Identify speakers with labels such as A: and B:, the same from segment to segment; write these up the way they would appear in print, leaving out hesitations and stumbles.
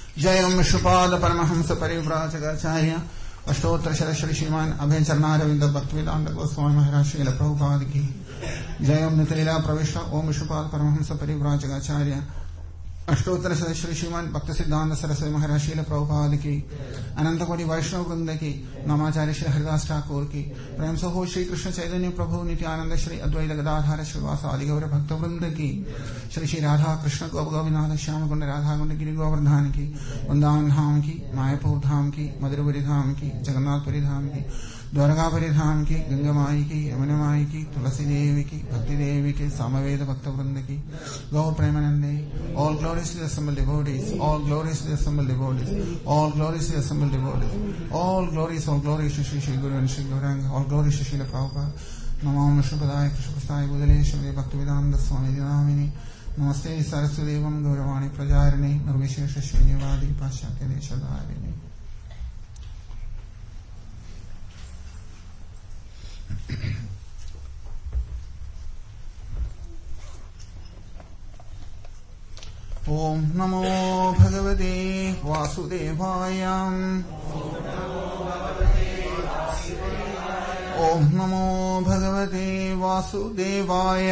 A: जयं विष्णुपाद परमहंस परिव्राजकाचार्य अष्टोत्तर श्री श्रीमान अभय चरणारविंद भक्तिवेदांत गोस्वामी महाराज श्रील प्रभुपाद की जयं नितलीला प्रविष्ट ओम विष्णुपाद परमहंस परिव्राजकाचार्य अष्टोत्तर श्री श्रीमान भक्त सिद्धांत सरस्वती महाराज श्रील प्रभुपाद की अनंत कोटि वैष्णव वृंद की नमाचार्य श्री हरिदास ठाकुर की प्रेम से हो श्री कृष्ण चैतन्य प्रभु नित्यानंद श्री अद्वैत गदाधार श्रीवास आदि गौर भक्त वृंद की श्री श्री राधा कृष्ण गोविंद श्याम कुंड राधा कुंड गिरि गोवर्धन की वृंदावन धाम की मायापुर धाम की मधुरपुरी धाम की जगन्नाथपुरी धाम की द्वारकापुरी धाम की गंगा माई की यमुना माई की तुलसी देवी की भक्ति देवी की सामवेद भक्त वृंद की गौ प्रेमानंदे all glories to the assembled devotees, all glories to the assembled devotees, all glories to the assembled devotees, all glories to Shri Shri Guru and Shri Gauranga, all glories to Srila Prabhupada. Namo Vishnupadaya Krishnaprasthaya Budale Shri Bhaktivedanta Swami Dinamini Namaste Saraswadevam Gauravani Prajarini Nirvishesha Srinivadi Paschatya Deshadharini. ओम नमो भगवते वासुदेवाय ओम नमो भगवते वासुदेवाय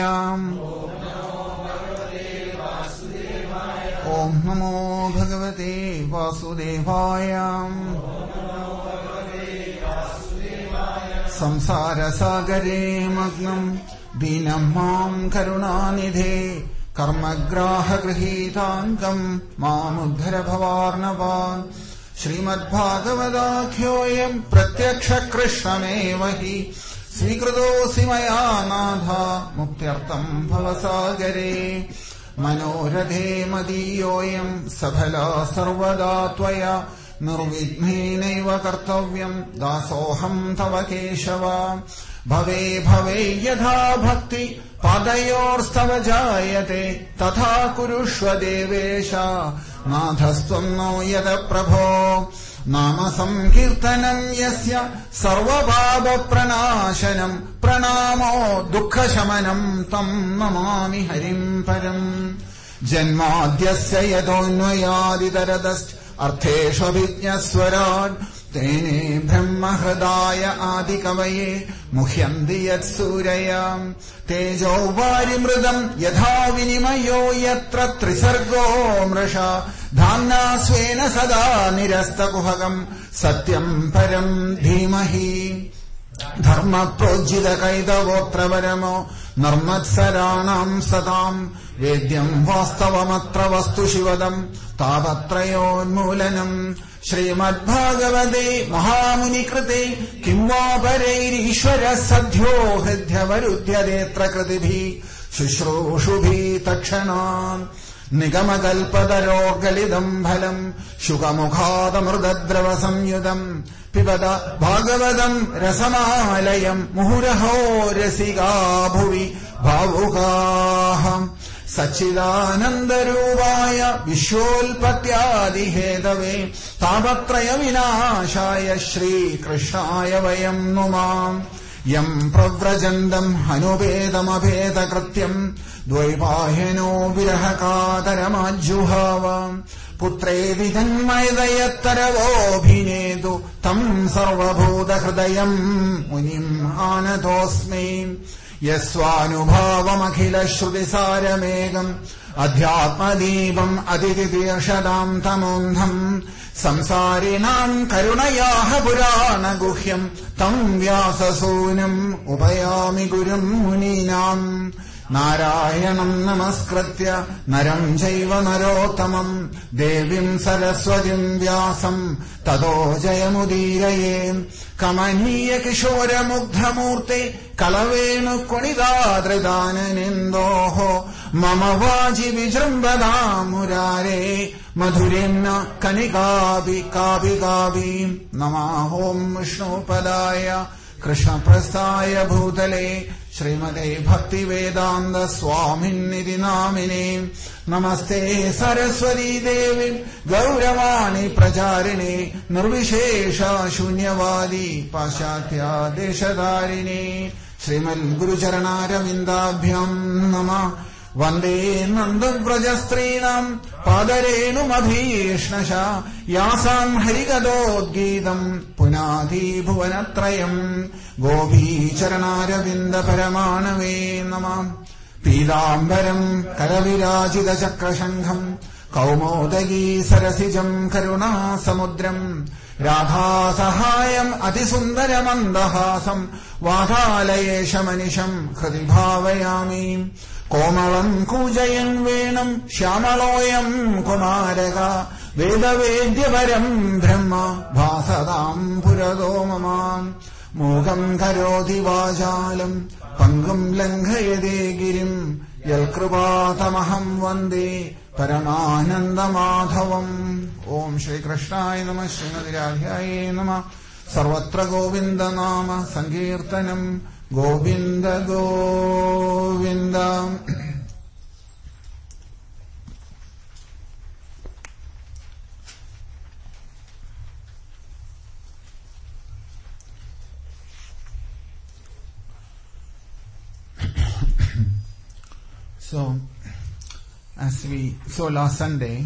A: ओम नमो भगवते वासुदेवाय संसार सागरे मग्नं दीनं मां करुणानिधे कर्मग्राह गृहीतांगम मामुद्धर भवार्णवान् श्रीमद्भागवताख्योऽयं प्रत्यक्ष कृष्णमेव हि स्वीकृतोऽसि मया नाथ मुक्त्यर्थं भवसागरे मनोरथे मदीयोऽयं सफला सर्वदा त्वया निर्विघ्नेनैव कर्तव्यं दासोऽहं तव केशव भवे भवे यथा भक्ति पादयोर्स्तव जायते तथा कुरुष्व देवेश नाथस्त्वं नो यद प्रभो नाम संकीर्तनं यस्य सर्वपापप्रणाशनं प्रणामो दुःखशमनं तं नमामि हरिं परम् जन्माद्यस्य यतोऽन्वयादितरतश्च अर्थेष्वभिज्ञस्वराट् तेने ब्रह्महृदाय आदिकवये मुह्यन्ति यत्सूरया तेजो वारिमृदम् यथा विनिमयो यत्र त्रिसर्गो मृषा धाम्ना स्वेन सदा निरस्तकुहकम् सत्यम् परम् धीमहि धर्मप्रोज्झितकैतवोऽत्र परमो नर्मत्सराणाम् सताम् वेद्यम् वास्तवमत्र वस्तु शिवदम् तापत्रयोन्मूलनम् श्रीमद्भागवते महामुनिकृते किं वा परैरीश्वरः सद्यो हृद्यवरुध्यदेऽत्र कृतिभिः शुश्रूषुभिः तत्क्षणात् निगमकल्पतरोर्गलितम् फलम् शुकमुखादमृतद्रवसंयुतम् पिबत भागवतम् रसमालयम् मुहुरहो रसिका भुवि भावुकाः सच्चिदानन्दरूपाय विश्वोत्पत्त्यादिहेतवे तापत्रयविनाशाय श्रीकृष्णाय वयम् नुमः यम् प्रव्रजन्तम् अनुपेतमभेदकृत्यम् द्वैपायनो विरहकातरमाज्जुहाव पुत्रेति जन्मयदयत्तरवोऽभिनेतु तम् सर्वभूतहृदयम् मुनिम् आनतोऽस्मि यस्वानुभावमखिलश्रुतिसारमेकम् अध्यात्मदीपम् अतिथितीर्षदाम् तमोऽन्धम् संसारिणाम् करुणयाः पुराणगुह्यम् तम् व्याससूनम् उपयामि गुरुम् मुनीनाम् नारायणम् नमस्कृत्य नरम् चैव नरोत्तमम् देवीम् सरस्वतीम् व्यासम् ततो जयमुदीरये कमनीय किशोरमुग्धमूर्ते कलवेणुकुणिदादृदाननिन्दोः मम वाचि विजृम्भदा मुरारे मधुरेण कनिकापि कापि कापि नमः ॐ विष्णुपदाय कृष्णप्रस्थाय भूतले श्रीमते भक्तिवेदान्त स्वामिन्निति नामिने नमस्ते सरस्वती देवी गौरवाणी प्रचारिणे निर्विशेष शून्यवादी पाश्चात्या देशधारिणे श्रीमद्गुरुचरणारविन्दाभ्याम् नमः Vande Nandavrajastrinam Padarenumabhishnasha Yasam Harigadodgidam Punati Bhuvanatrayam Gopi Charanaravinda Paramanave Namam Pilambaram Karavirajida Chakrashangham Kaumodagi Sarasijam Karuna Samudram Radha Sahayam Atisundaramandahasam Vadalayesha Manisham Khadibhavayami Komalam Kujayan Venam Shyamaloyam Kumaraka Vedavedyaparam Brahma Bhasadam Puradomamam Mugam Karoti Vajalam Pangam Langhayade Girim Yalkrupatamaham Vande Paramananda Madhavam Om Shri Krishnaya Namah Srimati Radhyaye Namah Sarvatra Govinda Nama Sankirtanam Govinda Govinda. So, as we saw last Sunday,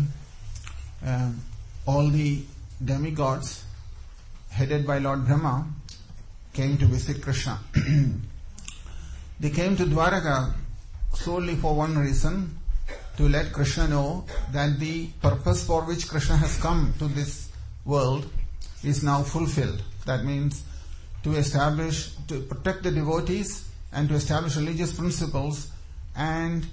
A: all the demigods headed by Lord Brahma came to visit Krishna. They came to Dwaraka solely for one reason, to let Krishna know that the purpose for which Krishna has come to this world is now fulfilled. That means to protect the devotees and to establish religious principles and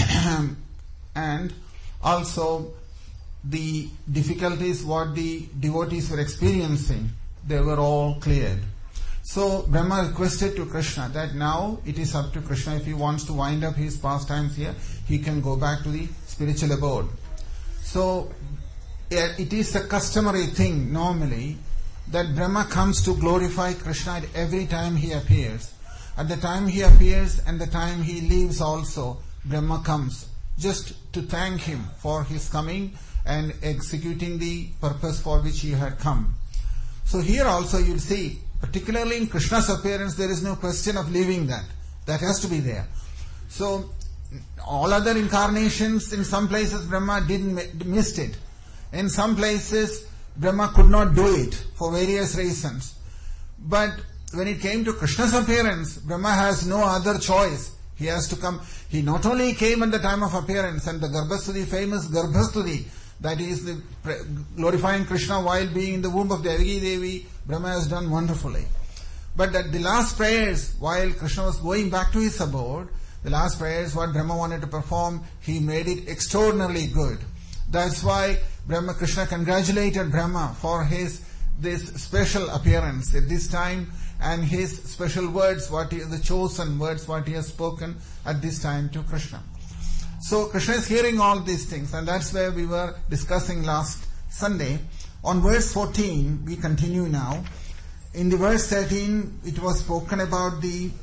A: also the difficulties what the devotees were experiencing, they were all cleared. So Brahma requested to Krishna that now it is up to Krishna. If he wants to wind up his pastimes here, he can go back to the spiritual abode. So it is a customary thing normally that Brahma comes to glorify Krishna at every time he appears. At the time he appears and the time he leaves also, Brahma comes just to thank him for his coming and executing the purpose for which he had come. So here also you'll see, particularly in Krishna's appearance, there is no question of leaving that. That has to be there. So all other incarnations, in some places Brahma missed it. In some places Brahma could not do it for various reasons. But when it came to Krishna's appearance, Brahma has no other choice. He has to come. He not only came at the time of appearance, and the Garbhastuti, famous Garbhastuti, that is the glorifying Krishna while being in the womb of Devaki Devi, Brahma has done wonderfully. But at the last prayers, while Krishna was going back to his abode, the last prayers what Brahma wanted to perform, he made it extraordinarily good. That's why Krishna congratulated Brahma for this special appearance at this time, and his special words, the chosen words what he has spoken at this time to Krishna. So Krishna is hearing all these things, and that's where we were discussing last Sunday. On verse 14, we continue now. In the verse 13, it was spoken about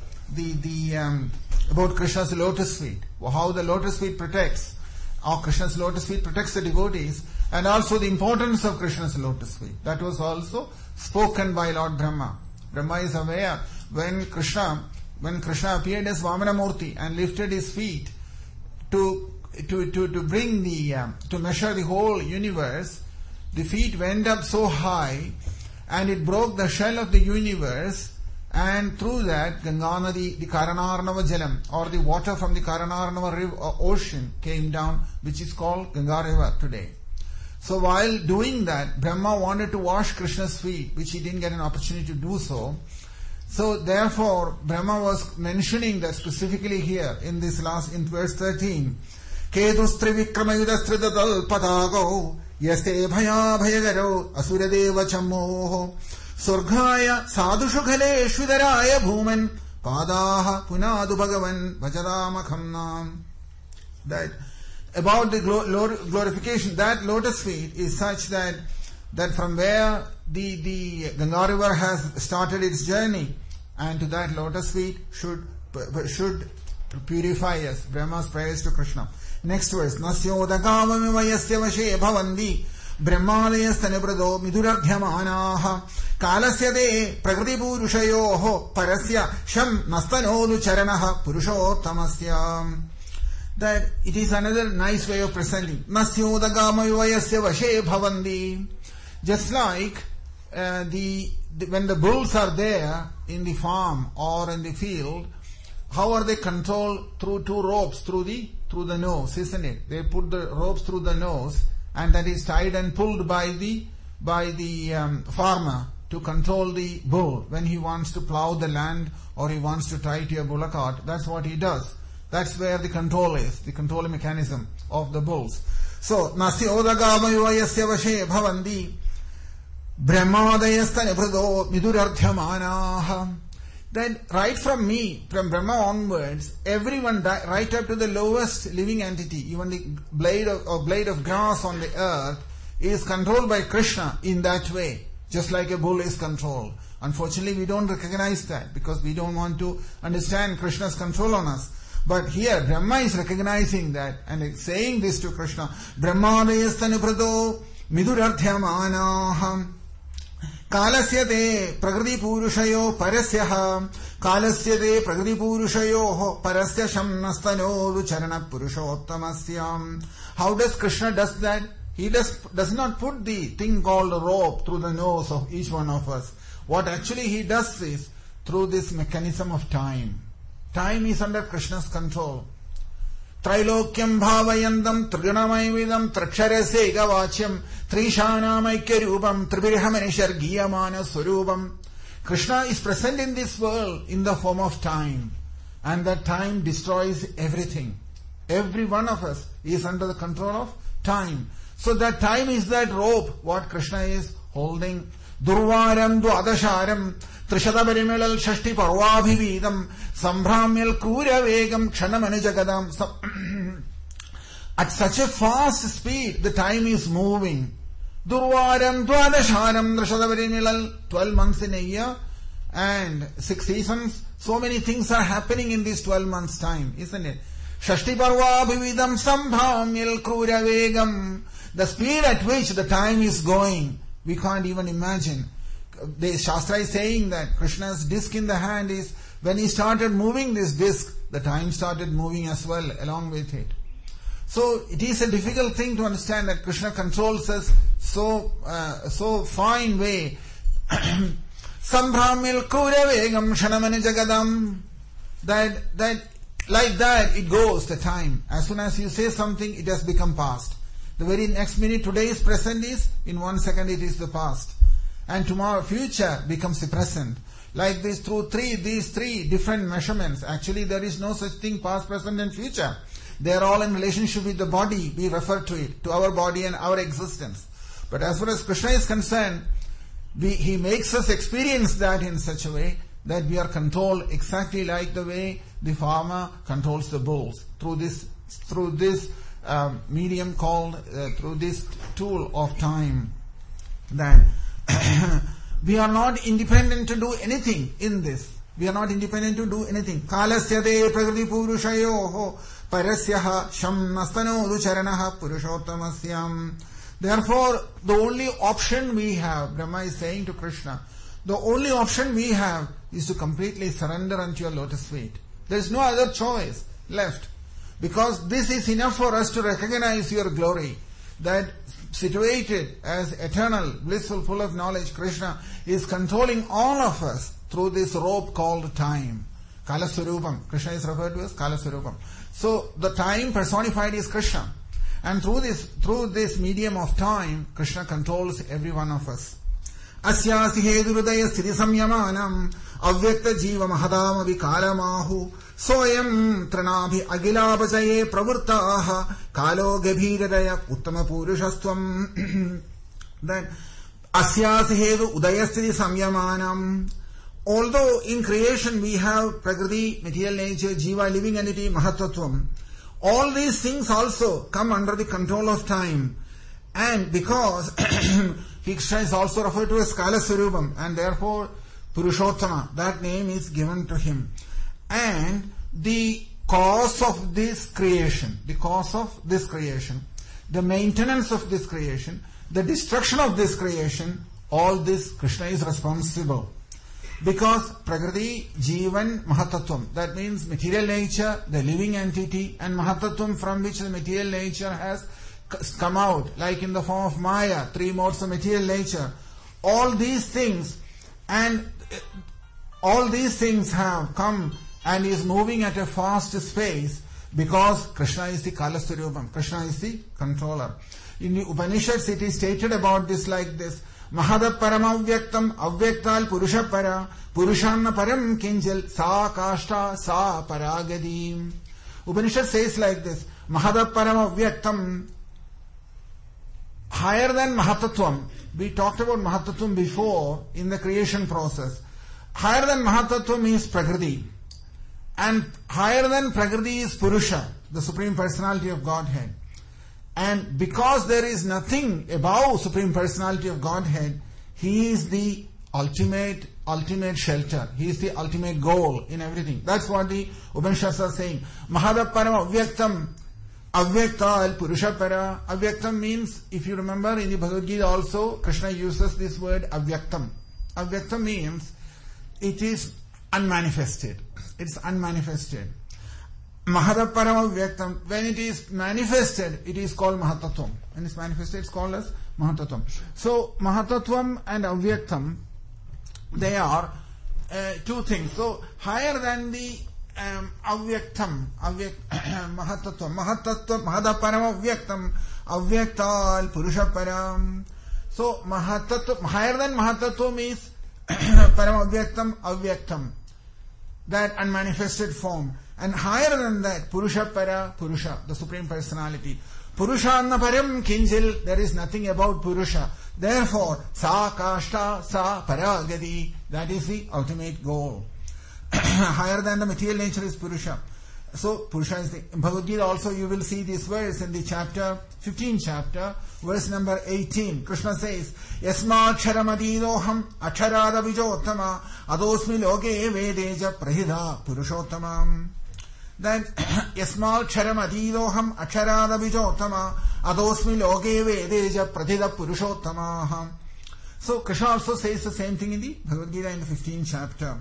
A: about Krishna's lotus feet, how the lotus feet protects, how Krishna's lotus feet protects the devotees, and also the importance of Krishna's lotus feet. That was also spoken by Lord Brahma. Brahma is aware when Krishna appeared as Vamanamurti and lifted his feet to bring to measure the whole universe, the feet went up so high and it broke the shell of the universe, and through that Ganganadi, the Karanarnava Jalam, or the water from the Karanarnava river, ocean came down, which is called Ganga River today. So while doing that, Brahma wanted to wash Krishna's feet, which he didn't get an opportunity to do so. So therefore, Brahma was mentioning that specifically here in verse 13. Kedustri vikramayudastridadal patago yaste bhaya bhayagaro asuradeva chammoho surghaya sadhushukhale shvidaraya bhuman padaha punadu bhagavan vajadamakhamnam. That about the glorification, that lotus feet is such that from where the Ganga river has started its journey, and to that lotus feet should purify us. Brahma's prayers to Krishna. Next verse. Nasyodagavamivayasya vashe bhavandi brahmalayastanibrado miduradhyamanaha kalasya de prakriti purushayoho parasya sham nastanodu charanaha purushottamasya. that it is another nice way of presenting. Nasyodagamayoyasya vashe bhavandi. Just like when the bulls are there in the farm or in the field, how are they controlled? Through two ropes, through the nose, isn't it? They put the ropes through the nose, and that is tied and pulled by the farmer to control the bull when he wants to plow the land or he wants to tie to a bullock cart. That's what he does. That's where the control is, the control mechanism of the bulls. So, nasyodagamayoyasya vashe bhavandi brahmadayastha nibhrado midurardhyamanaha. Then right from Brahma onwards, everyone, right up to the lowest living entity, even the blade of grass on the earth, is controlled by Krishna in that way, just like a bull is controlled. Unfortunately, we don't recognize that because we don't want to understand Krishna's control on us. But here, Brahma is recognizing that and saying this to Krishna. Brahmadayastaniprado midurardhyamanaham kalasya te prakriti purushayo parasyaha kalasya te prakriti purushayo parasya shamnastanodu charana purushottamasyam. How does Krishna does that? He does not put the thing called a rope through the nose of each one of us. What actually he does is through this mechanism of time. Time is under Krishna's control. Trilokyam bhavayandam trigunamayividam traksharase gavachyam trishanamaikya tribirhamanishar giyamana surubam. Krishna is present in this world in the form of time. And that time destroys everything. Every one of us is under the control of time. So that time is that rope what Krishna is holding. Durvaram dvadasharam Trishadabarimilal Shashti Parvabhividam Sambramyal Krura Vegam Kshanamanijagadam. At such a fast speed, the time is moving. Durvaram Dwadasharam Trishadabarimilal, 12 months in a year and 6 seasons. So many things are happening in this 12 months time, isn't it? Shashti Parvabhividam Sambramyal Krura Vegam. The speed at which the time is going, we can't even imagine. The Shastra is saying that Krishna's disc in the hand is, when he started moving this disc, the time started moving as well along with it. So it is a difficult thing to understand that Krishna controls us so fine way. Sambhamil Kuravegam Shanamani Jagadam. That like that it goes, the time. As soon as you say something, it has become past. The very next minute, today's present is, in 1 second it is the past. And tomorrow, future becomes the present. Like this, through these three different measurements. Actually, there is no such thing, past, present and future. They are all in relationship with the body. We refer to it, to our body and our existence. But as far as Krishna is concerned, he makes us experience that in such a way that we are controlled exactly like the way the farmer controls the bulls. Through this medium called, through this tool of time. That we are not independent to do anything in this. We are not independent to do anything. Kalasya de prakriti purushayoho parasyaha shamnastanodu charanaha purushottamasyam. Therefore, the only option we have, Brahma is saying to Krishna, the only option we have is to completely surrender unto your lotus feet. There is no other choice left. Because this is enough for us to recognize your glory. That situated as eternal, blissful, full of knowledge, Krishna is controlling all of us through this rope called time. Kalaswarupam. Krishna is referred to as Kalaswarupam. So the time personified is Krishna. And through this medium of time, Krishna controls every one of us. Asyasi hedurudaya sthiti samyamanam avyakta jiva mahadam vikalamahu soyam tranabhi agilapachaye pravurtaha kalo gabhiradaya uttama purushastvam. That asyasi hedu udayasthiti samyamanam. Although in creation we have Prakriti, material nature, Jiva, living entity, Mahatvatvam, all these things also come under the control of time. And because Krishna is also referred to as Kalaswarupam, and therefore Purushottama, that name is given to him. And the cause of this creation, the maintenance of this creation, the destruction of this creation, all this Krishna is responsible. Because Prakriti, Jivan, Mahatattvam. That means material nature, the living entity, and Mahatattvam from which the material nature has come out, like in the form of Maya, three modes of material nature. All these things have come and is moving at a fast pace because Krishna is the Kalaswarupam. Krishna is the controller. In the Upanishads it is stated about this like this. Mahada param avyaktam avyaktal purusha para purushanna param kinjal sa kashta sa paragadim. Upanishad says like this. Mahada param avyaktam, higher than Mahatattvam. We talked about Mahatattvam before in the creation process. Higher than Mahatattvam is Prakriti. And higher than Prakriti is Purusha, the Supreme Personality of Godhead. And because there is nothing above Supreme Personality of Godhead, He is the ultimate shelter. He is the ultimate goal in everything. That's what the Upanishads are saying. Mahada param avyaktam avyaktal purusha para. Avyaktam means, if you remember in the Bhagavad Gita also, Krishna uses this word avyaktam. Avyaktam means it is unmanifested. It's unmanifested. Mahada param avyaktam. When it is manifested, it is called Mahatattvam. When it's manifested, it's called as Mahatattvam. So, Mahatattvam and avyaktam, they are two things. So, higher than the avyaktam, Mahatattvam, Mahada param avyaktam, avyaktal purusha param. So, Mahatattvam, higher than Mahatattvam is param avyaktam, avyaktam, that unmanifested form. And higher than that, Purusha para, Purusha, the Supreme Personality. Purusha anna param kinjil, there is nothing about Purusha. Therefore, sa kashta sa paragadi, that is the ultimate goal. Higher than the material nature is Purusha. So, Purusha is the... In Bhagavad Gita also you will see this verse in the chapter, 15th chapter, verse number 18. Krishna says, Yasma ksharamadidoham akshārāda vijottama adosmi loke vedeja prahida purushottamam. That Yasma ksharamadidoham akshārāda vijottama adosmi loke vedeja prahida purushottamah. So, Krishna also says the same thing in the Bhagavad Gita in the 15th chapter.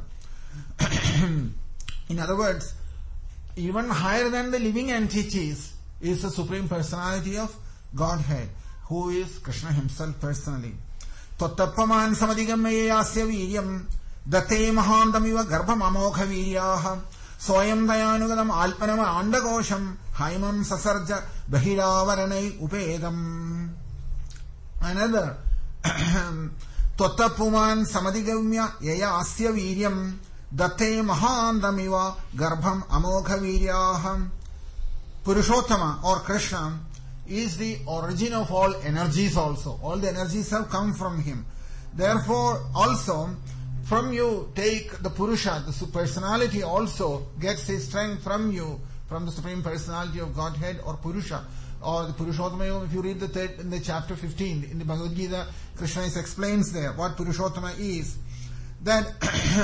A: In other words, even higher than the living entities is the Supreme Personality of Godhead, who is Krishna Himself personally. Tattappaman samadigamme yasya viryam date mahandamiva garbham amokha viryaha soyam dayanugadam alpanam andagosham haimam sasarja bahiravaranai upedam. Another Tattappaman samadigamya yasya viryam Datte mahandamiva garbham amokha viryaham. Purushottama or Krishna is the origin of all energies also. All the energies have come from Him. Therefore also from you take the Purusha, the personality also gets its strength from you, from the Supreme Personality of Godhead or Purusha. Or the Purushottama, if you read in the chapter 15 in the Bhagavad Gita, Krishna explains there what Purushottama is. That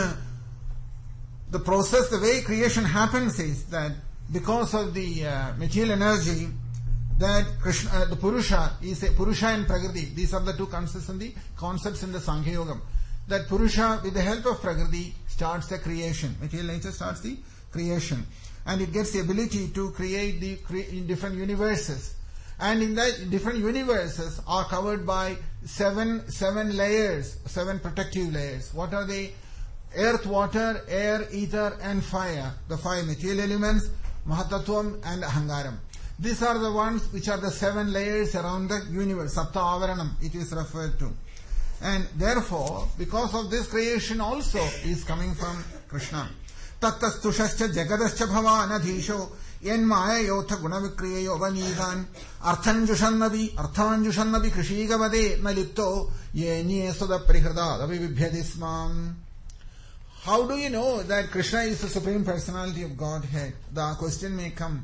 A: the process, the way creation happens is that because of the material energy, that Krishna, the Purusha is a Purusha and Prakriti. These are the two concepts in the Sankhya Yogam. That Purusha, with the help of Prakriti, starts the creation. Material nature starts the creation, and it gets the ability to create in different universes. And in that different universes are covered by seven layers, 7 protective layers. What are they? Earth, water, air, ether and fire. The 5 material elements, Mahatattvam and Ahangaram. These are the ones which are the 7 layers around the universe. Sapta Avaranam it is referred to. And therefore, because of this creation also is coming from Krishna. Tattastushascha jagadascha bhavanadhisho yen maya yotha gunavikriyayo vanidan arthanjushannabi krishigavade nalipto yenye soda prihrada avivibhyadi smam. How do you know that Krishna is the Supreme Personality of Godhead? The question may come.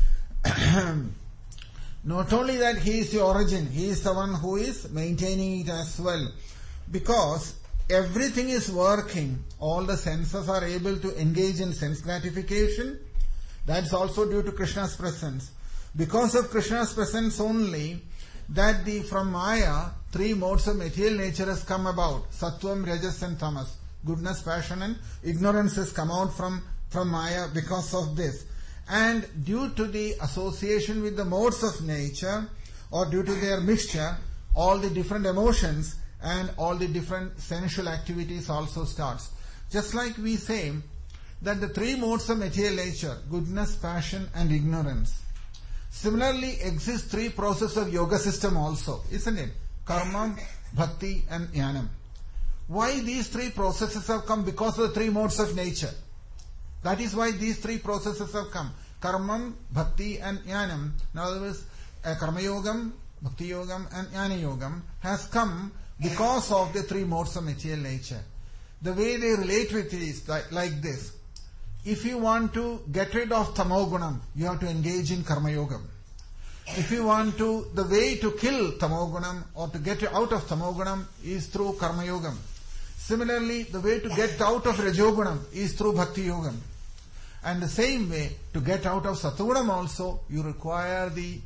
A: Not only that He is the origin, He is the one who is maintaining it as well. Because everything is working, all the senses are able to engage in sense gratification. That's also due to Krishna's presence. Because of Krishna's presence only, that from Maya, 3 modes of material nature has come about. Sattvam, Rajas and Tamas. Goodness, passion and ignorance has come out from Maya because of this. And due to the association with the modes of nature, or due to their mixture, all the different emotions and all the different sensual activities also starts. Just like we say that the three modes of material nature, goodness, passion and ignorance, similarly exist three processes of yoga system also, isn't it? Karma, bhakti and jnanam. Why these three processes have come? Because of the three modes of nature. That is why these three processes have come. Karmam, bhakti and jnanam. In other words, karma yogam, bhakti yogam and jnana yogam has come because of the three modes of material nature. The way they relate with it is like this. If you want to get rid of tamogunam, you have to engage in karma yogam. If you want to, the way to kill tamogunam or to get out of tamogunam is through karma yogam. Similarly, the way to get out of rajogunam is through bhakti yogam. And the same way, to get out of sattvagunam also, you require to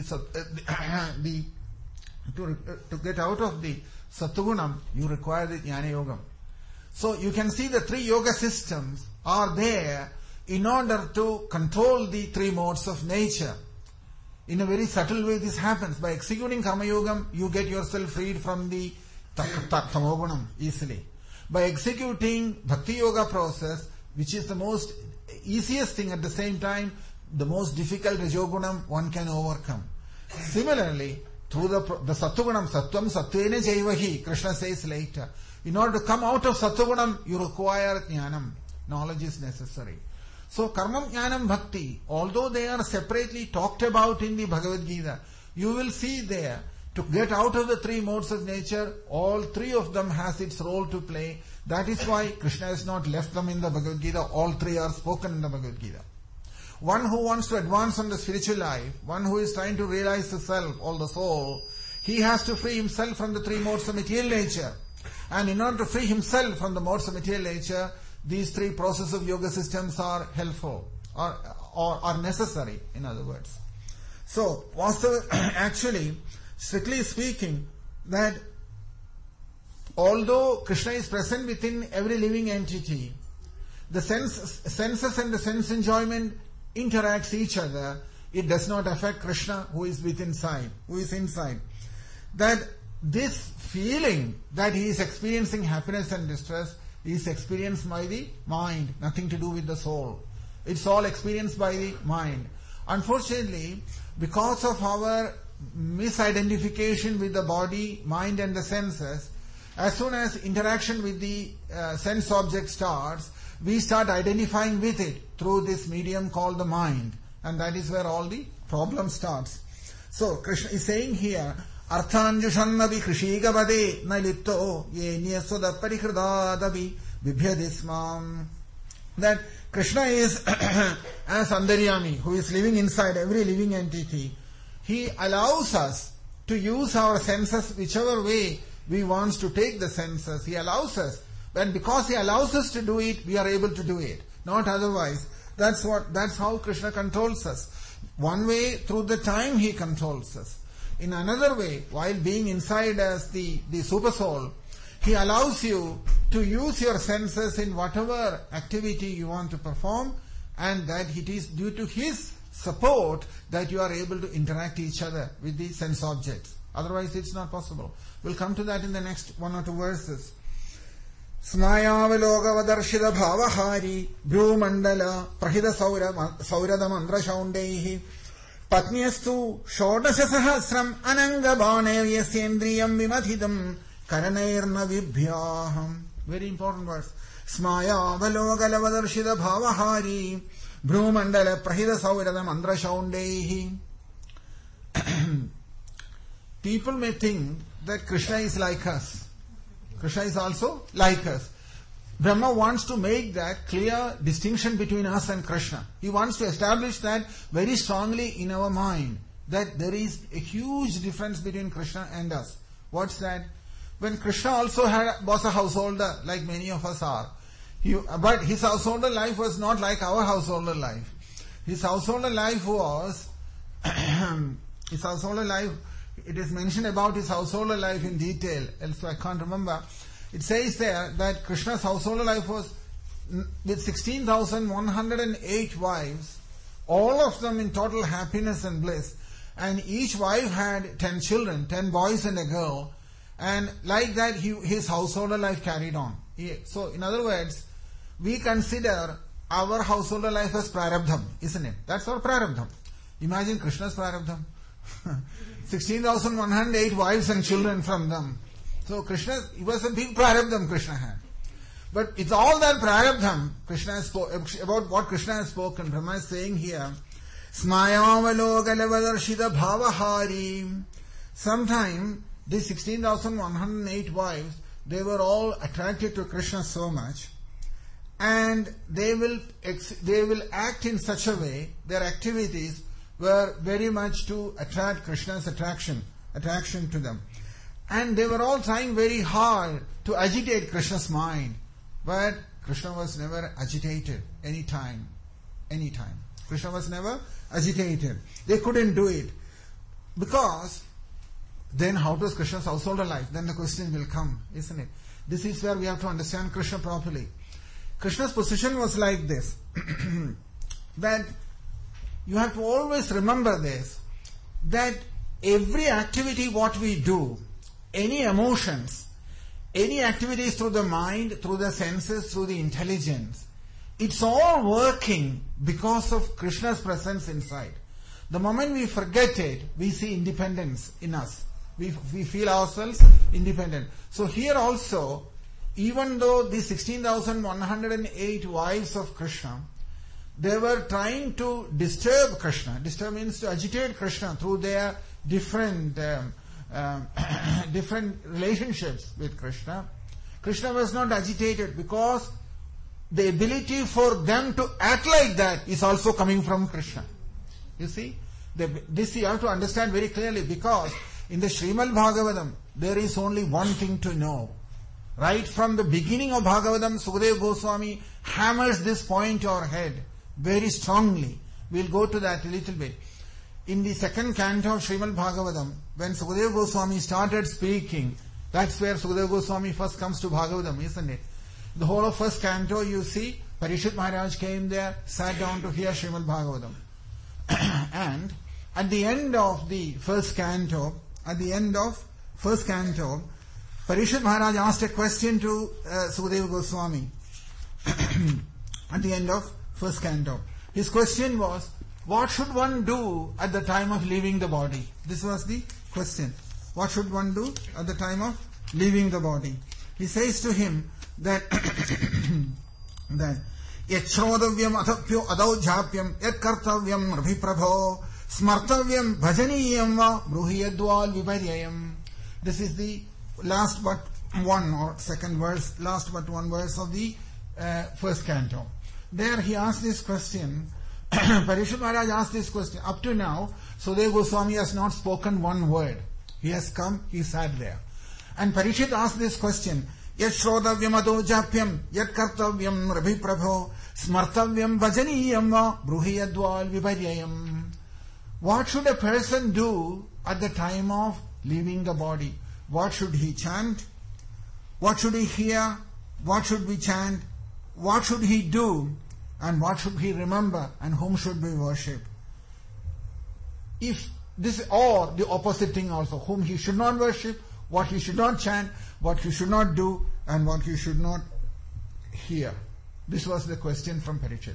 A: get out of the sattvagunam, you require the jnana yogam. So you can see the three yoga systems are there in order to control the three modes of nature. In a very subtle way this happens. By executing karma yogam, you get yourself freed from the tamogunam easily. By executing bhakti yoga process, which is the most easiest thing, at the same time the most difficult rajogunam one can overcome. Similarly, through the sattvagunam, sattvam sattvena jaivahi, Krishna says later, in order to come out of sattvagunam, you require jnanam. Knowledge is necessary. So karmam, jnanam, bhakti, although they are separately talked about in the Bhagavad Gita, you will see there, to get out of the three modes of nature, all three of them has its role to play. That is why Krishna has not left them in the Bhagavad Gita. All three are spoken in the Bhagavad Gita. One who wants to advance on the spiritual life, one who is trying to realize the self or the soul, he has to free himself from the three modes of material nature. And in order to free himself from the modes of material nature, these three processes of yoga systems are helpful or are necessary, in other words. So, actually, strictly speaking, that although Krishna is present within every living entity, the senses and the sense enjoyment interacts each other. It does not affect Krishna who is inside. That this feeling that he is experiencing happiness and distress is experienced by the mind, nothing to do with the soul. It's all experienced by the mind. Unfortunately, because of our misidentification with the body, mind and the senses, as soon as interaction with the sense object starts, we start identifying with it through this medium called the mind. And that is where all the problem starts. So Krishna is saying here, Arthanjushannavi krishigavade nalitto ye nyaswada parikridadavi vibhyadismam. That Krishna is as Andaryami, who is living inside every living entity. He allows us to use our senses whichever way we want to take the senses. He allows us. And because He allows us to do it, we are able to do it. Not otherwise. That's how Krishna controls us. One way, through the time He controls us. In another way, while being inside as the super soul, He allows you to use your senses in whatever activity you want to perform, and that it is due to His support that you are able to interact each other with the sense objects. Otherwise it's not possible. We'll come to that in the next one or two verses. Smayavalogavarshida bhavahari bhrumandala prahida saurada mandra shaundaihi patnyastu shodasha sahasram ananga bhaner yasyendriyam vimadhidam karanairna vibhyaham. Very important verse. Smayavalogavarshida bhavahari bhrumandala prahida saurada mandra shaundaihi. People may think that Krishna is like us. Krishna is also like us. Brahma wants to make that clear distinction between us and Krishna. He wants to establish that very strongly in our mind, that there is a huge difference between Krishna and us. What's that? When Krishna also was a householder, like many of us are, but his householder life was not like our householder life. His householder life was, it is mentioned about his householder life in detail, else I can't remember. It says there that Krishna's household life was with 16,108 wives, all of them in total happiness and bliss. And each wife had 10 children, 10 boys and a girl. And like that, his household life carried on. So, in other words, we consider our household life as prarabdham, isn't it? That's our prarabdham. Imagine Krishna's prarabdham. 16,108 wives and children from them. So it was a big prarabdham Krishna had. But it's all that prarabdham about what Krishna has spoken. Brahma is saying here, Smayavalogalavadarshita bhavahari. Sometime these 16,108 wives, they were all attracted to Krishna so much, and they will act in such a way, their activities were very much to attract Krishna's attraction to them. And they were all trying very hard to agitate Krishna's mind. But Krishna was never agitated any time. Krishna was never agitated. They couldn't do it. Because then how does Krishna's household life? Then the question will come, isn't it? This is where we have to understand Krishna properly. Krishna's position was like this. That you have to always remember this, that every activity what we do, any emotions, any activities through the mind, through the senses, through the intelligence, it's all working because of Krishna's presence inside. The moment we forget it, we see independence in us. We feel ourselves independent. So here also, even though the 16,108 wives of Krishna, they were trying to disturb Krishna. Disturb means to agitate Krishna through their different relationships with Krishna. Krishna was not agitated because the ability for them to act like that is also coming from Krishna. You see? This you have to understand very clearly, because in the Srimad Bhagavatam, there is only one thing to know. Right from the beginning of Bhagavatam, Sukadeva Goswami hammers this point to our head very strongly. We'll go to that a little bit. In the second canto of Srimad Bhagavatam, when Sukadeva Goswami started speaking, that's where Sukadeva Goswami first comes to Bhagavatam, isn't it? The whole of first canto, you see, Parishit Maharaj came there, sat down to hear Srimad Bhagavatam. And at the end of the first canto, Parishit Maharaj asked a question to Sukadeva Goswami. At the end of first canto. His question was, what should one do at the time of leaving the body? This was the question. What should one do at the time of leaving the body? He says to him that Yachrodavyam athapyo adaujhapyam yatkartavyam rabhiprabho smartavyam bhajaniyam va bruhiyadwal viparyayam. This is the last but one verse of the first canto. There he asked this question. Parishit Maharaj asked this question. Up to now, Sukadeva Goswami has not spoken one word. He has come, he sat there. And Parishit asked this question. Yat shrodavyam adojapyam, yat kartavyam rabhiprabho, smartavyam bhajaniyam va bruhiyadwal viparyayam. What should a person do at the time of leaving the body? What should he chant? What should he hear? What should we chant? What should he do? And what should he remember? And whom should we worship? If this, or the opposite thing also, whom he should not worship, what he should not chant, what he should not do, and what he should not hear. This was the question from Parishit.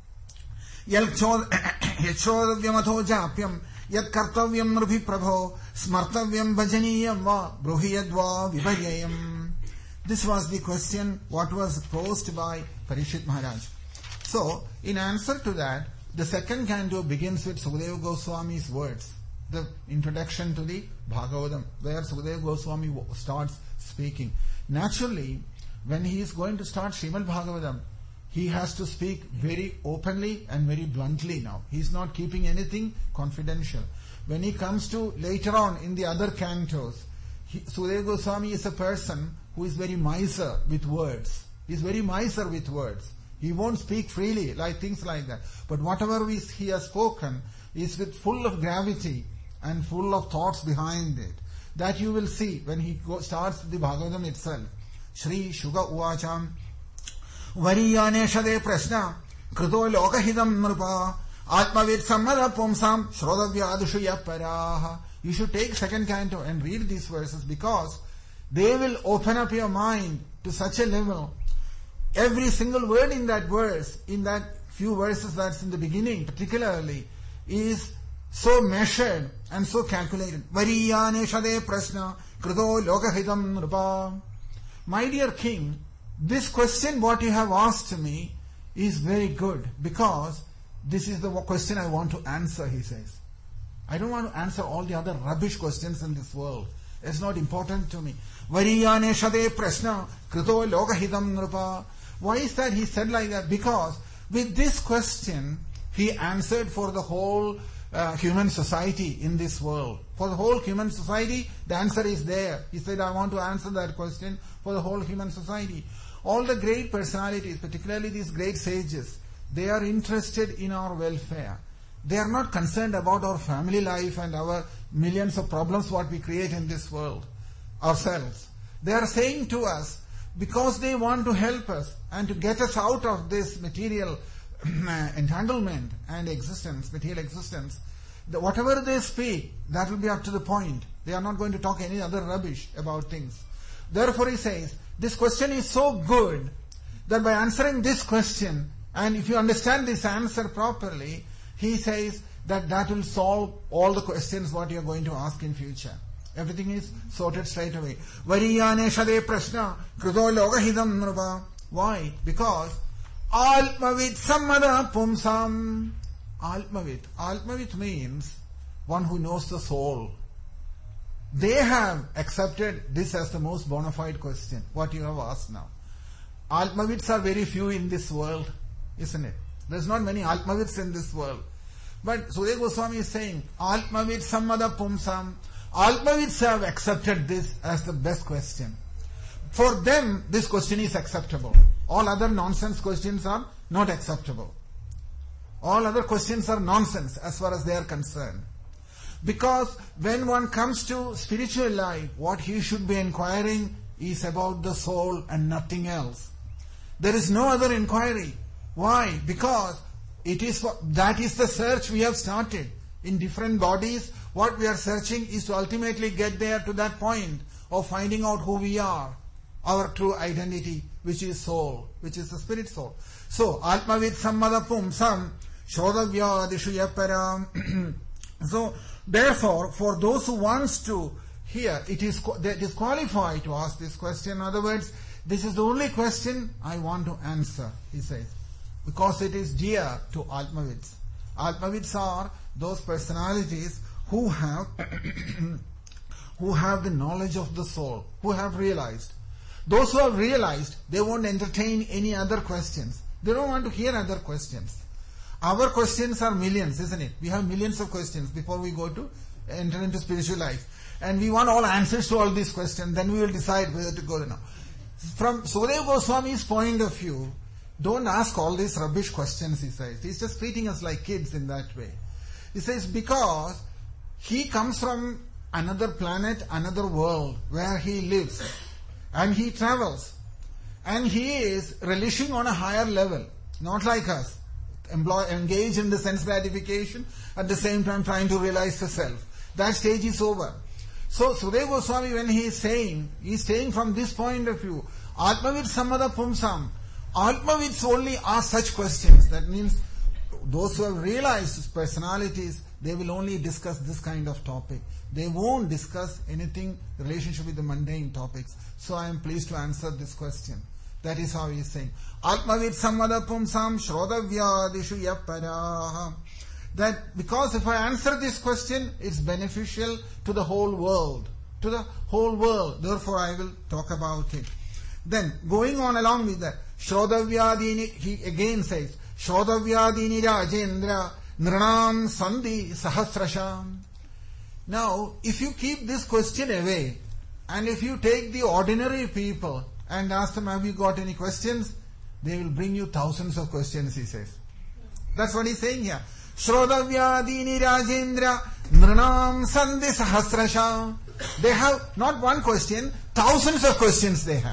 A: Yachrodavyamato japyam yat kartavyam nrabhi prabho smartavyam bhajaniyam va bruhiyadva viparyayam. This was the question what was posed by Parishit Maharaj. So, in answer to that, the second canto begins with Sukadeva Goswami's words, the introduction to the Bhagavatam, where Sukadeva Goswami starts speaking. Naturally, when he is going to start Srimad Bhagavatam, he has to speak very openly and very bluntly now. He is not keeping anything confidential. When he comes to later on in the other cantos, Sukadeva Goswami is a person who is very miser with words. He is very miser with words. He won't speak freely, like things like that. But whatever he has spoken is with full of gravity and full of thoughts behind it. That you will see when he starts the Bhagavatam itself. Shri Shuga Uvacham Variyaneshade Prashna Krito Lokahidam Nrupa Atmavid Sammada Pumsam Shrodavyadushuya Paraha. You should take second canto and read these verses because they will open up your mind to such a level. Every single word in that verse, in that few verses that's in the beginning particularly, is so measured and so calculated. Variyaneshade Prashna Krito Lokahidam Nrupa. My dear king, this question what you have asked me is very good because this is the question I want to answer, he says. I don't want to answer all the other rubbish questions in this world. It's not important to me. Variyaneshade Prashna Krito Lokahidam Nrupa. Why is that he said like that? Because with this question, he answered for the whole human society in this world. For the whole human society, the answer is there. He said, I want to answer that question for the whole human society. All the great personalities, particularly these great sages, they are interested in our welfare. They are not concerned about our family life and our millions of problems what we create in this world ourselves. They are saying to us, because they want to help us and to get us out of this material entanglement and existence, material existence, whatever they speak, that will be up to the point. They are not going to talk any other rubbish about things. Therefore he says, this question is so good that by answering this question, and if you understand this answer properly, he says that that will solve all the questions what you are going to ask in future. Everything is sorted straight away. Variyaneshade Prashna Krito Lokahidam Nrupa. Why? Because Altmavit Sammada Pumsam. Altmavit. Altmavit means one who knows the soul. They have accepted this as the most bona fide question, what you have asked now. Altmavits are very few in this world, isn't it? There's not many Altmavits in this world. But Sudeva Goswami is saying, Altmavit Sammada Pumsam. Altmavits have accepted this as the best question. For them, this question is acceptable. All other nonsense questions are not acceptable. All other questions are nonsense as far as they are concerned. Because when one comes to spiritual life, what he should be inquiring is about the soul and nothing else. There is no other inquiry. Why? Because that is the search we have started. In different bodies, what we are searching is to ultimately get there to that point of finding out who we are, our true identity, which is soul, which is the spirit soul. So, Atmavid Sammada Pumsam Shodavya Param. So, therefore, for those who wants to hear, it is qualified to ask this question. In other words, this is the only question I want to answer, he says, because it is dear to Atmavids. Atmavids are those personalities who have the knowledge of the soul, who have realized. Those who have realized, they won't entertain any other questions. They don't want to hear other questions. Our questions are millions, isn't it? We have millions of questions before we go to enter into spiritual life. And we want all answers to all these questions, then we will decide whether to go or not. From Sukadeva Goswami's point of view, don't ask all these rubbish questions, he says. He's just treating us like kids in that way. He says because he comes from another planet, another world where he lives and he travels and he is relishing on a higher level, not like us, engaged in the sense gratification, at the same time trying to realize the self. That stage is over. So Sukadeva Goswami, when he is saying from this point of view, Atmavid Sammada Pumsam, Atmavids only ask such questions. That means those who have realized his personalities, they will only discuss this kind of topic. They won't discuss anything relationship with the mundane topics. So I am pleased to answer this question. That is how he is saying. Atmavid Sammada Pumsam Shrodavyadishu Yaparaha. That because if I answer this question, it's beneficial to the whole world. To the whole world. Therefore I will talk about it. Then, going on along with that, Shrodavyadini, he again says, Shrodavyadini Rajendra Nranam Sandhi Sahasrasham. Now, if you keep this question away, and if you take the ordinary people and ask them, have you got any questions? They will bring you thousands of questions, he says. That's what he's saying here. Shrodavyadini Rajendra Nranam Sandhi Sahasrasham. They have not one question, thousands of questions they have.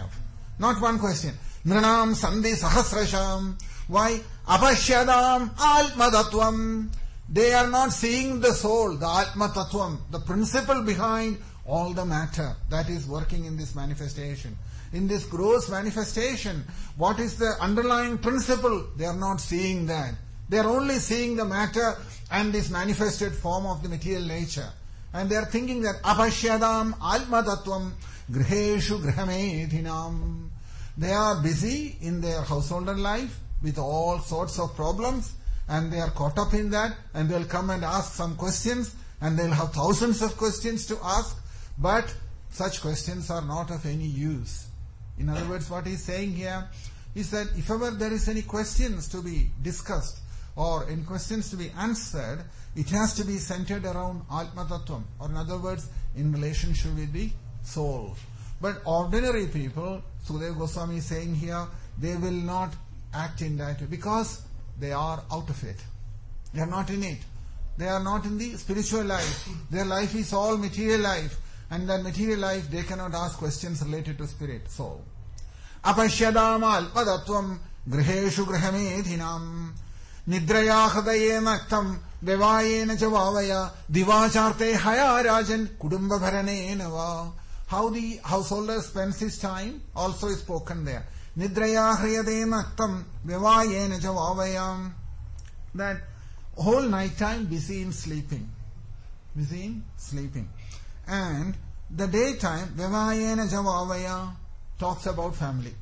A: Not one question. Nranam sandhi sahasrasham. Why? Apashyadam almadattvam. They are not seeing the soul, the Atma Tattvam, the principle behind all the matter that is working in this manifestation. In this gross manifestation, what is the underlying principle? They are not seeing that. They are only seeing the matter and this manifested form of the material nature. And they are thinking that apashyadam alma tattvam griheshu grihamedhinam. They are busy in their householder life with all sorts of problems, and they are caught up in that, and they will come and ask some questions, and they will have thousands of questions to ask, but such questions are not of any use. In other words, what he is saying here is that if ever there is any questions to be discussed or any questions to be answered, it has to be centered around Atma Tattvam, or in other words, in relationship with the soul. But ordinary people, Sukadeva Goswami is saying here, they will not act in that way because they are out of it. They are not in it. They are not in the spiritual life. Their life is all material life. And that material life, they cannot ask questions related to spirit, soul. Apashyadam alpadattvam griheshu grihamedhinam nidraya hadayena aktam devayena javavaya divacharte haya rajan kudumba bharanena va. How the householder spends his time also is spoken there. Nidraya hriyadena aktam devayena javavaya. That whole night time busy in sleeping. Busy in sleeping. And the daytime, Vivayena Javavaya, talks about family.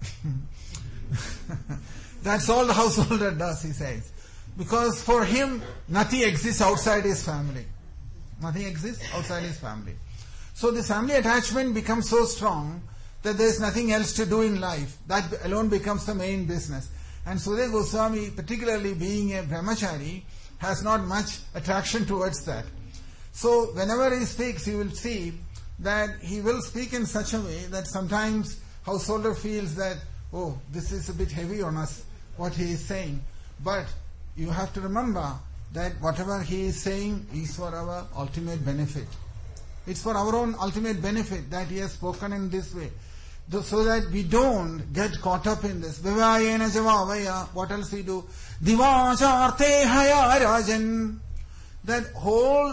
A: That's all the householder does, he says. Because for him, nothing exists outside his family. Nothing exists outside his family. So the family attachment becomes so strong that there is nothing else to do in life. That alone becomes the main business. And Sukadeva Goswami, particularly being a brahmachari, has not much attraction towards that. So whenever he speaks, you will see that he will speak in such a way that sometimes householder feels that, oh, this is a bit heavy on us, what he is saying. But you have to remember that whatever he is saying is for our ultimate benefit. It's for our own ultimate benefit that he has spoken in this way. So that we don't get caught up in this. Vivayena javavaya. What else we do? Divacharte haya rajan. That whole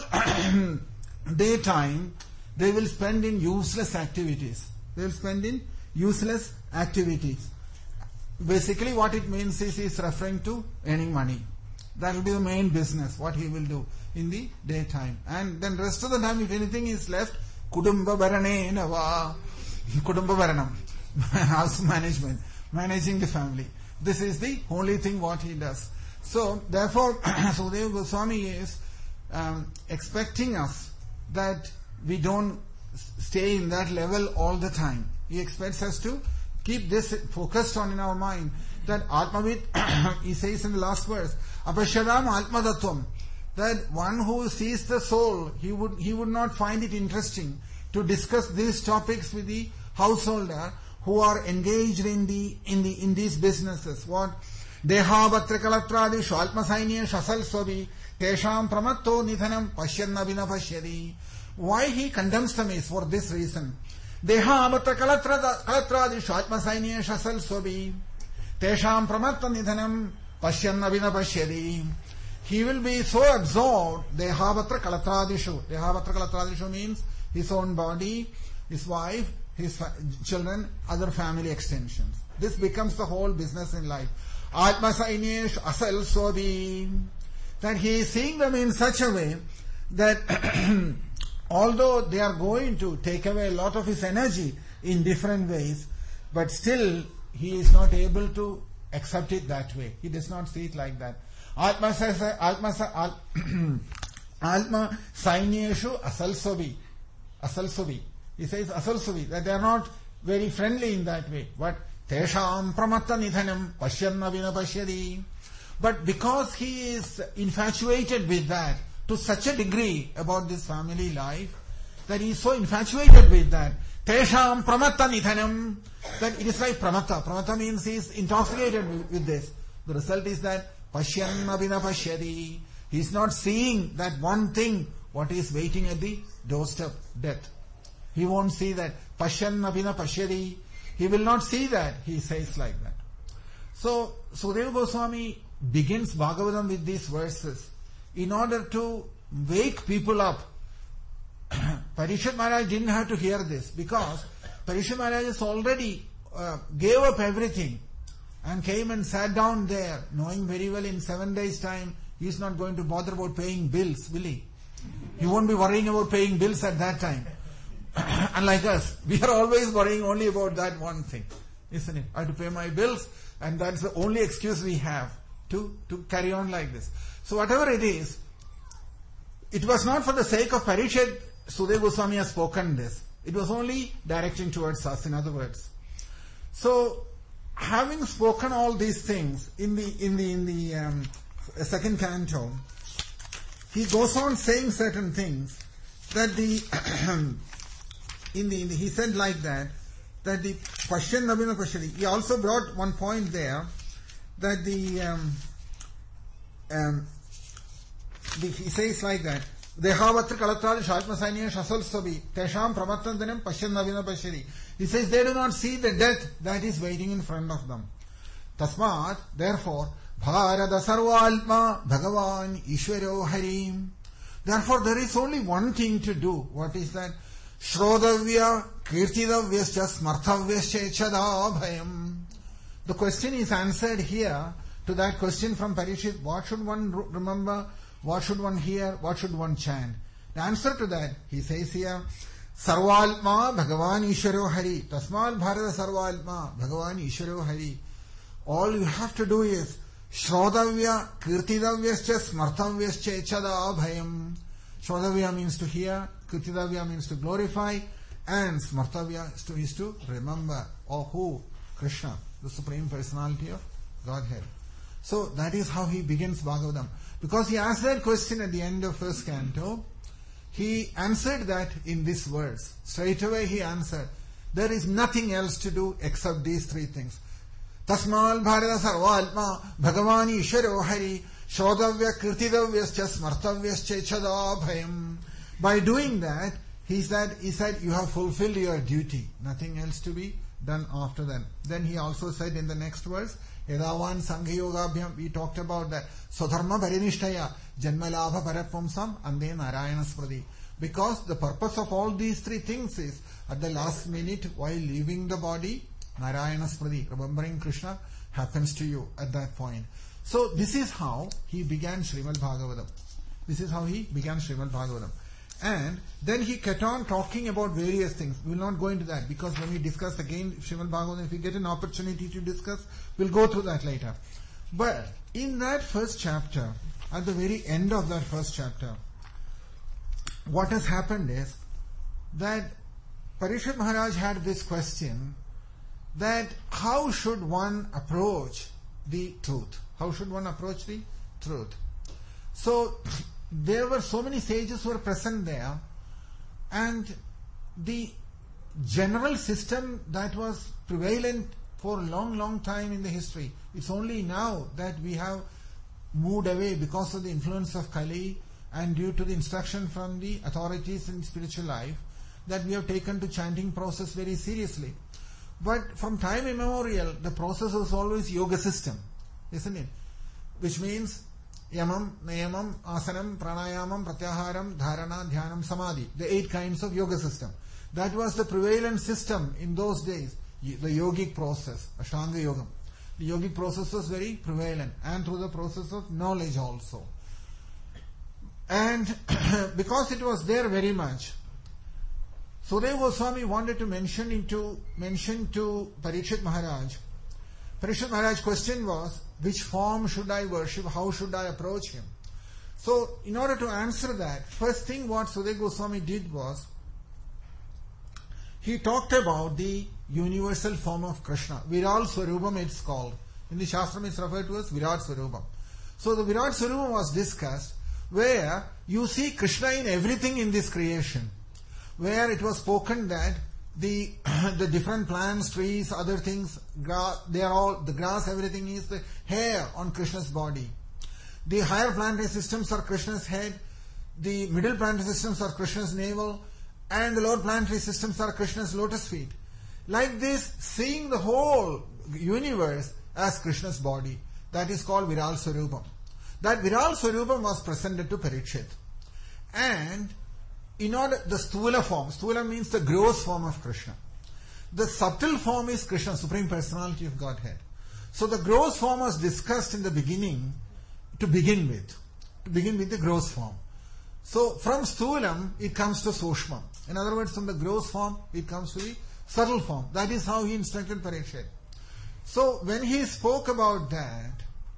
A: daytime they will spend in useless activities. They will spend in useless activities. Basically what it means is he is referring to earning money. That will be the main business, what he will do in the daytime. And then rest of the time, if anything is left, Kudumba Bharanena va. Kudumba Bharanam. House management. Managing the family. This is the only thing what he does. So, therefore, Sukadeva Goswami is expecting us that we don't stay in that level all the time. He expects us to keep this focused on in our mind. That Atmavid, he says in the last verse, Apashyadam Atmadattvam, that one who sees the soul, he would not find it interesting to discuss these topics with the householder who are engaged in these businesses. What? Dehabhatra kalatradi Atma Sainya Shasal Swabi Tesham Pramatto Nithanam Pashyanna Vina Pashyadi. Why he condemns them is for this reason. Dehabhatra kalatradi Atma Sainya Shasal Swabi Tesham Pramatto Nithanam Pashyanna Vina Pashyadi. He will be so absorbed. Dehabhatra kalatradishu. Dehabhatra kalatradishu means his own body, his wife, his children, other family extensions. This becomes the whole business in life. Atma Sainesh Asal Swabi. That he is seeing them in such a way that although they are going to take away a lot of his energy in different ways, but still he is not able to accept it that way. He does not see it like that. Atma Sainyeshu Asal Swabi. Asal Swabi. He says Asal Swabi, that they are not very friendly in that way. But Tesham Pramatta Nithanam Pashyanna Vina Pashyadi. But because he is infatuated with that to such a degree about this family life, that he is so infatuated with that, Tesham Pramatta Nithanam, that it is like Pramatta. Pramatta means he is intoxicated with this. The result is that Pashyanna Vina Pashyadi. He is not seeing that one thing, what is waiting at the doorstep, death. He won't see that. Pashyanna Vina Pashyadi. he will not see that. He says like that. So, Sukadeva Goswami begins Bhagavatam with these verses in order to wake people up. Parikshit Maharaj didn't have to hear this because Parikshit Maharaj has already gave up everything and came and sat down there, knowing very well in 7 days' time he is not going to bother about paying bills, will he? He won't be worrying about paying bills at that time. Unlike us, we are always worrying only about that one thing, isn't it? I have to pay my bills, and that's the only excuse we have to carry on like this. So whatever it is, it was not for the sake of Parikshit Sukadeva Goswami has spoken this. It was only directing towards us, in other words. So, having spoken all these things in the second canto, he goes on saying certain things that he said like that the Pashyan Navina Pashyati. He also brought one point there that he says like that. Dehavatra Kalatral Shatmasanya Shasal Sabi Tesham Pramattandanam Pashyan Navina Pashyati. He says they do not see the death that is waiting in front of them. Tasmat, therefore, Bharada Sarvalma Bhagavan Ishwaro Harim. Therefore, there is only one thing to do. What is that? Shrodavya Kirtidavyascha Smarthavyascha Echada Bhayam. The question is answered here to that question from Parikshit. What should one remember? What should one hear? What should one chant? The answer to that, he says here, Sarvalma Bhagavan Ishwaro Hari. Tasmal Bharata Sarvalma Bhagavan Ishwaro Hari. All you have to do is Shrodavya Kirtidavyascha Smarthavyascha Echada Bhayam. Shrodavya means to hear, Kirtidavya means to glorify, and Smartavya is to remember. Or who? Krishna, the Supreme Personality of Godhead. So that is how he begins Bhagavatam. Because he asked that question at the end of first canto, he answered that in this verse. Straight away he answered, there is nothing else to do except these three things. Tasmal Bharata Sarvalma Bhagavan Ishwaro Hari Shodavya Kirtidavyascha Smartavyascha Echada Bhayam. By doing that, he said, you have fulfilled your duty. Nothing else to be done after that. Then he also said in the next verse, Yadavan Sanghayogabhyam, we talked about that. Swadharma Parinishtaya Janmalabha Parapumsam Ande Narayanasprati. Because the purpose of all these three things is, at the last minute while leaving the body, Narayanasprati, remembering Krishna, happens to you at that point. So this is how he began Srimad Bhagavatam. And then he kept on talking about various things. We will not go into that because when we discuss again Srimad Bhagavatam, if we get an opportunity to discuss, we'll go through that later. But in that first chapter, at the very end of that first chapter, what has happened is that Parikshit Maharaj had this question that how should one approach the truth? How should one approach the truth? So there were so many sages who were present there, and the general system that was prevalent for a long time in the history, it's only now that we have moved away because of the influence of Kali and due to the instruction from the authorities in spiritual life that we have taken to chanting process very seriously. But from time immemorial, the process was always yoga system, isn't it? Which means Yamam, Nayamam, Asanam, Pranayamam, Pratyaharam, Dharana, Dhyanam, Samadhi. The 8 kinds of yoga system. That was the prevalent system in those days. The yogic process, Ashtanga Yoga. The yogic process was very prevalent, and through the process of knowledge also. And because it was there very much, Sukadeva Goswami wanted to mention to Parikshit Maharaj. Parikshit Maharaj's question was, which form should I worship? How should I approach him? So, in order to answer that, first thing what Sukadeva Goswami did was, he talked about the universal form of Krishna. Virat Swarupam it's called. In the Shastram it's referred to as Virat Swarupam. So the Virat Swarupam was discussed, where you see Krishna in everything in this creation. Where it was spoken that the different plants, trees, other things, they are all, the grass, everything is the hair on Krishna's body. The higher planetary systems are Krishna's head, the middle planetary systems are Krishna's navel, and the lower planetary systems are Krishna's lotus feet. Like this, seeing the whole universe as Krishna's body. That is called Viral Swarupam. That Viral Swarupam was presented to Parikshit. And in order, the Sthula form, Sthula means the gross form of Krishna. The subtle form is Krishna, Supreme Personality of Godhead. So the gross form was discussed in the beginning to begin with the gross form. So from Sthulam, it comes to Sushma. In other words, from the gross form, it comes to the subtle form. That is how he instructed Parikshit. So when he spoke about that,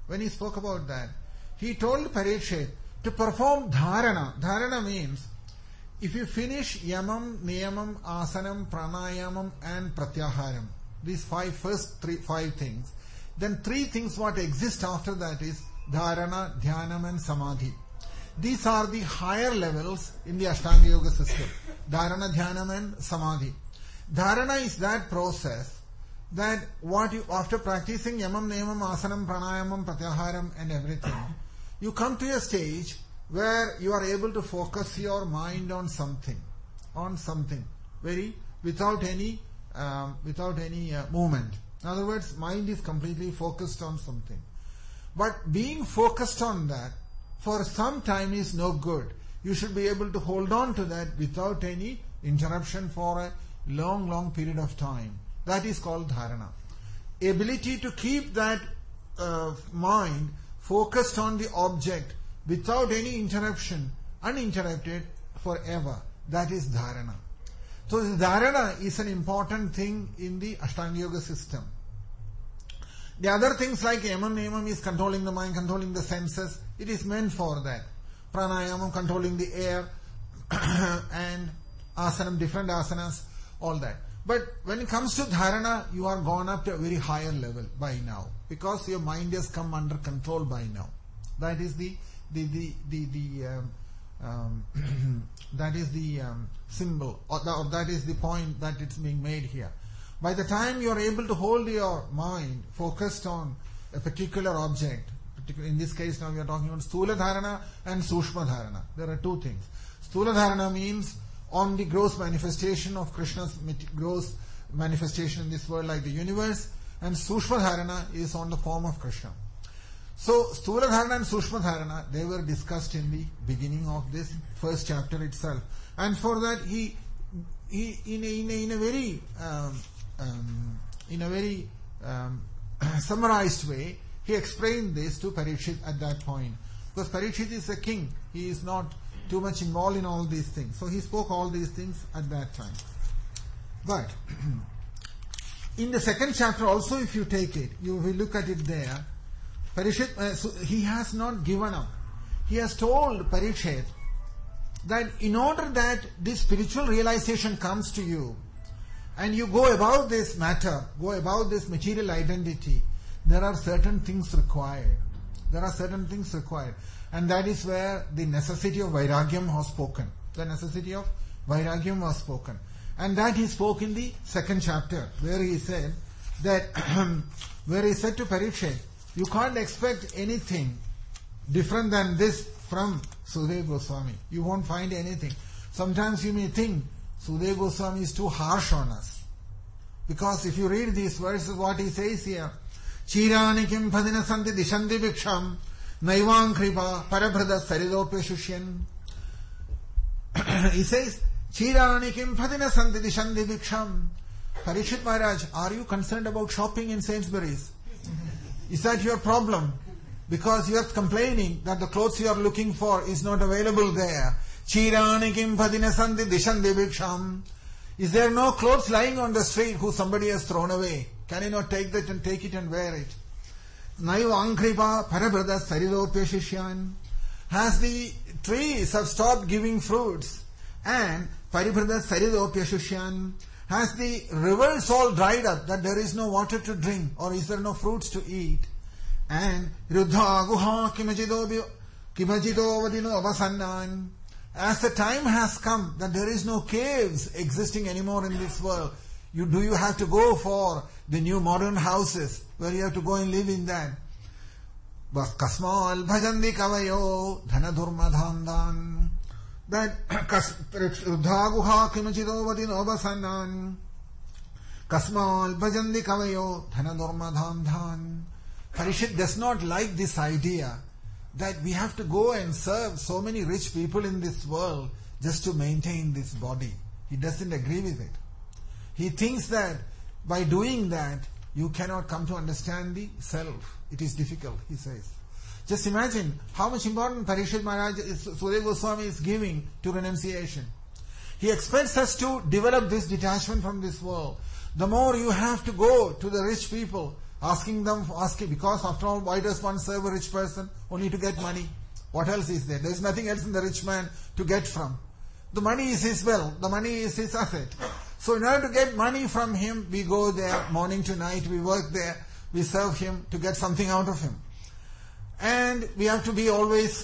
A: he told Parikshit to perform dharana. Dharana means, if you finish yamam, niyamam, asanam, pranayamam and pratyaharam, these first five things, then three things what exist after that is dharana, dhyanam and samadhi. These are the higher levels in the Ashtanga Yoga system. Dharana, dhyanam and samadhi. Dharana is that process that what you, after practicing yamam, niyamam, asanam, pranayamam, pratyaharam and everything, you come to a stage where you are able to focus your mind on something, without any movement. In other words, mind is completely focused on something. But being focused on that for some time is no good. You should be able to hold on to that without any interruption for a long period of time. That is called dharana. Ability to keep that mind focused on the object without any interruption, uninterrupted forever. That is dharana. So dharana is an important thing in the Ashtanga Yoga system. The other things like yamam, niyamam is controlling the mind, controlling the senses. It is meant for that. Pranayamam, controlling the air, and asanam, different asanas, all that. But when it comes to dharana, you are gone up to a very higher level by now, because your mind has come under control by now. That is the symbol, or that is the point that it's being made here. By the time you are able to hold your mind focused on a particular object, in this case now we are talking about Sthula Dharana and Sushma Dharana. There are two things. Sthula Dharana means on the gross manifestation of Krishna's gross manifestation in this world, like the universe, and Sushma Dharana is on the form of Krishna. So Sthula Dharana and Sushma Dharana, they were discussed in the beginning of this first chapter itself. And for that he in a very summarized way, he explained this to Parikshit at that point. Because Parikshit is a king. He is not too much involved in all these things. So he spoke all these things at that time. But in the second chapter also, if you take it, you will look at it there, Parikshit, so he has not given up. He has told Parikshit that in order that this spiritual realization comes to you, and you go about this matter, go about this material identity, there are certain things required. And that is where the necessity of Vairagyam was spoken. And that he spoke in the second chapter, where he said that, where he said to Parikshit, you can't expect anything different than this from Sukadeva Goswami. You won't find anything. Sometimes you may think Sukadeva Goswami is too harsh on us. Because if you read these verses, what he says here, Chirani kim padina santi dishanti bhiksham naivang kripa parabrada saridopya shushyan. He says, Chirani kim padina santi dishanti bhiksham. Parikshit Maharaj, are you concerned about shopping in Sainsbury's? Is that your problem? Because you are complaining that the clothes you are looking for is not available there. Chirani kim padina santi dishanti bhiksham. Is there no clothes lying on the street who somebody has thrown away? Can you not take that and take it and wear it? Naiva Ankripa Parabrada Saridopya Shishyan. Has the trees have stopped giving fruits? And Paribrada Saridopya Shishyan. Has the rivers all dried up that there is no water to drink, or is there no fruits to eat? And Ruddha Guha Kimajido Vadino Avasannan. As the time has come that there is no caves existing anymore in this world, do you have to go for the new modern houses where you have to go and live in that? Kasmal bhajandi kavayo dhanadurma dhandan. That Ruddha Guha Kimajido Vadino Avasannan. Kasmal bhajandi kavayo dhanadurmadhan dhan. Parishit does not like this idea that we have to go and serve so many rich people in this world just to maintain this body. He doesn't agree with it. He thinks that by doing that, you cannot come to understand the self. It is difficult, he says. Just imagine how much importance Parishit Maharaj, Sukadeva Goswami is giving to renunciation. He expects us to develop this detachment from this world. The more you have to go to the rich people, asking, because after all, why does one serve a rich person? Only to get money. What else is there? There is nothing else in the rich man to get from. The money is his wealth. The money is his asset. So in order to get money from him, we go there morning to night, we work there, we serve him to get something out of him. And we have to be always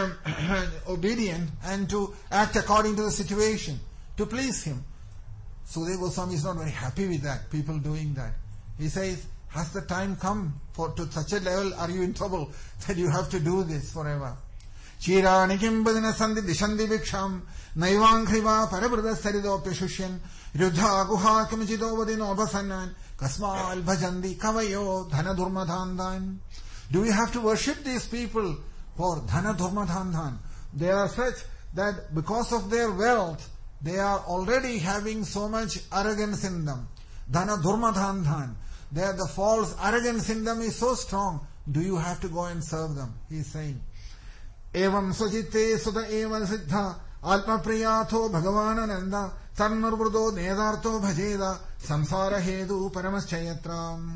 A: obedient and to act according to the situation, to please him. Sukadeva Goswami is not very happy with that, people doing that. He says, has the time come to such a level, are you in trouble that you have to do this forever? Chirani kimbadina sandhi dishandi viksham naivankriva parabrada saridopya shushyan Rudha guha kamichido vadino abasanan kasmal bhajandi kavayo dhana durmadhandan. Do we have to worship these people for dhana durmadhandan? They are such that because of their wealth, they are already having so much arrogance in them. Dhana durmadhandan. The false arrogance in them is so strong. Do you have to go and serve them? He is saying. Evam sojitte suda eva siddha alpa priyatho bhagavanananda Tarnurvrudo nedartho bhajeda samsara hedu paramaschayatram.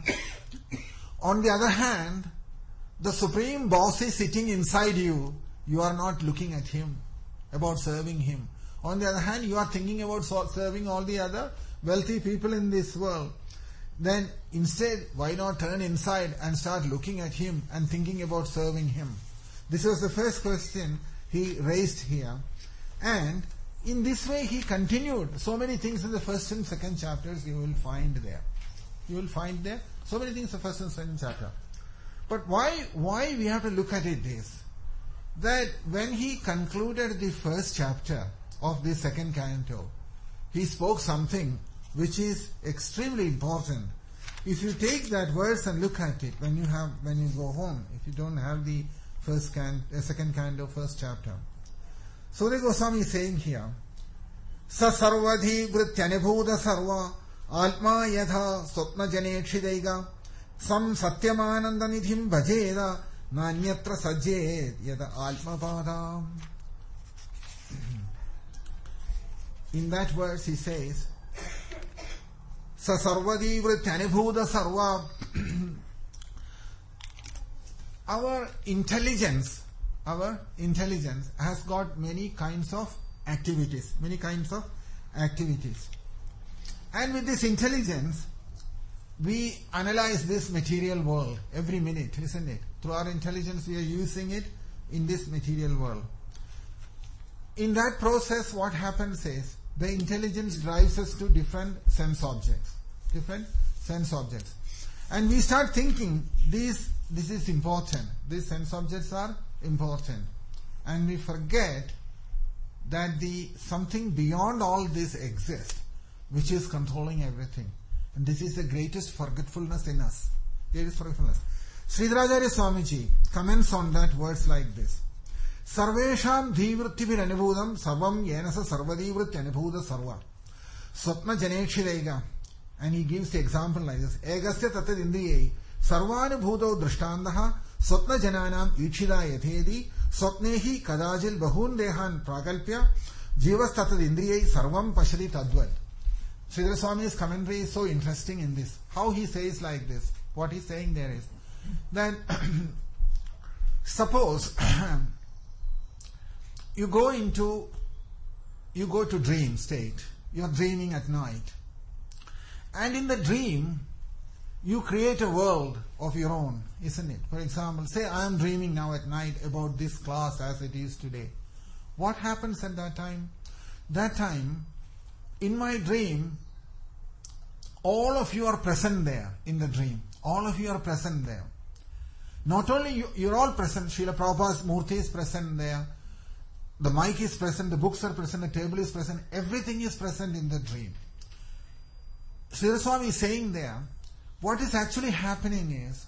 A: On the other hand, the supreme boss is sitting inside you. You are not looking at him, about serving him. On the other hand, you are thinking about serving all the other wealthy people in this world. Then instead, why not turn inside and start looking at him and thinking about serving him? This was the first question he raised here. And in this way he continued. So many things in the first and second chapters you will find there. You will find there so many things in the first and second chapter. But why we have to look at it is that when he concluded the first chapter of the second canto, he spoke something which is extremely important. If you take that verse and look at it when you go home, if you don't have the second canto, first chapter, Sukadeva Goswami is saying here, Sa sarvadhi vrityanibhuda sarva Atma yatha swapna janekshidaiga Sam satyamananda nidhim bhajeda Nanyatra sajjed yada atma pada. In that verse he says, Sa sarvadhi vrityanibhuda sarva. Our intelligence has got many kinds of activities. And with this intelligence, we analyze this material world every minute, isn't it? Through our intelligence, we are using it in this material world. In that process, what happens is, the intelligence drives us to different sense objects. And we start thinking, this is important. These sense objects are important. And we forget that something beyond all this exists, which is controlling everything. And this is the greatest forgetfulness in us. Sridharacharya Swamiji comments on that words like this. Sarvesham dhivruttibhir anubhudam sarvam yenasa sarvadivrutti anubhuda sarva. Swapna janekshidaiga. And he gives the example like this. Egasya tatad indriyai sarvanubhuto drishtandaha swapna jananam ikshida yathedi swapnehi kadajil bahun dehan prakalpya jivas tatad indriyai sarvam pashari tadvat. Sridhar Swami's commentary is so interesting in this. How he says like this. What he's saying there is that suppose you go to dream state. You are dreaming at night. And in the dream, you create a world of your own, isn't it? For example, say I am dreaming now at night about this class as it is today. What happens at that time? That time, in my dream, all of you are present there in the dream. All of you are present there. Not only you're all present, Srila Prabhupada's Murti is present there, the mic is present, the books are present, the table is present, everything is present in the dream. Sridhar Swami is saying there, what is actually happening is,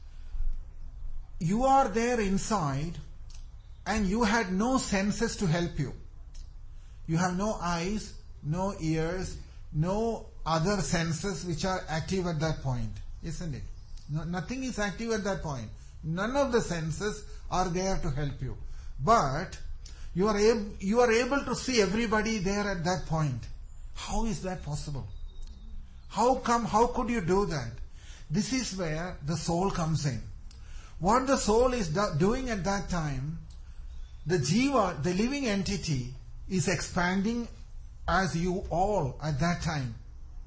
A: you are there inside and you had no senses to help you. You have no eyes, no ears, no other senses which are active at that point, isn't it? Nothing is active at that point. None of the senses are there to help you. But you are able to see everybody there at that point. How is that possible? How could you do that? This is where the soul comes in. What the soul is doing at that time, the jiva, the living entity, is expanding as you all at that time.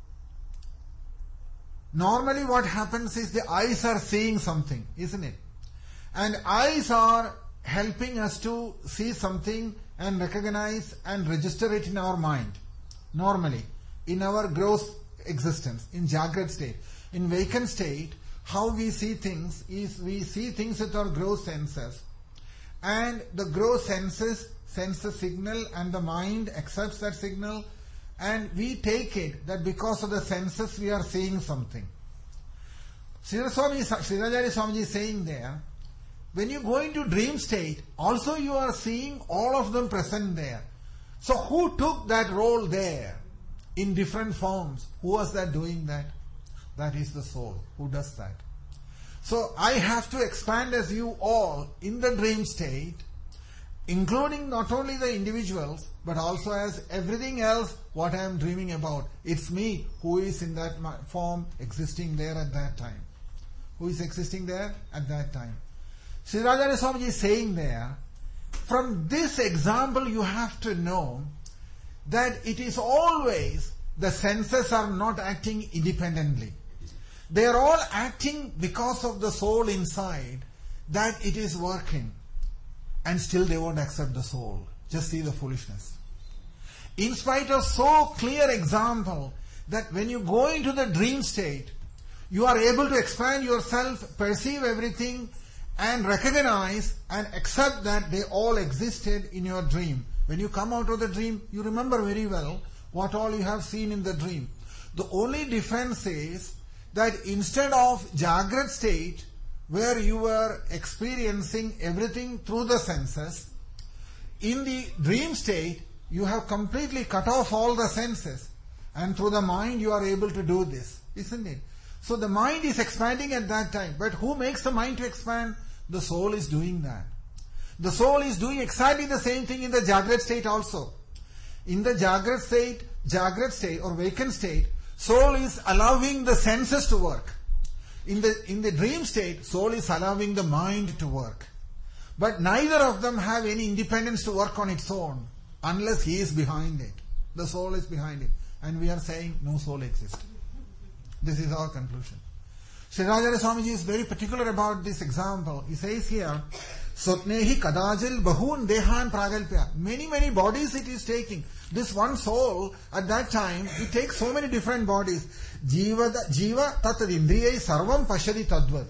A: Normally what happens is the eyes are seeing something, isn't it? And eyes are helping us to see something and recognize and register it in our mind. Normally, in our gross existence, in Jagrat state. In vacant state, how we see things is we see things with our gross senses. And the gross senses sends a signal and the mind accepts that signal, and we take it that because of the senses we are seeing something. Sridharacharya Swamiji is saying there, when you go into dream state, also you are seeing all of them present there. So who took that role there in different forms? Who was that doing that? That is the soul who does that. So I have to expand as you all in the dream state, including not only the individuals, but also as everything else what I am dreaming about. It's me who is in that form existing there at that time. Who is existing there at that time. Sridharacharya Swamiji is saying there, from this example you have to know that it is always the senses are not acting independently. They are all acting because of the soul inside, that it is working. And still they won't accept the soul. Just see the foolishness. In spite of so clear example that when you go into the dream state, you are able to expand yourself, perceive everything, and recognize and accept that they all existed in your dream. When you come out of the dream, you remember very well what all you have seen in the dream. The only difference is that instead of Jagrat state, where you were experiencing everything through the senses, in the dream state, you have completely cut off all the senses. And through the mind, you are able to do this, isn't it? So the mind is expanding at that time. But who makes the mind to expand? The soul is doing that. The soul is doing exactly the same thing in the Jagrat state also. In the Jagrat state or vacant state, soul is allowing the senses to work. In the dream state, soul is allowing the mind to work. But neither of them have any independence to work on its own, unless he is behind it. The soul is behind it. And we are saying no soul exists. This is our conclusion. Sridharacharya Swamiji is very particular about this example. He says here, Sotnehi kadajil bahun dehan pragalpya. Many bodies it is taking. This one soul, at that time, it takes so many different bodies. Jiva tatad indriyai sarvam pashadi tadvat.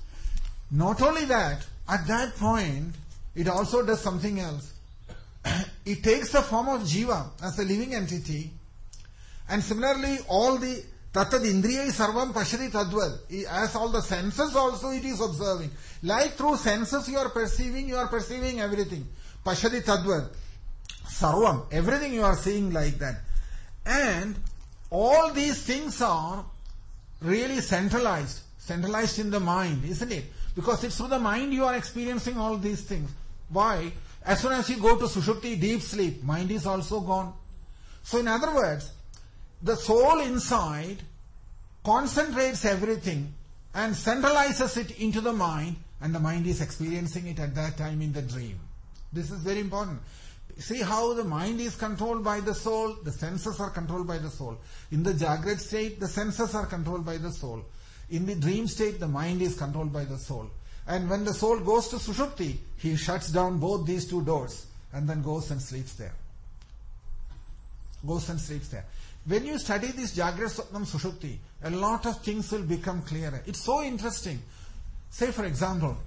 A: Not only that, at that point, it also does something else. It takes the form of jiva as a living entity, and similarly all the tatad indriyai sarvam pashadi tadvat, as all the senses also it is observing. Like through senses you are perceiving everything. Pashadi tadvat. Sarvam, everything you are seeing like that. And all these things are really centralized in the mind, isn't it? Because it's through the mind you are experiencing all these things. Why? As soon as you go to Sushupti, deep sleep, mind is also gone. So in other words, the soul inside concentrates everything and centralizes it into the mind, and the mind is experiencing it at that time in the dream. This is very important. See how the mind is controlled by the soul, the senses are controlled by the soul. In the Jagrat state, the senses are controlled by the soul. In the dream state, the mind is controlled by the soul. And when the soul goes to Sushupti, he shuts down both these two doors and then goes and sleeps there. When you study this Jagrat Swapnam Sushupti, a lot of things will become clearer. It's so interesting. Say for example,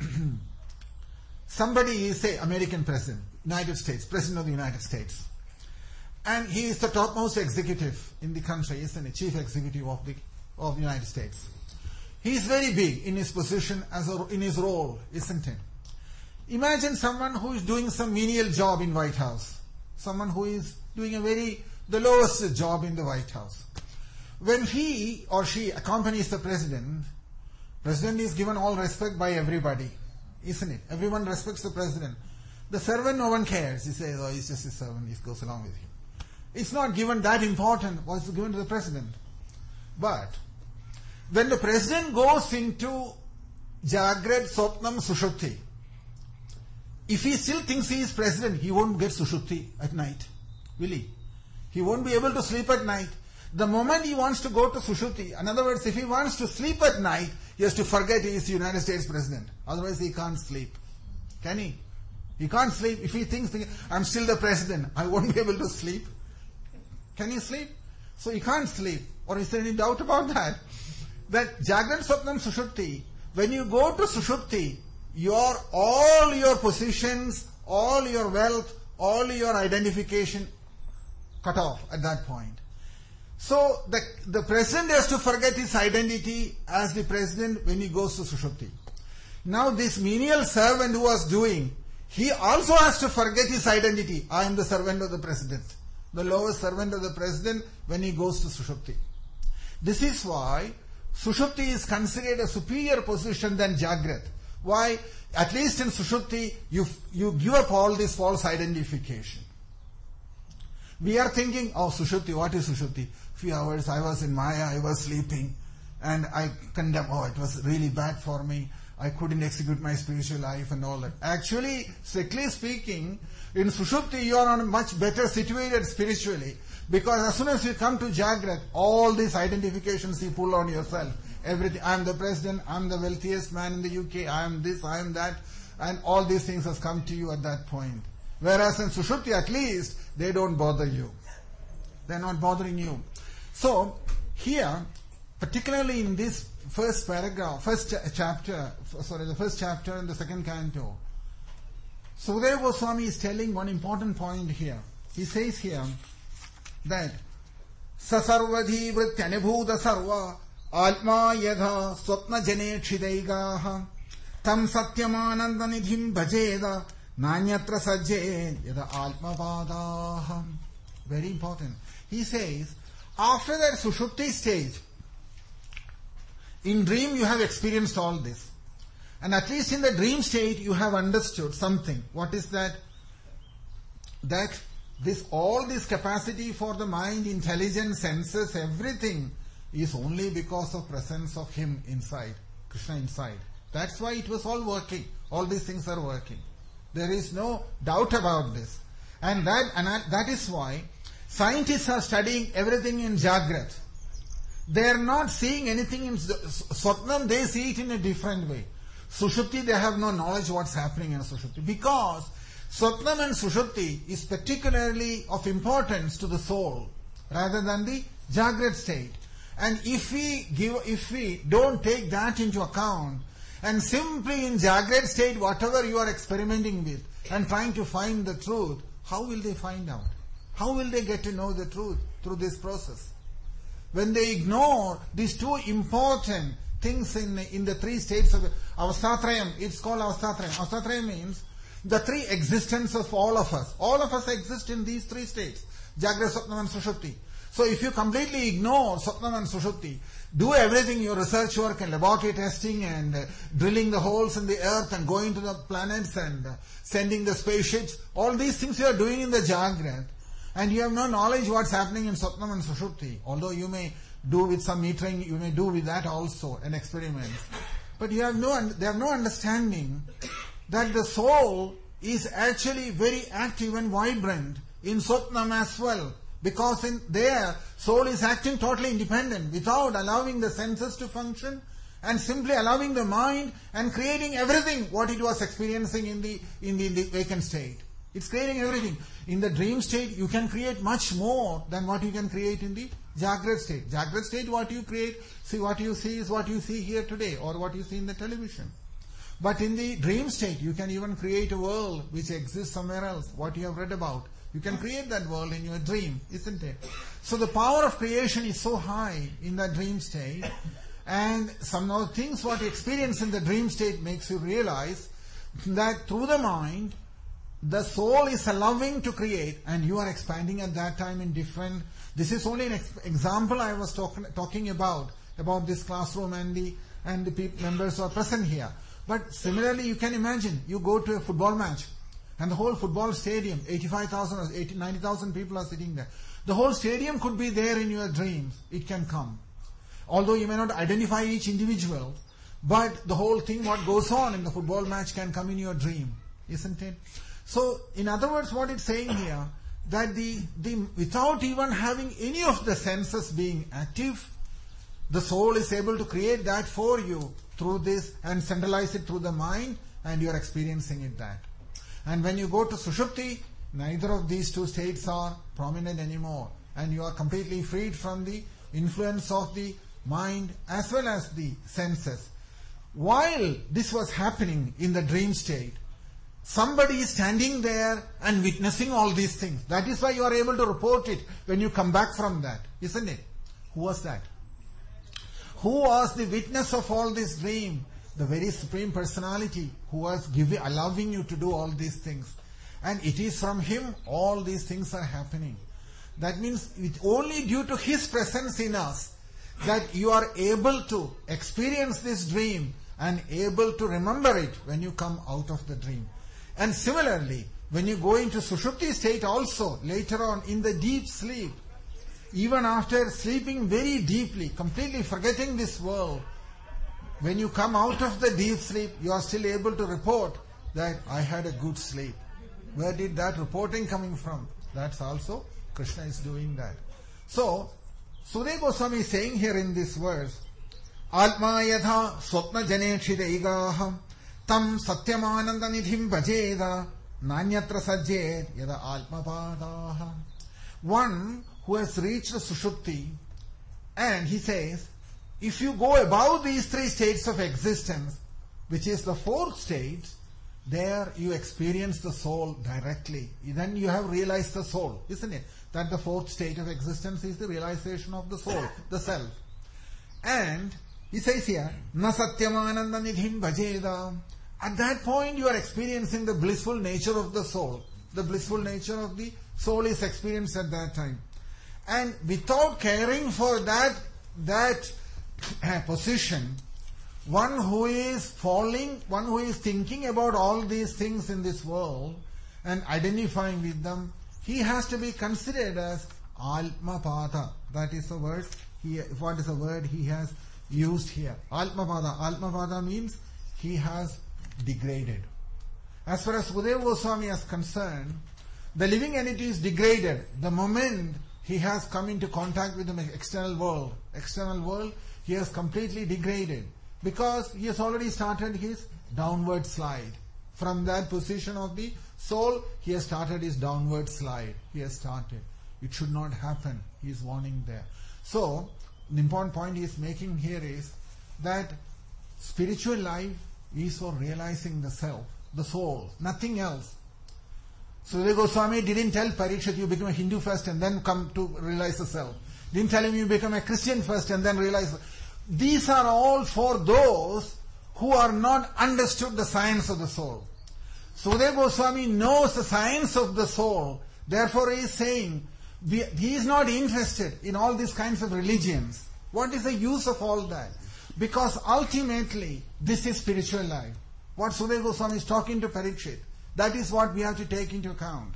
A: somebody is, say, American president, President of the United States. And he is the topmost executive in the country, isn't he? Chief executive of the United States. He is very big in his position, in his role, isn't it? Imagine someone who is doing some menial job in White House. Someone who is doing the lowest job in the White House. When he or she accompanies the president is given all respect by everybody, isn't it? Everyone respects the president. The servant, no one cares. He says, oh, he's just a servant, he goes along with him. It's not given that important what's given to the president. But when the president goes into Jagrat, Swapnam, Sushupti, if he still thinks he is president, he won't get Sushupti at night. Will he? He won't be able to sleep at night. The moment he wants to go to Sushupti, in other words, if he wants to sleep at night, he has to forget he is the United States president. Otherwise he can't sleep. Can he? He can't sleep. If he thinks, I'm still the president, I won't be able to sleep. Can he sleep? So he can't sleep. Or is there any doubt about that? That Jagrat, Swapnam, Sushupti, when you go to Sushupti, all your positions, all your wealth, all your identification cut off at that point. So the president has to forget his identity as the president when he goes to Sushupti. Now this menial servant who was doing, he also has to forget his identity. I am the servant of the president. The lowest servant of the president when he goes to Sushupti. This is why Sushupti is considered a superior position than Jagrat. Why? At least in Sushupti, you give up all this false identification. We are thinking, oh Sushupti, what is Sushupti? Few hours I was in Maya, I was sleeping, and I condemn, it was really bad for me. I couldn't execute my spiritual life and all that. Actually, strictly speaking, in Sushupti you are much better situated spiritually, because as soon as you come to Jagrat, all these identifications you pull on yourself. Everything, I am the president, I am the wealthiest man in the UK, I am this, I am that, and all these things has come to you at that point. Whereas in Sushupti, at least, they don't bother you. They're not bothering you. So, here, particularly in this first paragraph, the first chapter in the second canto, Sukadeva Goswami is telling one important point here. He says here that Sasarvadhi Vrityanibhuta Sarva Atma Yadha Swapna Jane Kshidaigaha Tam Satyamanandanidhim Bhajeda Nanyatra Sajje Yada Atmavadaha. Very important. He says, after that Sushupti stage, in dream you have experienced all this. And at least in the dream state you have understood something. What is that? That all this capacity for the mind, intelligence, senses, everything is only because of presence of Him inside, Krishna inside. That's why it was all working. All these things are working. There is no doubt about this. And that is why scientists are studying everything in Jagrat. They are not seeing anything in Swapnam, they see it in a different way. Sushupti, they have no knowledge what's happening in Sushupti. Because Swapnam and Sushupti is particularly of importance to the soul rather than the Jagrat state. And if we don't take that into account, and simply in Jagrat state, whatever you are experimenting with and trying to find the truth, how will they find out? How will they get to know the truth through this process? When they ignore these two important things in the three states of Avastatrayam, it's called Avastatrayam. Avastatrayam means the three existences of all of us. All of us exist in these three states, Jagrat, Swapnam and Sushupti. So if you completely ignore Swapnam and Sushupti, do everything, your research work and laboratory testing and drilling the holes in the earth and going to the planets and sending the spaceships, all these things you are doing in the Jagrat, and you have no knowledge what's happening in Swapnam and Sushupti, although you may do with some metering, you may do with that also an experiment. But they have no understanding that the soul is actually very active and vibrant in Swapnam as well. Because in there, soul is acting totally independent without allowing the senses to function and simply allowing the mind and creating everything what it was experiencing in the vacant state. It's creating everything. In the dream state, you can create much more than what you can create in the Jagrat state. Jagrat state, what you create, what you see is what you see here today or what you see in the television. But in the dream state, you can even create a world which exists somewhere else, what you have read about. You can create that world in your dream, isn't it? So the power of creation is so high in that dream state, and some of the things what you experience in the dream state makes you realize that through the mind, the soul is allowing to create, and you are expanding at that time in different... This is only an example I was talking about this classroom and the members who are present here. But similarly, you can imagine, you go to a football match, and the whole football stadium, 85,000 or 90,000 people are sitting there. The whole stadium could be there in your dreams. It can come. Although you may not identify each individual, but the whole thing, what goes on in the football match can come in your dream, isn't it? So, in other words, what it's saying here, that without even having any of the senses being active, the soul is able to create that for you through this and centralize it through the mind, and you are experiencing it that. And when you go to Sushupti, neither of these two states are prominent anymore, and you are completely freed from the influence of the mind as well as the senses. While this was happening in the dream state, somebody is standing there and witnessing all these things. That is why you are able to report it when you come back from that, isn't it? Who was that? Who was the witness of all this dream? The very Supreme Personality who was allowing you to do all these things. And it is from Him all these things are happening. That means it's only due to His presence in us that you are able to experience this dream and able to remember it when you come out of the dream. And similarly, when you go into Sushupti state also, later on in the deep sleep, even after sleeping very deeply, completely forgetting this world, when you come out of the deep sleep, you are still able to report that I had a good sleep. Where did that reporting coming from? That's also Krishna is doing that. So, Sudeva Goswami is saying here in this verse, Atma yatha swapna janekshidaigaha tam satyamananda nidhim bhajeda nanyatra sajjed yada almapadaha. One who has reached the Sushupti, and he says, if you go above these three states of existence, which is the fourth state, there you experience the soul directly. Then you have realized the soul, isn't it? That the fourth state of existence is the realization of the soul, the self. And he says here, Na satyamananda nidhim bhajeda. At that point you are experiencing the blissful nature of the soul. The blissful nature of the soul is experienced at that time. And without caring for that position, one who is falling, one who is thinking about all these things in this world and identifying with them, he has to be considered as Almapada. That is the word. What is the word he has used here? Almapada. Almapada means he has degraded. As far as Sukadeva Goswami is concerned, the living entity is degraded the moment he has come into contact with the external world. External world, he has completely degraded because he has already started his downward slide. From that position of the soul, he has started his downward slide. He has started. It should not happen. He is warning there. So, the important point he is making here is that spiritual life is for realizing the self, the soul, nothing else. Sukadeva Goswami didn't tell Parikshit you become a Hindu first and then come to realize the self. Didn't tell him you become a Christian first and then realize. These are all for those who are not understood the science of the soul. Sukadeva Goswami knows the science of the soul. Therefore he is saying, he is not interested in all these kinds of religions. What is the use of all that? Because ultimately, this is spiritual life. What Sukadeva Goswami is talking to Parikshit, that is what we have to take into account.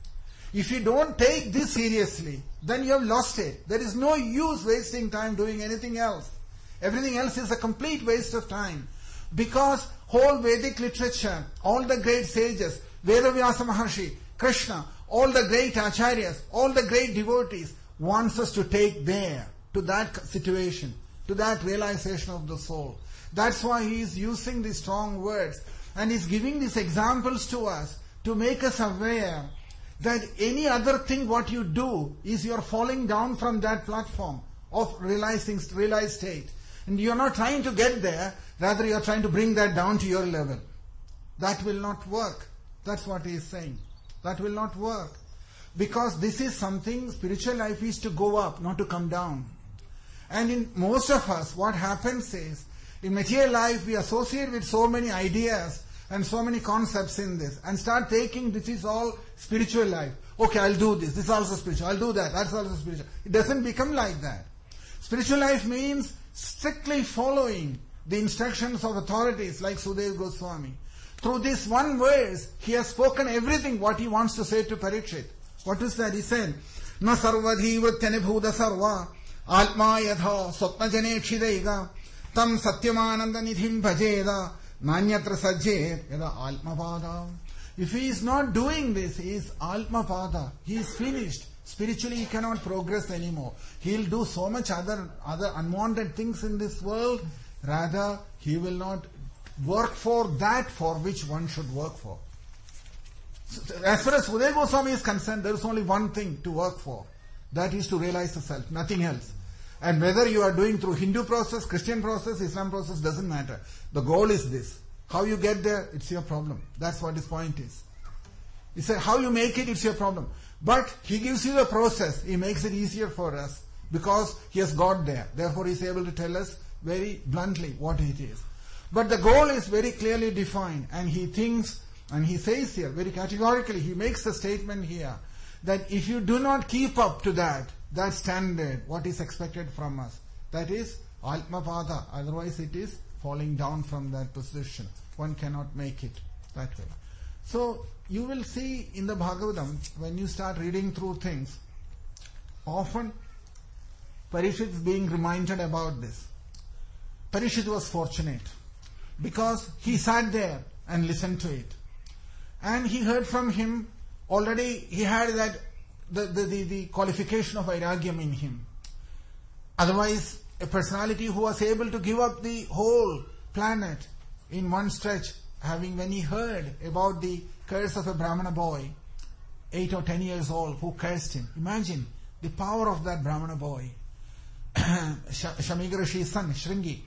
A: If you don't take this seriously, then you have lost it. There is no use wasting time doing anything else. Everything else is a complete waste of time. Because whole Vedic literature, all the great sages, Vedavyasa Maharshi, Krishna, all the great acharyas, all the great devotees wants us to take there, to that situation, to that realization of the soul. That's why he is using these strong words and is giving these examples to us to make us aware that any other thing what you do is you are falling down from that platform of realized state. And you are not trying to get there, rather you are trying to bring that down to your level. That will not work. That's what he is saying. That will not work. Because this is something, spiritual life is to go up, not to come down. And in most of us, what happens is, in material life, we associate with so many ideas and so many concepts in this, and start taking this is all spiritual life. Okay, I'll do this. This is also spiritual. I'll do that. That's also spiritual. It doesn't become like that. Spiritual life means strictly following the instructions of authorities like Sudeva Goswami. Through this one verse, he has spoken everything what he wants to say to Parikshit. What is that? He said, Na sarvadhi vrityane bhuda sarva atma yatha swapna jane kshidaiga tam satyamananda nidhim bhajeda nanyatra sajjet yada almapada. If he is not doing this, he is almapada. He is finished. Spiritually he cannot progress anymore. He will do so much other unwanted things in this world. Rather, he will not work for that for which one should work for. So, as far as Sudeva Goswami is concerned, there is only one thing to work for. That is to realize the self, nothing else. And whether you are doing through Hindu process, Christian process, Islam process, doesn't matter. The goal is this. How you get there, it's your problem. That's what his point is. He said, how you make it, it's your problem. But he gives you the process. He makes it easier for us because he has got there. Therefore, he is able to tell us very bluntly what it is. But the goal is very clearly defined, and he thinks, and he says here very categorically, he makes the statement here that if you do not keep up to that standard, what is expected from us, that is Atmapada. Otherwise, it is falling down from that position. One cannot make it that way. So, you will see in the Bhagavatam, when you start reading through things, often Parikshit is being reminded about this. Parikshit was fortunate because he sat there and listened to it. And he heard from him, already he had that the qualification of Vairagyam in him. Otherwise, a personality who was able to give up the whole planet in one stretch, when he heard about the curse of a Brahmana boy, 8 or 10 years old, who cursed him. Imagine the power of that Brahmana boy. Shamiga Rishi's son, Shringi.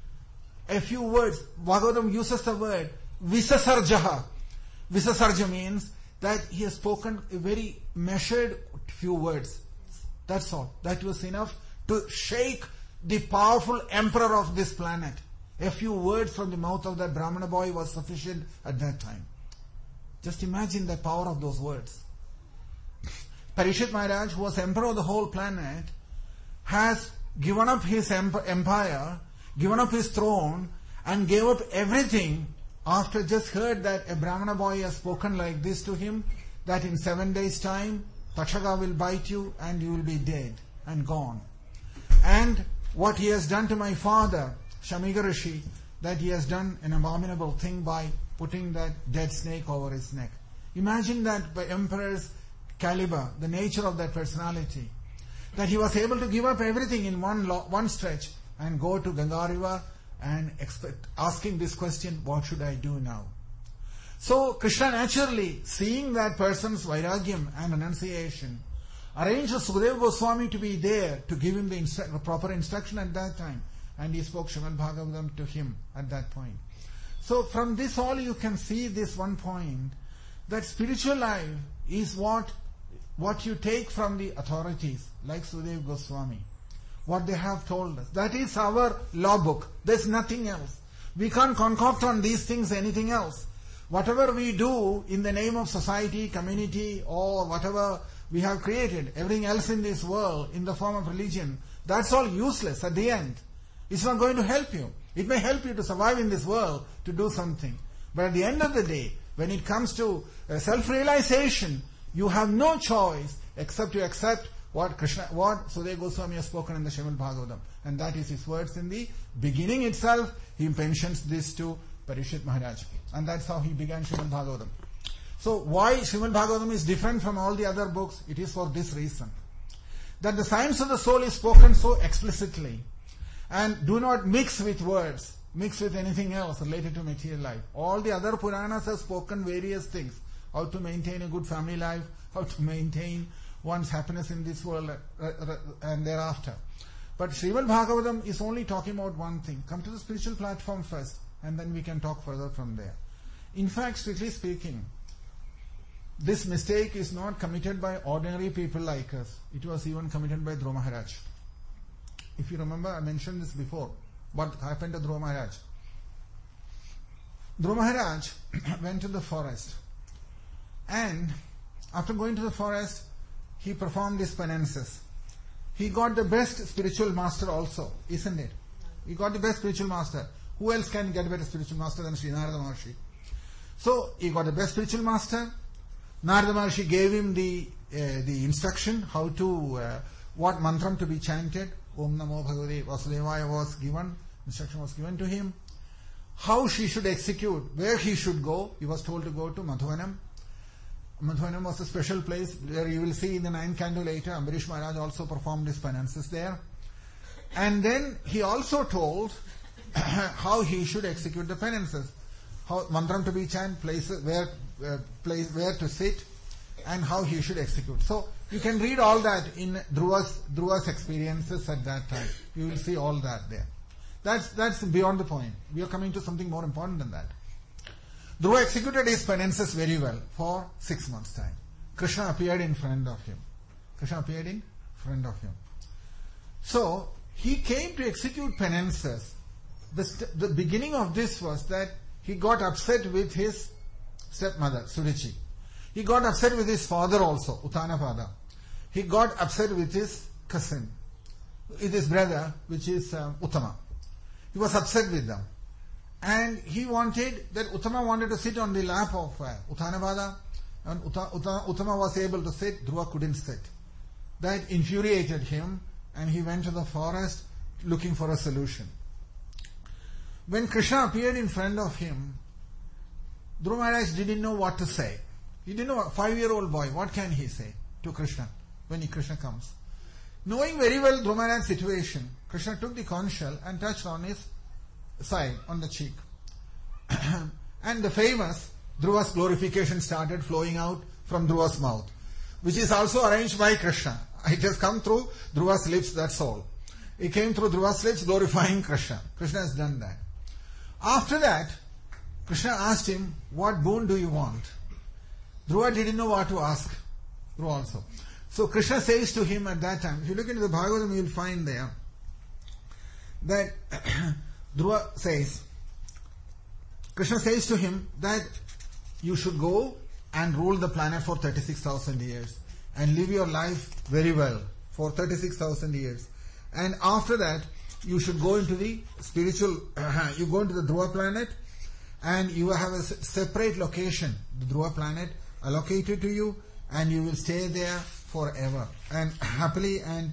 A: A few words, Bhagavatam uses the word Visasarjaha. Visasarja means that he has spoken a very measured few words. That's all. That was enough to shake the powerful emperor of this planet. A few words from the mouth of that Brahmana boy was sufficient at that time. Just imagine the power of those words. Parikshit Maharaj, who was emperor of the whole planet, has given up his empire, given up his throne, and gave up everything after just heard that a Brahmana boy has spoken like this to him, that in 7 days' time, Takshaka will bite you and you will be dead and gone. And what he has done to my father, Shamiga Rishi, that he has done an abominable thing by putting that dead snake over his neck. Imagine that by emperor's caliber, the nature of that personality, that he was able to give up everything in one stretch and go to Ganga River and asking this question, what should I do now? So Krishna naturally, seeing that person's vairagyam and renunciation, arranged Sukadeva Goswami to be there to give him the proper instruction at that time. And he spoke Srimad Bhagavatam to him at that point. So from this all you can see this one point, that spiritual life is what you take from the authorities, like Sukadeva Goswami. What they have told us. That is our law book. There's nothing else. We can't concoct on these things anything else. Whatever we do in the name of society, community, or whatever we have created, everything else in this world, in the form of religion, that's all useless at the end. It's not going to help you. It may help you to survive in this world, to do something. But at the end of the day, when it comes to self-realization, you have no choice except to accept what Sukadeva Goswami has spoken in the Srimad Bhagavatam. And that is his words in the beginning itself. He mentions this to Parikshit Maharaj. And that's how he began Srimad Bhagavatam. So why Srimad Bhagavatam is different from all the other books? It is for this reason. That the science of the soul is spoken so explicitly. And do not mix with words, mix with anything else related to material life. All the other Puranas have spoken various things. How to maintain a good family life, how to maintain one's happiness in this world and thereafter. But Srimad Bhagavatam is only talking about one thing. Come to the spiritual platform first, and then we can talk further from there. In fact, strictly speaking, this mistake is not committed by ordinary people like us. It was even committed by Dhruva Maharaj. If you remember, I mentioned this before. What happened to Dhruva Maharaj? Dhruva Maharaj went to the forest, and after going to the forest, he performed his penances. He got the best spiritual master also, isn't it? He got the best spiritual master. Who else can get a better spiritual master than Sri Narada Maharshi? So he got the best spiritual master. Narada Maharshi gave him the instruction how to what mantram to be chanted. Om Namo Bhagavate Vasudevaya was given. Instruction was given to him. How she should execute, where he should go. He was told to go to Madhuvanam. Madhuvanam was a special place where you will see in the 9th canto later, Ambarish Maharaj also performed his penances there. And then he also told how he should execute the penances. How mantram to be chanted, places where to sit, and how he should execute. So you can read all that in Dhruva's experiences at that time. You will see all that there. That's beyond the point. We are coming to something more important than that. Dhruva executed his penances very well for 6 months' time. Krishna appeared in front of him. So he came to execute penances. The beginning of this was that he got upset with his stepmother, Suruchi. He got upset with his father also, Uttanapada. He got upset with his cousin, with his brother, which is Uttama. He was upset with them. And Uttama wanted to sit on the lap of Uttanapada, and Uttama was able to sit, Dhruva couldn't sit. That infuriated him, and he went to the forest looking for a solution. When Krishna appeared in front of him, Dhruva Maharaj didn't know what to say. He didn't know, a 5-year-old boy, what can he say to Krishna when Krishna comes? Knowing very well Dhruva Maharaj's situation, Krishna took the conch shell and touched on his side, on the cheek. And the famous Dhruva's glorification started flowing out from Dhruva's mouth, which is also arranged by Krishna. It has come through Dhruva's lips, that's all. It came through Dhruva's lips glorifying Krishna. Krishna has done that. After that, Krishna asked him, what boon do you want? Dhruva didn't know what to ask. Dhruva also. So Krishna says to him at that time, if you look into the Bhagavatam, you will find there that Dhruva says, Krishna says to him that you should go and rule the planet for 36,000 years and live your life very well for 36,000 years. And after that, you should go into the spiritual, you go into the Dhruva planet and you have a separate location, the Dhruva planet, allocated to you, and you will stay there forever and happily, and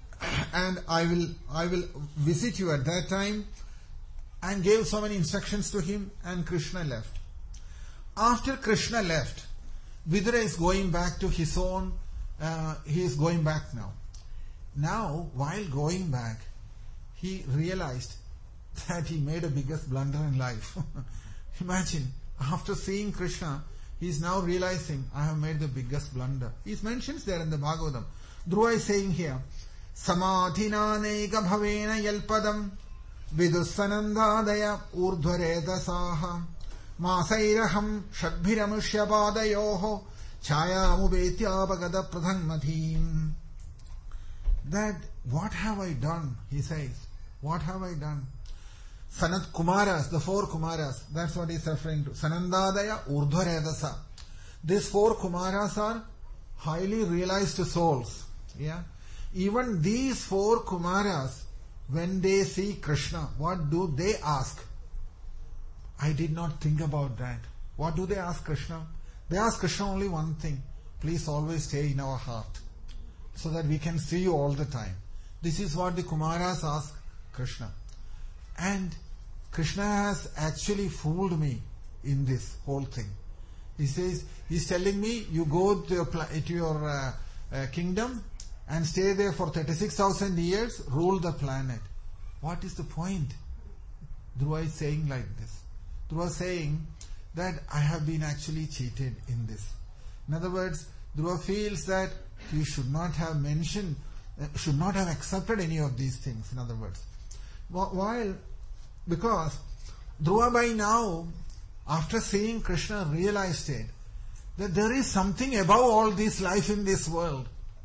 A: I will visit you at that time, and gave so many instructions to him, and Krishna left. After Krishna left, Vidura is going back to his own, he is going back now. Now, while going back, he realized that he made a biggest blunder in life. Imagine, after seeing Krishna, he is now realizing, I have made the biggest blunder. He mentions there in the Bhagavatam. Dhruva is saying here, Samadhinaneka bhavena yalpadam vidussanandadaya urdhvaredasaha masairaham shadbhiramushyapaadayoho chayamubetyaapagada pradhanmadhim. That, what have I done? He says, what have I done? Sanat Kumaras, the 4 Kumaras, that's what he's referring to. Sanandadaya Urdhvaredasa. These 4 Kumaras are highly realized souls. Yeah. Even these 4 Kumaras, when they see Krishna, what do they ask? I did not think about that. What do they ask Krishna? They ask Krishna only one thing. Please always stay in our heart, so that we can see you all the time. This is what the Kumaras ask Krishna. And Krishna has actually fooled me in this whole thing. He says, he's telling me, you go to your kingdom and stay there for 36,000 years, rule the planet. What is the point? Dhruva is saying like this. Dhruva is saying that I have been actually cheated in this. In other words, Dhruva feels that he should not have mentioned, should not have accepted any of these things, in other words. Because Dhruva by now, after seeing Krishna, realized it,
B: that there is something above all this life in this world.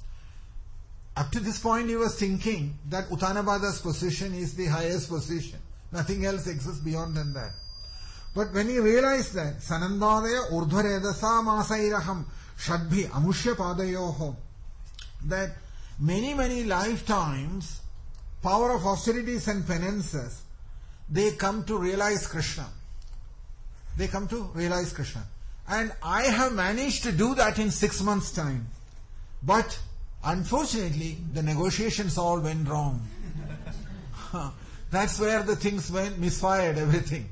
B: Up to this point he was thinking that Uttanapada's position is the highest position. Nothing else exists beyond than that. But when he realized that Sanandadaya urdhvaredasa masairaham shadbhi amushya padayoho, that many lifetimes, power of austerities and penances, they come to realize Krishna. They come to realize Krishna. And I have managed to do that in 6 months' time. But unfortunately, the negotiations all went wrong. That's where the things went misfired, everything.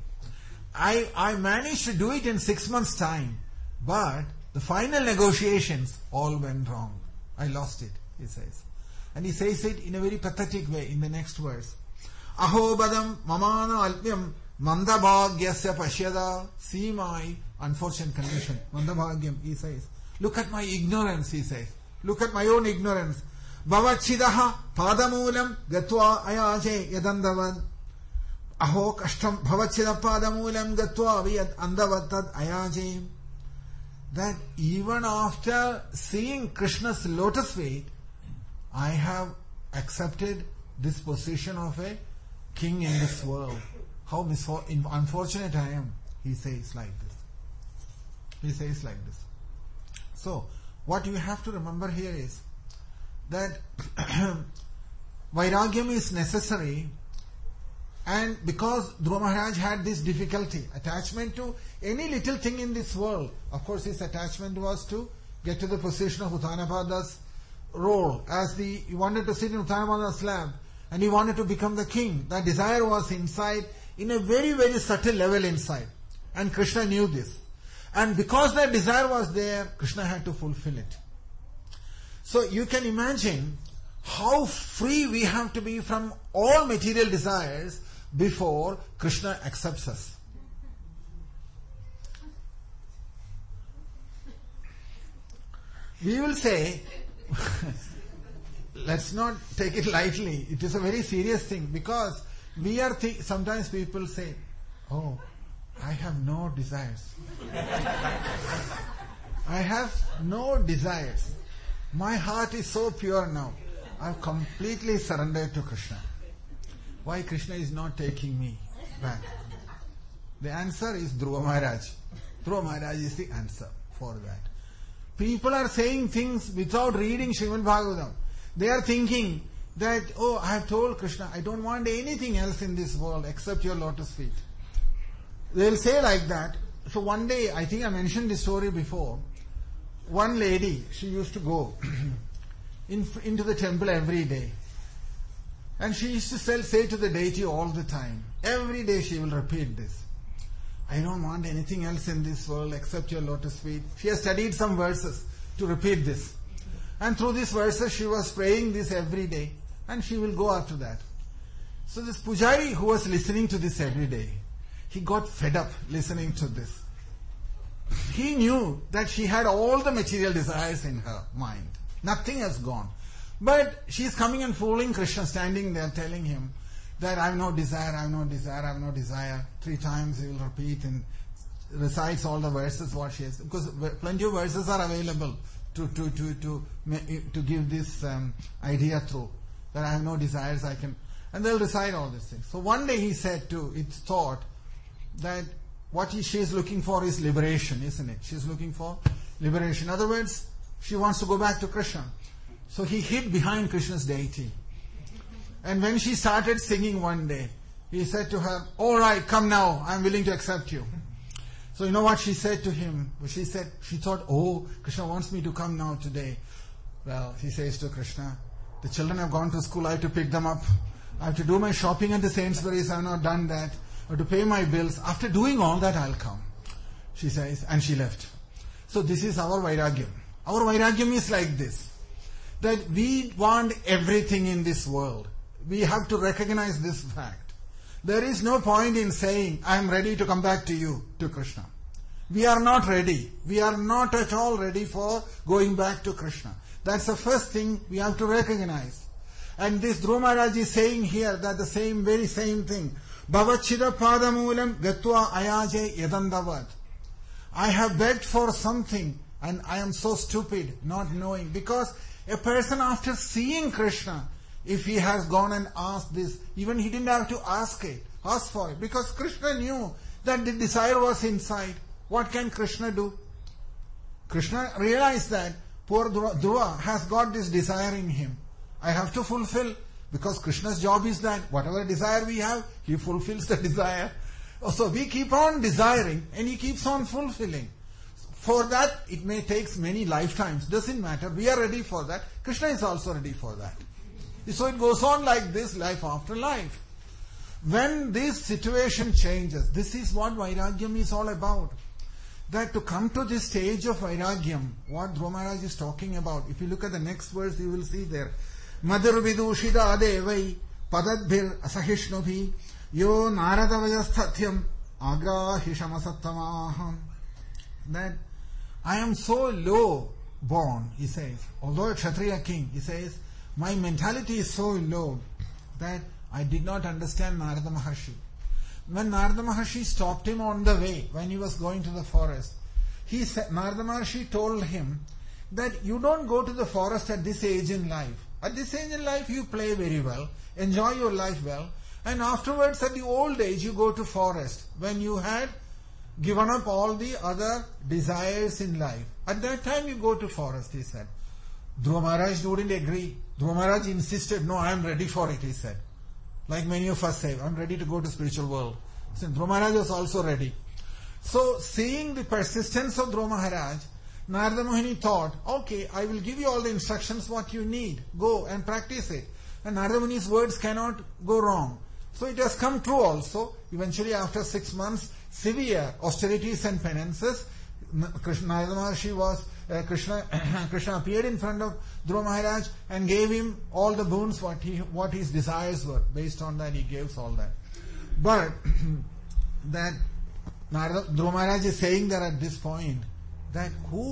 B: I managed to do it in 6 months' time, but the final negotiations all went wrong. I lost it, he says. And he says it in a very pathetic way in the next verse. Aho badam mamana alpyam mandabhagyasya pashyada. See my unfortunate condition. Mandabhagyam, he says. Look at my ignorance, he says. Look at my own ignorance. Bhavachidaha padamulam gatva ayaje yadandavad. Aho kashtam bhavachida padamulam gatva vyad andavad ayaje. That even after seeing Krishna's lotus feet, I have accepted this position of a king in this world. How unfortunate I am, he says like this. He says like this. So, what you have to remember here is that Vairagyam is necessary, and because Dhruva Maharaj had this difficulty, attachment to any little thing in this world. Of course, his attachment was to get to the position of Uttanapada's role, as he wanted to sit in Uttanapada's lap, and he wanted to become the king. That desire was inside, in a very subtle level inside. And Krishna knew this. And because that desire was there, Krishna had to fulfill it. So you can imagine how free we have to be from all material desires before Krishna accepts us. We will say, let's not take it lightly. It is a very serious thing, because we are sometimes people say, oh, I have no desires. I have no desires. My heart is so pure now. I have completely surrendered to Krishna. Why Krishna is not taking me back? The answer is Dhruva Maharaj. Dhruva Maharaj is the answer for that. People are saying things without reading Srimad Bhagavatam. They are thinking that, oh, I have told Krishna, I don't want anything else in this world except your lotus feet. They will say like that. So one day, I think I mentioned this story before. One lady, she used to go into the temple every day. And she used to say to the deity all the time. Every day she will repeat this. I don't want anything else in this world except your lotus feet. She has studied some verses to repeat this. And through these verses she was praying this every day. And she will go after that. So this Pujari who was listening to this every day, he got fed up listening to this. He knew that she had all the material desires in her mind. Nothing has gone. But she is coming and fooling Krishna, standing there telling him that I have no desire, I have no desire, I have no desire. 3 times he will repeat and recites all the verses what she has. Because plenty of verses are available to give this idea through. That I have no desires, I can... And they'll recite all these things. So one day he said it's thought that what she is looking for is liberation, isn't it? She is looking for liberation. In other words, she wants to go back to Krishna. So he hid behind Krishna's deity. And when she started singing one day, he said to her, all right, come now, I'm willing to accept you. So you know what she said to him? She thought, oh, Krishna wants me to come now today. Well, he says to Krishna, the children have gone to school, I have to pick them up. I have to do my shopping at the Sainsbury's, I have not done that. I have to pay my bills. After doing all that, I'll come. She says, and she left. So this is our Vairagyam. Our Vairagyam is like this. That we want everything in this world. We have to recognize this fact. There is no point in saying, I am ready to come back to you, to Krishna. We are not ready. We are not at all ready for going back to Krishna. That's the first thing we have to recognize. And this Dhruva Maharaj is saying here that the very same thing. Bhavachida padamulam gatva ayaje yadandavad. I have begged for something And I am so stupid not knowing. Because a person after seeing Krishna, if he has gone and asked this, even he didn't have to ask for it. Because Krishna knew that the desire was inside. What can Krishna do? Krishna realized that poor Dhruva has got this desire in him. I have to fulfill. Because Krishna's job is that whatever desire we have, he fulfills the desire. So we keep on desiring and he keeps on fulfilling. For that, it may take many lifetimes. Doesn't matter. We are ready for that. Krishna is also ready for that. So it goes on like this, life after life. When this situation changes, this is what Vairagyam is all about. That to come to this stage of Vairagyam, what Dhruva Maharaj is talking about, if you look at the next verse, you will see there. Madhur vidushida devai padadbhir asahishnubhi yo naradavayastathyam agrahishamasattamaaham. That I am so low born, he says. Although a Kshatriya king, he says, my mentality is so low that I did not understand Narada Maharshi. When Narada Maharshi stopped him on the way, when he was going to the forest, Narada Maharshi told him that you don't go to the forest at this age in life. At this age in life, you play very well, enjoy your life well, and afterwards, at the old age, you go to forest when you had given up all the other desires in life. At that time, you go to forest, he said. Dhruva Maharaj wouldn't agree. Dhruva Maharaj insisted, no, I am ready for it, he said. Like many of us say, I am ready to go to spiritual world. So Dhruva Maharaj was also ready. So, seeing the persistence of Dhruva Maharaj, Narada Muni thought, okay, I will give you all the instructions what you need. Go and practice it. And Narada Muni's words cannot go wrong. So it has come true also. Eventually after 6 months, severe austerities and penances, Narada Maharshi was, Krishna appeared in front of Dhruva Maharaj and gave him all the boons what his desires were. Based on that he gave all that. But that Dhruva Maharaj is saying that at this point, that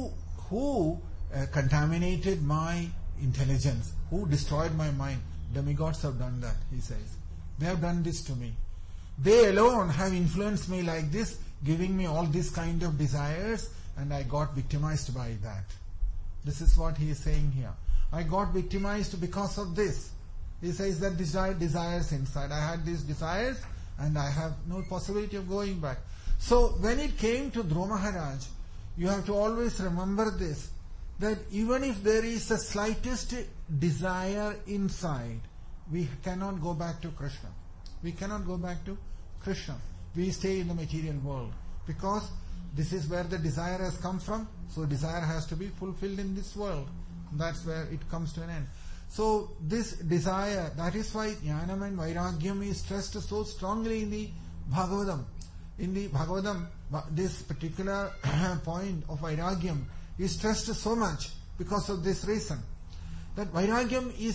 B: who contaminated my intelligence, who destroyed my mind? Demigods have done that, he says. They have done this to me. They alone have influenced me like this, giving me all these kind of desires, and I got victimized by that. This is what he is saying here. I got victimized because of this. He says that desires inside. I had these desires and I have no possibility of going back. So when it came to Dhruva Maharaj, you have to always remember this, that even if there is the slightest desire inside, we cannot go back to Krishna. We cannot go back to Krishna. We stay in the material world because this is where the desire has come from. So desire has to be fulfilled in this world. That's where it comes to an end. So this desire, that is why Jnanam and Vairagyam is stressed so strongly in the Bhagavatam. In the Bhagavatam, this particular point of Vairagyam is stressed so much because of this reason. That Vairagyam is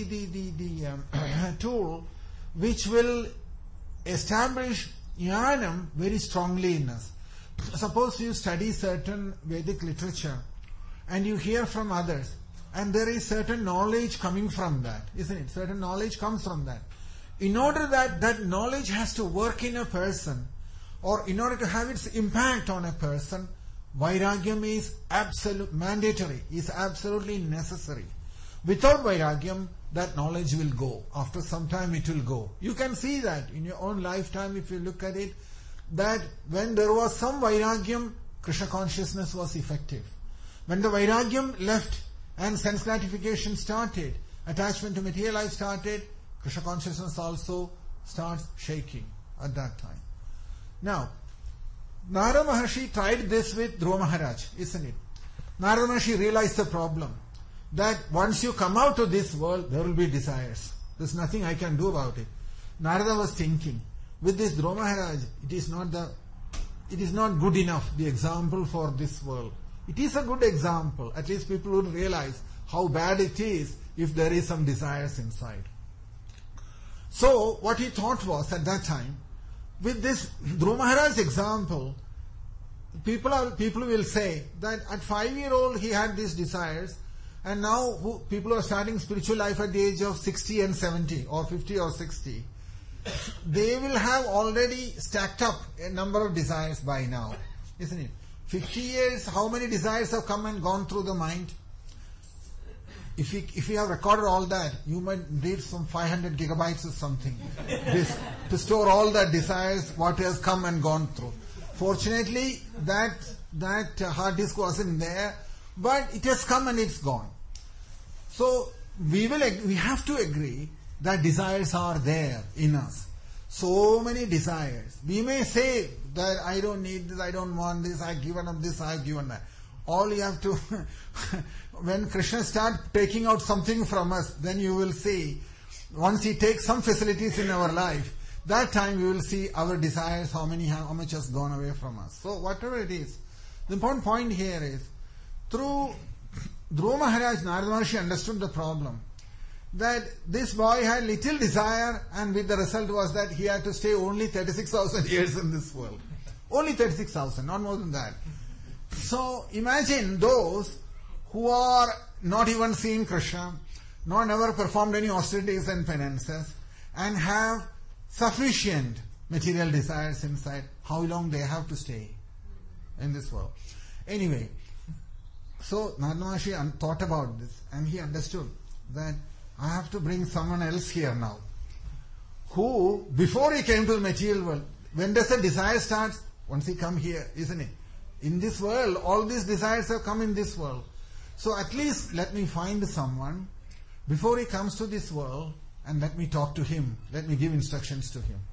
B: the tool which will establish Jnanam very strongly in us. Suppose you study certain Vedic literature and you hear from others, and there is certain knowledge coming from that, isn't it? Certain knowledge comes from that. In order that knowledge has to work in a person, or in order to have its impact on a person, Vairagyam is mandatory, is absolutely necessary. Without Vairagyam, that knowledge will go. After some time it will go. You can see that in your own lifetime if you look at it, that when there was some Vairagyam, Krishna consciousness was effective. When the Vairagyam left and sense gratification started, attachment to material life started, Krishna consciousness also starts shaking at that time. Now, Narada Maharshi tried this with Dhruva Maharaj, isn't it? Narada Maharshi realized the problem, that once you come out of this world, there will be desires. There's nothing I can do about it. Narada was thinking, with this Dhruva Maharaj, it is not good enough, the example for this world. It is a good example. At least people would realize how bad it is if there is some desires inside. So, what he thought was, at that time, with this Dhruva Maharaj's example, people will say that at 5-year-old he had these desires, and now people are starting spiritual life at the age of 60 and 70 or 50 or 60. They will have already stacked up a number of desires by now, isn't it? 50 years, how many desires have come and gone through the mind? If you have recorded all that, you might need some 500 gigabytes or something to store all the desires, what has come and gone through. Fortunately, that hard disk wasn't there, but it has come and it's gone. So we have to agree that desires are there in us. So many desires. We may say that I don't need this, I don't want this, I've given up this, I've given that. All you have to, when Krishna starts taking out something from us, then you will see, once he takes some facilities in our life, that time we will see our desires, how much has gone away from us. So whatever it is, the important point here is, through Dhruva Maharaj, Narada Maharshi understood the problem. That this boy had little desire, and with the result was that he had to stay only 36,000 years in this world. Only 36,000, not more than that. So imagine those who are not even seeing Krishna, nor never performed any austerities and penances, and have sufficient material desires inside, how long they have to stay in this world. Anyway, so Narada Maharshi thought about this, and he understood that I have to bring someone else here now, who, before he came to the material world, when does the desire start? Once he come here, isn't it? In this world, all these desires have come in this world. So at least let me find someone before he comes to this world, and let me talk to him. Let me give instructions to him.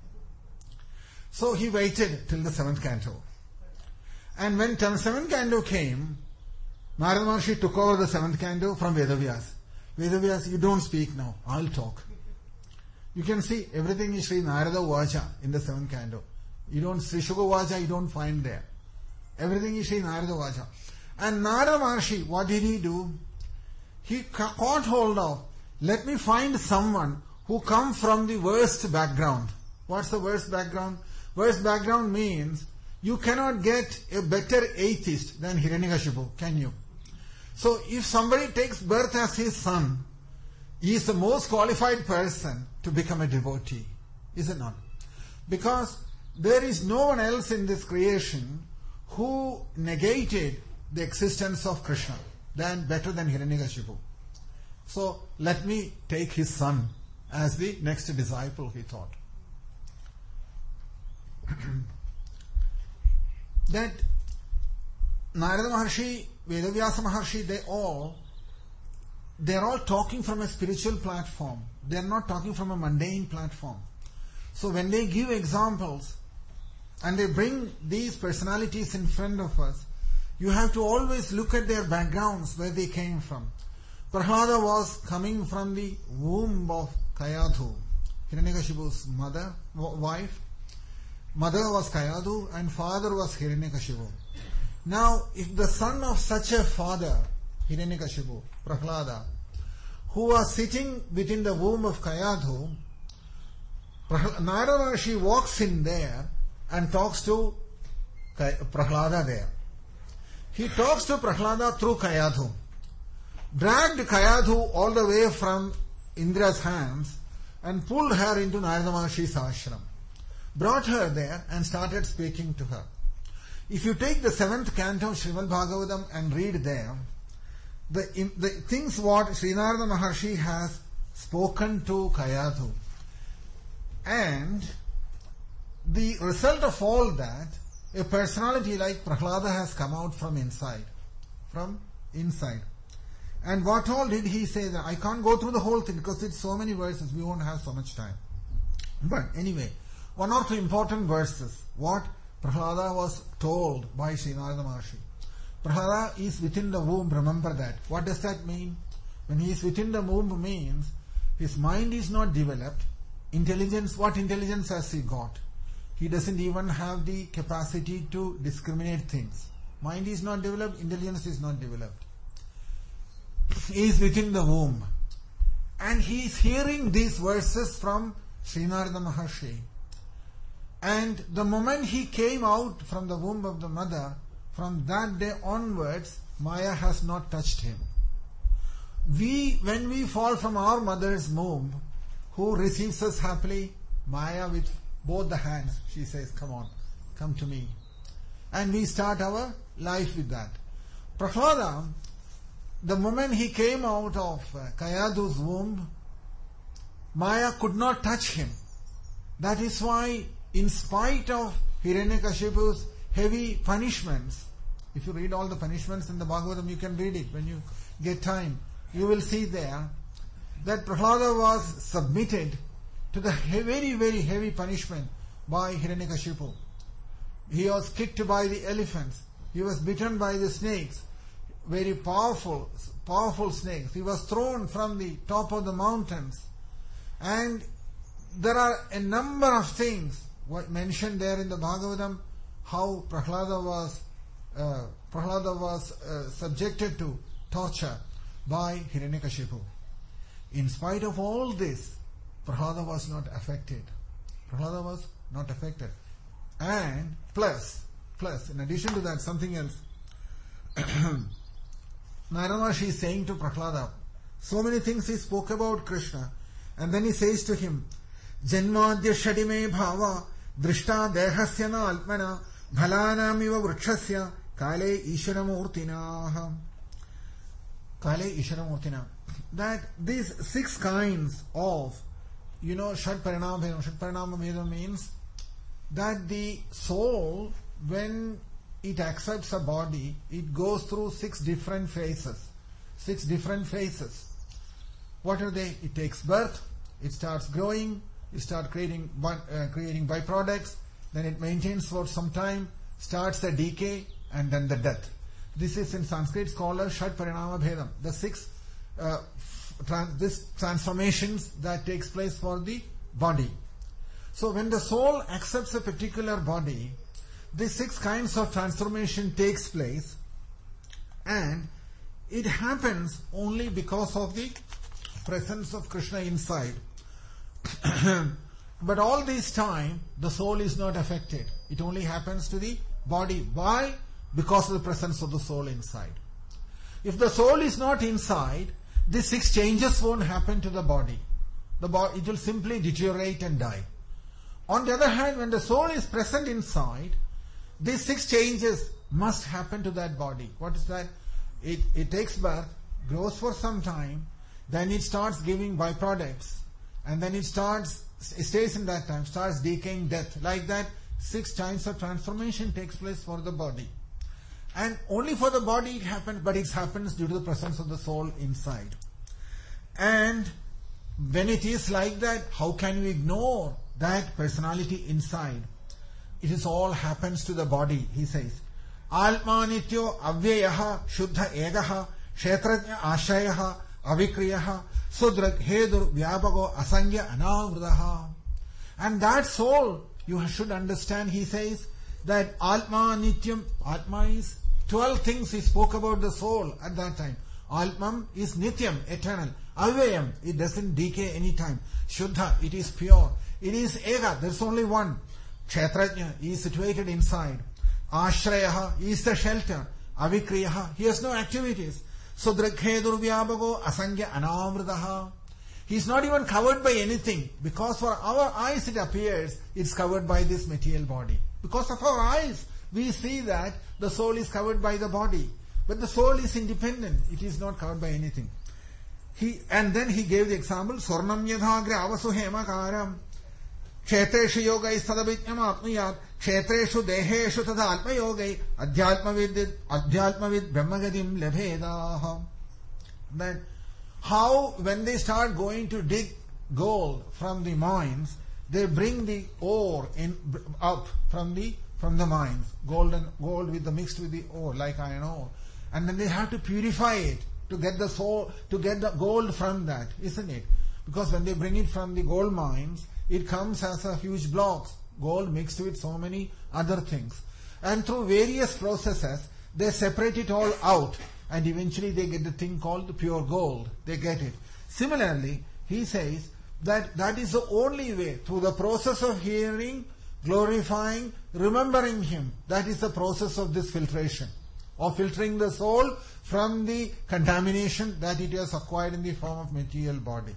B: So he waited till the 7th canto. And when 7th canto came, Narada Maharshi took over the 7th canto from Vedavyas. Vedavyas, you don't speak now, I'll talk. You can see everything is Sri Narada Vacha in the 7th canto. Sri Shuka Vacha you don't find there. Everything is Sri Narada Vacha. And Narada Maharshi, what did he do? He caught hold of, let me find someone who come from the worst background. What's the worst background? Worst background means you cannot get a better atheist than Hiranyakashipu, can you? So if somebody takes birth as his son, he is the most qualified person to become a devotee, is it not? Because there is no one else in this creation who negated the existence of Krishna better than Hiranyakashipu. So let me take his son as the next disciple, he thought. That Narada Maharshi, Vedavyasa Maharshi, they're all talking from a spiritual platform. They're not talking from a mundane platform. So when they give examples and they bring these personalities in front of us, you have to always look at their backgrounds, where they came from. Prahlada was coming from the womb of Kayadhu, Hiranyakashipu's wife. Mother was Kayadhu and father was Hiranyakashipu. Now, if the son of such a father, Hiranyakashipu, Prahlada, who was sitting within the womb of Kayadhu, Narada Maharshi walks in there and talks to Prahlada there. He talks to Prahlada through Kayadhu. Dragged Kayadhu all the way from Indra's hands and pulled her into Narada Maharshi's ashram. Brought her there and started speaking to her. If you take the 7th canto of Srimad Bhagavatam and read there, the things what Sri Narada Maharshi has spoken to Kayadhu, and the result of all that, a personality like Prahlada has come out from inside. And what all did he say? That I can't go through the whole thing because it's so many verses, we won't have so much time. But anyway, one or two important verses, what Prahlada was told by Sri Narada Maharshi. Prahlada is within the womb, remember that. What does that mean? When he is within the womb means his mind is not developed. Intelligence, what intelligence has he got? He doesn't even have the capacity to discriminate things. Mind is not developed, intelligence is not developed. He is within the womb. And he is hearing these verses from Sri Narada Maharshi. And the moment he came out from the womb of the mother, from that day onwards, Maya has not touched him. When we fall from our mother's womb, who receives us happily? Maya with both the hands. She says, come on, come to me. and we start our life with that. Prahlada, the moment he came out of Kayadu's womb, Maya could not touch him. That is why, in spite of Hiranyakashipu's heavy punishments, if you read all the punishments in the Bhagavatam, you can read it when you get time. You will see there that Prahlada was submitted to the very, very heavy punishment by Hiranyakashipu. He was kicked by the elephants. He was bitten by the snakes, very powerful snakes. He was thrown from the top of the mountains. And there are a number of things mentioned there in the Bhagavatam, how Prahlada was subjected to torture by Hiranyakashipu. In spite of all this, Prahlada was not affected. Prahlada was not affected. And plus, in addition to that, something else. Narada Maharshi is saying to Prahlada, so many things he spoke about Krishna, and then he says to him, Janmadya shadime bhava drishta dehasya na alpana bhalanam iva vrukshasya kale ishwaramurtina. Kale ishwaramurtina. That these 6 kinds of, Shad Parinama Bhedam. Shad Parinama Bhedam means that the soul, when it accepts a body, it goes through 6 different phases. 6 different phases. What are they? It takes birth, it starts growing, it starts creating byproducts, then it maintains for some time, starts the decay, and then the death. This is in Sanskrit called as Shad Parinama Bhedam. The 6 transformations that takes place for the body. So when the soul accepts a particular body, these 6 kinds of transformation takes place, and it happens only because of the presence of Krishna inside. But all this time, the soul is not affected. It only happens to the body. Why? Because of the presence of the soul inside. If the soul is not inside, these 6 changes won't happen to the body. It will simply deteriorate and die. On the other hand, when the soul is present inside, these 6 changes must happen to that body. What is that? It takes birth, grows for some time, then it starts giving byproducts, and then it stays in that time, starts decaying, death. Like that, 6 times of transformation takes place for the body. And only for the body it happens, but it happens due to the presence of the soul inside. And when it is like that, how can we ignore that personality inside? It is all happens to the body, he says. Alma nityo avyayaha shuddha egaha kshetrajna ashrayaha avikriyaha sudrak hedur vyapago asangya anavrudaha. And that soul, you should understand, he says, that Atma Nityam, Atma is 12 things he spoke about the soul at that time. Atman is Nityam, eternal. Avyayam, it doesn't decay any time. Shuddha, it is pure. It is Ega, there's only one. Kshetrajna, he is situated inside. Ashrayaha, he is the shelter. Avikriyaha, he has no activities. Sudrakhedur vyabago asangya anavrudaha. He is not even covered by anything. Because for our eyes it appears, it's covered by this material body. Because of our eyes, we see that the soul is covered by the body. But the soul is independent. It is not covered by anything. And then he gave the example, Swarnam yadhagre avasu hemakaram kshetreshu yogai sadabhityam atmiyat kshetreshu deheshu tadha atma yogai adhyatmavid brahmagadim labhedah. Then how when they start going to dig gold from the mines, they bring the ore up from the mines, gold mixed with the ore, like iron ore, and then they have to purify it to get the gold from that, isn't it? Because when they bring it from the gold mines, it comes as a huge blocks, gold mixed with so many other things, and through various processes they separate it all out, and eventually they get the thing called the pure gold. They get it. Similarly, he says that is the only way, through the process of hearing, glorifying, remembering him. That is the process of this filtration, of filtering the soul from the contamination that it has acquired in the form of material body.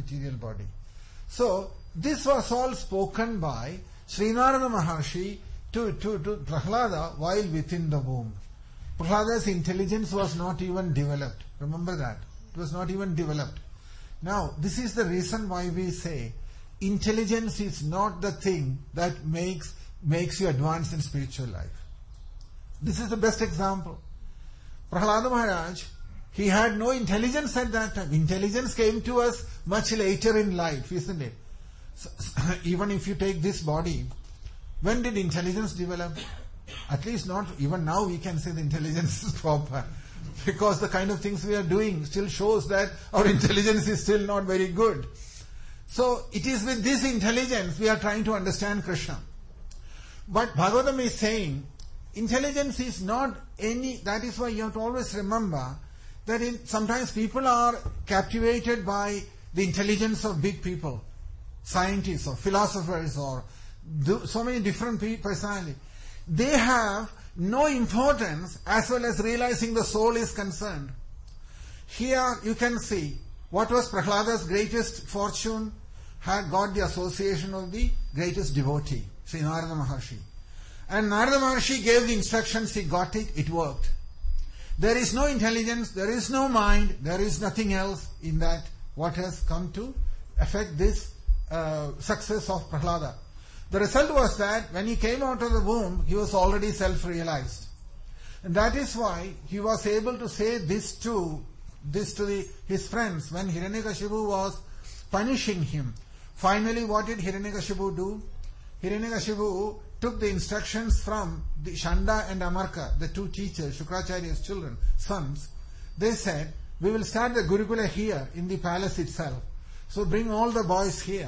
B: So, this was all spoken by Sri Narada Maharshi to Prahlada while within the womb. Prahlada's intelligence was not even developed. Remember that. It was not even developed. Now, this is the reason why we say intelligence is not the thing that makes you advance in spiritual life. This is the best example. Prahlada Maharaj, he had no intelligence at that time. Intelligence came to us much later in life, isn't it? So, even if you take this body, when did intelligence develop? At least not, even now we can say the intelligence is proper. Because the kind of things we are doing still shows that our intelligence is still not very good. So it is with this intelligence we are trying to understand Krishna. But Bhagavatam is saying, intelligence is not any, that is why you have to always remember that sometimes people are captivated by the intelligence of big people, scientists or philosophers or so many different personalities. They have no importance as well as realizing the soul is concerned. Here you can see what was Prahlada's greatest fortune, had got the association of the greatest devotee, Sri Narada Maharshi. And Narada Maharshi gave the instructions, he got it, it worked. There is no intelligence, there is no mind, there is nothing else in that what has come to affect this success of Prahlada. The result was that when he came out of the womb, he was already self-realized. And that is why he was able to say this to his friends when Hiranyakashipu was punishing him. Finally, what did Hiranyakashipu do? Hiranyakashipu took the instructions from the Shanda and Amarka, the two teachers, Shukracharya's children, sons. They said, we will start the Gurukula here in the palace itself. So bring all the boys here.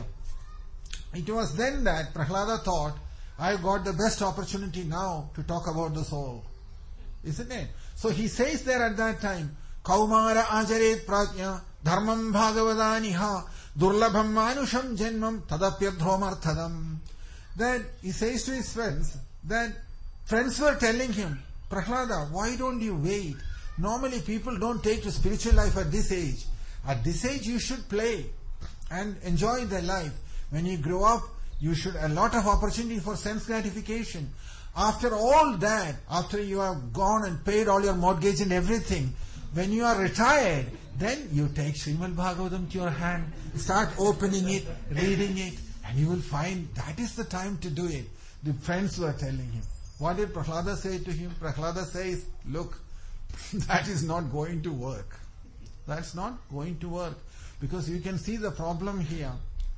B: It was then that Prahlada thought, I got the best opportunity now to talk about the soul. Isn't it? So he says there at that time, Kaumara ajaret prajna dharmam bhagavadaniha durlabham manusham janmam tadapyadhomarthadam. That he says to his friends, that friends were telling him, Prahlada, why don't you wait? Normally people don't take to spiritual life at this age. At this age you should play and enjoy their life. When you grow up, you should a lot of opportunity for sense gratification. After all that, after you have gone and paid all your mortgage and everything, when you are retired, then you take Srimad Bhagavatam to your hand, start opening it, reading it, and you will find that is the time to do it. The friends were telling him. What did Prahlada say to him? Prahlada says, look, that is not going to work. That's not going to work. Because you can see the problem here.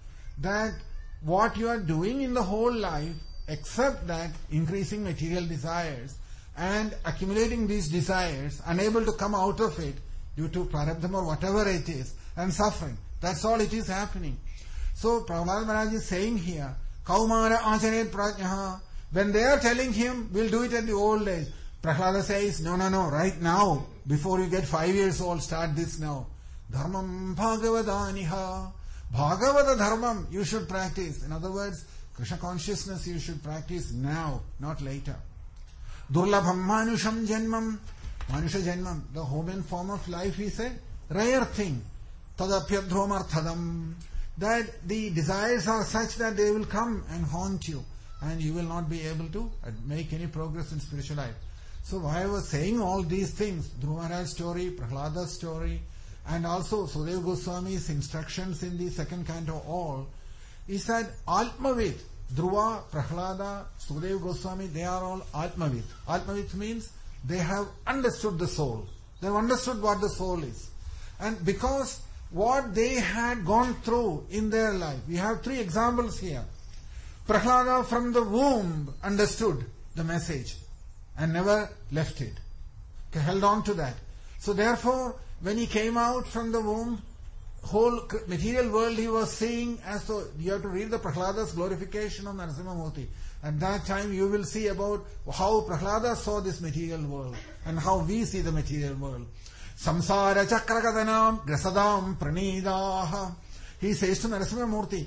B: That what you are doing in the whole life, except that increasing material desires and accumulating these desires, unable to come out of it due to prarabdham or whatever it is, and suffering. That's all it is happening. So Prahlada Maharaj is saying here, Kaumara acharet prajnaha. When they are telling him, we'll do it at the old age, Prahlada says, no, right now, before you get 5 years old, start this now. Dharmam bhagavadaniha. Bhagavata dharmam you should practice. In other words, Krishna consciousness you should practice now, not later. Durlabham manusham janmam. Manusha janmam, the human form of life is a rare thing. Tadapyadhomarthadam. That the desires are such that they will come and haunt you. And you will not be able to make any progress in spiritual life. So why I was saying all these things, Dhruva Maharaj's story, Prahlada's story, and also Sudeva Goswami's instructions in the second canto all, is that Atmavid, Dhruva, Prahlada, Sudeva Goswami, they are all Atmavid. Atmavid means they have understood the soul. They have understood what the soul is. And because what they had gone through in their life, we have 3 examples here. Prahlada from the womb understood the message and never left it. He held on to that. So therefore, when he came out from the womb, whole material world he was seeing as though, you have to read the Prahlada's glorification of Narasimhamurti. At that time you will see about how Prahlada saw this material world and how we see the material world. Samsara chakrakadanam grasadam pranidaha. He says to Narasimhamurti,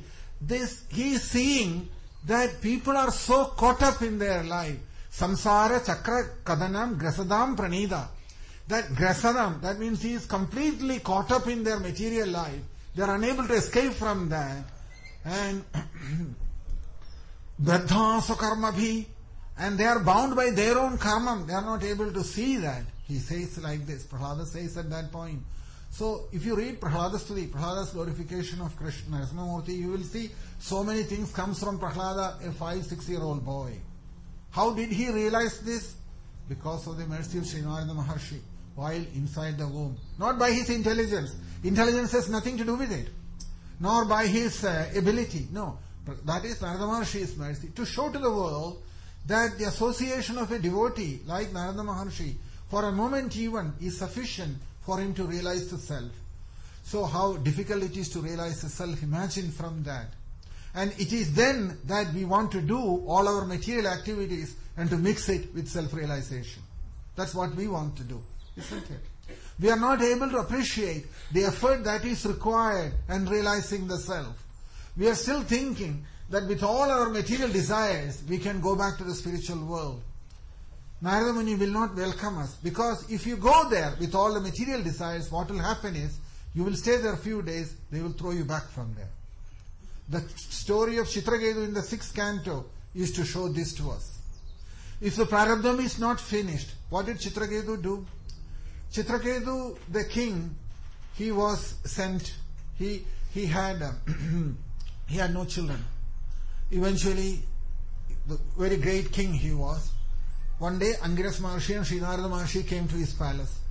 B: he is seeing that people are so caught up in their life. Samsara chakrakadanam grasadam pranida. That grasadam, that means he is completely caught up in their material life. They are unable to escape from that. And Baddha Sukarmabhi, And they are bound by their own karma. They are not able to see that. He says like this. Prahlada says at that point. So if you read Prahlada's Stuti, Prahlada's glorification of Krishna, Narasimhamurti, you will see so many things comes from Prahlada, a 5-6-year-old boy. How did he realize this? Because of the mercy of Sri Narada Maharshi while inside the womb. Not by his intelligence. Intelligence has nothing to do with it. Nor by his ability. No. That is Narada Maharshi's mercy. To show to the world that the association of a devotee like Narada Maharshi for a moment even is sufficient for him to realize the self. So how difficult it is to realize the self, imagine from that. And it is then that we want to do all our material activities and to mix it with self-realization. That's what we want to do, isn't it? We are not able to appreciate the effort that is required in realizing the self. We are still thinking that with all our material desires, we can go back to the spiritual world. Narada Muni will not welcome us, because if you go there with all the material desires, what will happen is, you will stay there a few days, they will throw you back from there. The story of Chitraketu in the 6th canto is to show this to us. If the Prarabdham is not finished, what did Chitraketu do? Chitraketu, the king, he was sent, he had he had no children. Eventually, the very great king he was. One day, Angiras Maharshi and Sri Narada Maharshi came to his palace.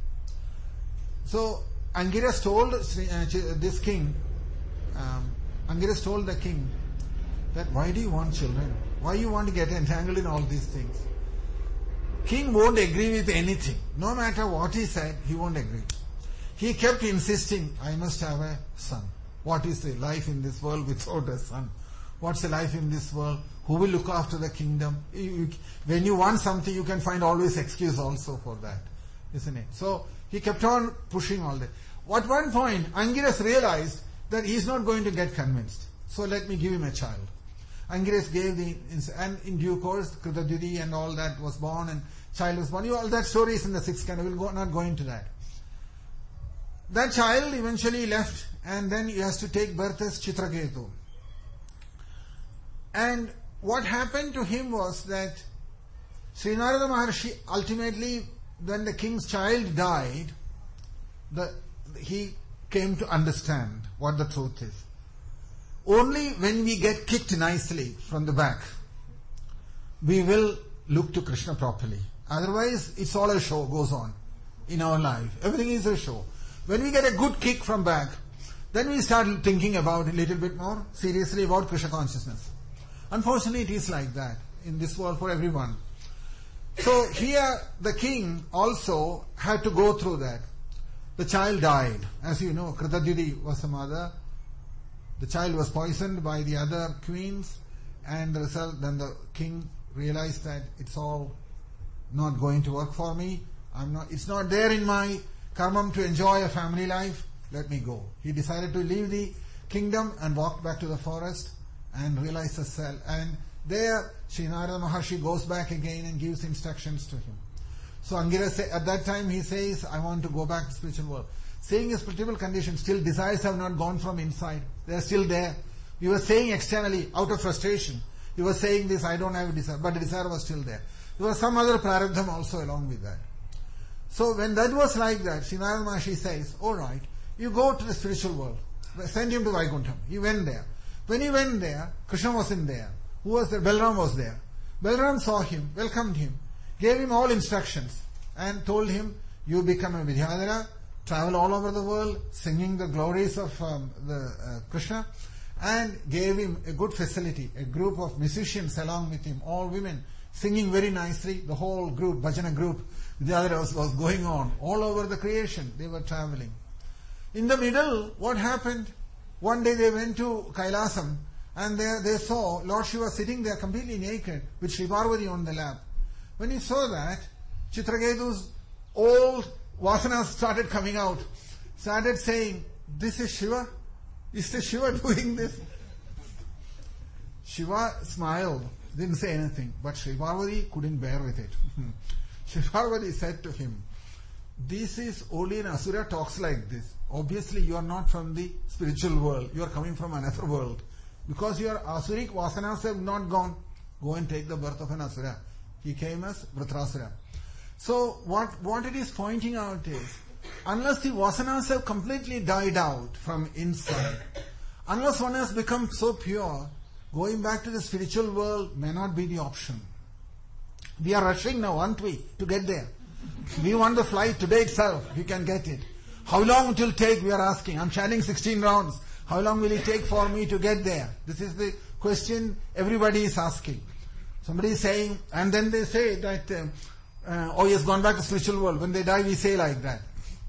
B: So, Angiras told this king, Angiras told the king that why do you want children? Why you want to get entangled in all these things? King won't agree with anything. No matter what he said, he won't agree. He kept insisting, I must have a son. What is the life in this world without a son? What's the life in this world? Who will look after the kingdom? When you want something, you can find always excuse also for that. Isn't it? So, he kept on pushing all that. At one point, Angiras realized that he is not going to get convinced. So let me give him a child. Angiras gave and in due course, Kritadyuti and all that was born and child was born. All that story is in the 6th canto. We'll not go into that. That child eventually left and then he has to take birth as Chitraketu. And what happened to him was that Sri Narada Maharshi ultimately, when the king's child died, he came to understand what the truth is. Only when we get kicked nicely from the back, we will look to Krishna properly. Otherwise, it's all a show goes on in our life. Everything is a show. When we get a good kick from back, then we start thinking about a little bit more seriously about Krishna consciousness. Unfortunately, it is like that in this world for everyone. So here, the king also had to go through that. The child died. As you know, Kritadyuti was the mother. The child was poisoned by the other queens, and the result, then the king realized that it's all not going to work for me. It's not there in my karma to enjoy a family life. Let me go. He decided to leave the kingdom and walked back to the forest and realized the self. And there, Sri Narada Maharshi goes back again and gives instructions to him. So Angiras, at that time he says, I want to go back to the spiritual world. Saying his pitiable condition, still desires have not gone from inside. They are still there. He was saying externally, out of frustration. He was saying this, I don't have a desire, but the desire was still there. There was some other prarabdham also along with that. So when that was like that, Sri Narada Maharshi says, alright, you go to the spiritual world. Send him to Vaikuntham. He went there. When he went there, Krishna wasn't there. Who was there? Balaram was there. Balaram saw him, welcomed him, gave him all instructions and told him, you become a Vidyadhara, travel all over the world, singing the glories of Krishna, and gave him a good facility, a group of musicians along with him, all women, singing very nicely. The whole group, bhajana group, Vidyadhara was going on all over the creation. They were traveling. In the middle, what happened? One day they went to Kailasam and there they saw Lord Shiva sitting there completely naked with Sri Parvati on the lap. When he saw that, Chitraketu's old vasanas started coming out, started saying, this is Shiva? Is the Shiva doing this? Shiva smiled, didn't say anything, but Sri Parvati couldn't bear with it. Sri Parvati said to him, this is only an Asura talks like this. Obviously you are not from the spiritual world, you are coming from another world. Because your Asuric vasanas have not gone, go and take the birth of an Asura. He came as Vritrasura. So what it is pointing out is, unless the vasanas have completely died out from inside, unless one has become so pure, going back to the spiritual world may not be the option. We are rushing now, aren't we, to get there? We want the flight today itself, we can get it. How long it will take, we are asking. I'm chanting 16 rounds. How long will it take for me to get there? This is the question everybody is asking. Somebody is saying, and then they say that, oh, he has gone back to spiritual world. When they die, we say like that.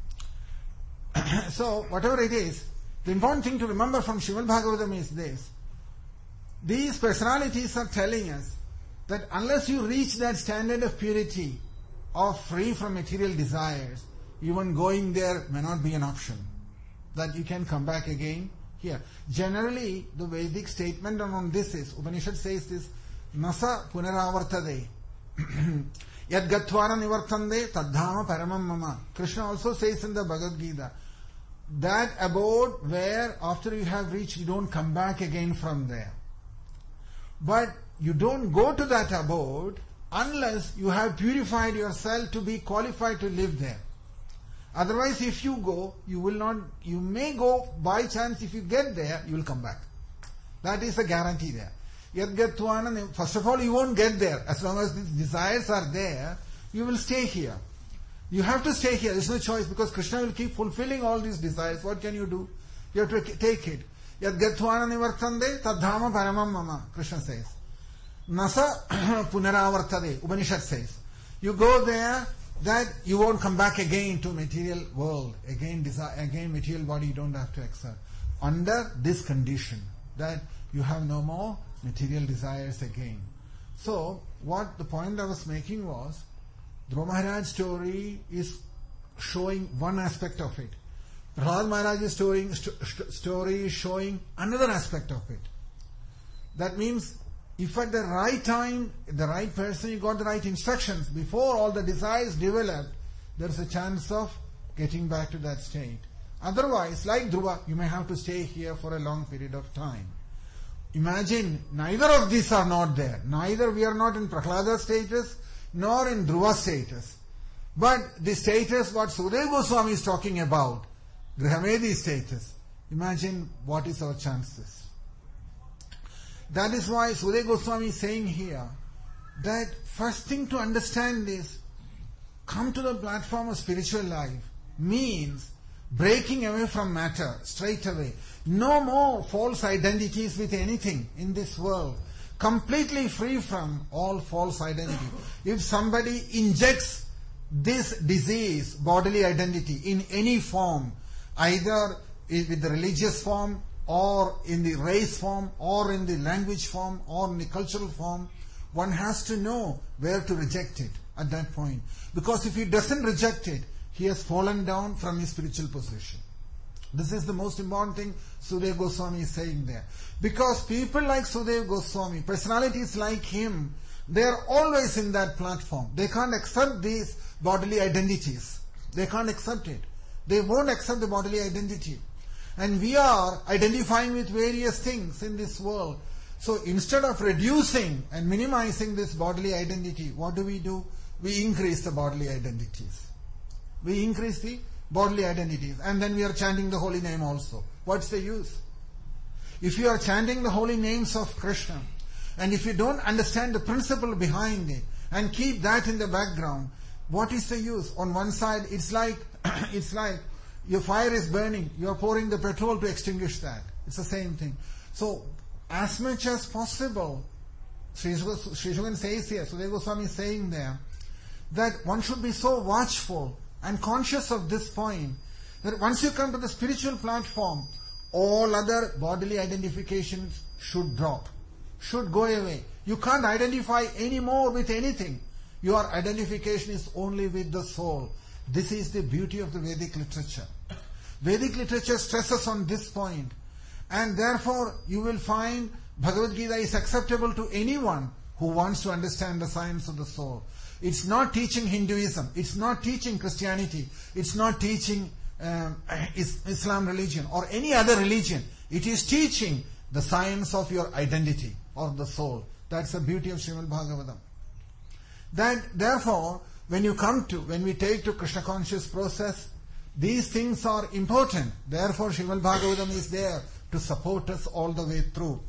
B: So, whatever it is, the important thing to remember from Srimad Bhagavatam is this. These personalities are telling us that unless you reach that standard of purity, of free from material desires, even going there may not be an option. That you can come back again here. Generally, the Vedic statement on this is, Upanishad says this, Nasa punaravartade. Yad gatvana nivartande tadhama paramam mama. Krishna also says in the Bhagavad Gita, that abode where after you have reached, you don't come back again from there. But you don't go to that abode unless you have purified yourself to be qualified to live there. Otherwise, if you go, you may go by chance. If you get there, you will come back. That is a guarantee there. First of all, you won't get there. As long as these desires are there, you will stay here. You have to stay here. There's no choice, because Krishna will keep fulfilling all these desires. What can you do? You have to take it. Yad gatvana nivartande tadhama paramam mama, Krishna says. Nasa punaravartade, Upanishad says. You go there, that you won't come back again to material world. Again material body you don't have to accept. Under this condition, that you have no more material desires again. So, what the point I was making was, Dhruva Maharaj's story is showing one aspect of it. Prahlad Maharaj's story is showing another aspect of it. That means, if at the right time, the right person, you got the right instructions, before all the desires develop, there's a chance of getting back to that state. Otherwise, like Dhruva, you may have to stay here for a long period of time. Imagine, neither of these are not there. Neither we are not in Prahlada's status, nor in Dhruva's status. But the status what Sukadeva Goswami is talking about, Grihamedi status, imagine what is our chances. That is why Sukadeva Goswami is saying here that first thing to understand is, come to the platform of spiritual life means breaking away from matter straight away. No more false identities with anything in this world. Completely free from all false identity. If somebody injects this disease, bodily identity, in any form, either with the religious form, or in the race form, or in the language form, or in the cultural form, one has to know where to reject it at that point. Because if he doesn't reject it, he has fallen down from his spiritual position. This is the most important thing Sukadeva Goswami is saying there. Because people like Sukadeva Goswami, personalities like him, they are always in that platform. They can't accept these bodily identities. They can't accept it. They won't accept the bodily identity. And we are identifying with various things in this world. So instead of reducing and minimizing this bodily identity, what do? We increase the bodily identities. We increase the bodily identities. And then we are chanting the holy name also. What's the use? If you are chanting the holy names of Krishna, and if you don't understand the principle behind it, and keep that in the background, what is the use? On one side, it's like your fire is burning, you are pouring the petrol to extinguish that. It's the same thing. So, as much as possible, Sri Shugan says here, Sukadeva Goswami is saying there, that one should be so watchful and conscious of this point, that once you come to the spiritual platform, all other bodily identifications should drop, should go away. You can't identify anymore with anything. Your identification is only with the soul. This is the beauty of the Vedic literature. Vedic literature stresses on this point. And therefore, you will find Bhagavad Gita is acceptable to anyone who wants to understand the science of the soul. It's not teaching Hinduism. It's not teaching Christianity. It's not teaching Islam religion or any other religion. It is teaching the science of your identity or the soul. That's the beauty of Srimad Bhagavatam. That therefore, when we take to Krishna conscious process, these things are important. Therefore, Srimad Bhagavatam is there to support us all the way through.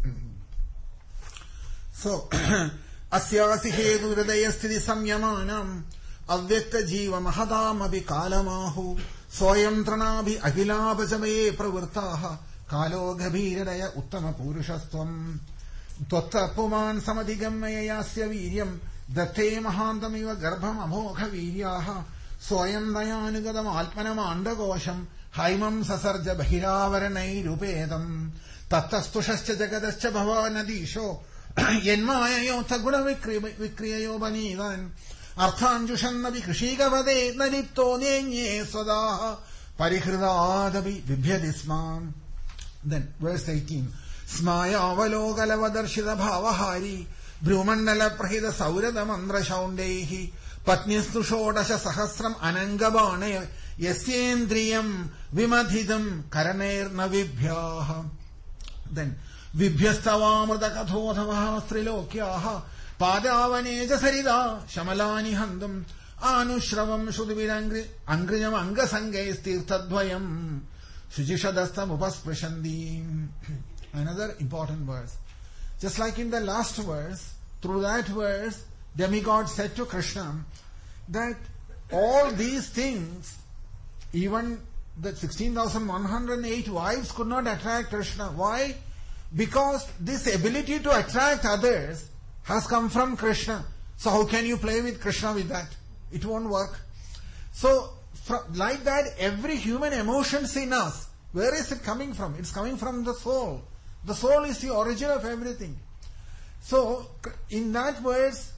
B: So, asyasi hedu hridayasthiti samyamanam avyakta jiva mahadam abhi kalamahu swayam tranabhi akhilabhajamaye pravurtaha kalo ghabhiradaya uttama purushastvam tvatta puman samadigammaya yasya viryam datte mahandamiva garbham amokha viryaha swayam dayanugadam alpanam andakosham haimam sasarja bahiravaranai rupedam tattastushascha jagadascha bhavanadisho yenmayayotha guna vikriyayo banidan arthanjushannavi krishikavade nalipto nenye svadaha parihridadavi vibhyadismam. Then verse 18. Smaya avalokalavadarshita bhavahari Brumandala prahida saurada mandra shaundehi patnistu shodasha sahasram anangabane yasyendriyam vimadhidam karaner navibhyaha. Then vibhyastavamrta kathodhavaha strilokyaha padavaneja sarida shamalani handam anushravam shudvirangri angrijam angasangais tirthadvayam shujishadastam upasprashandi. Another important verse. Just like in the last verse, through that verse, demigod said to Krishna that all these things, even the 16,108 wives could not attract Krishna. Why? Because this ability to attract others has come from Krishna. So how can you play with Krishna with that? It won't work. So, like that, every human emotions in us, where is it coming from? It's coming from the soul. The soul is the origin of everything. So, in that verse,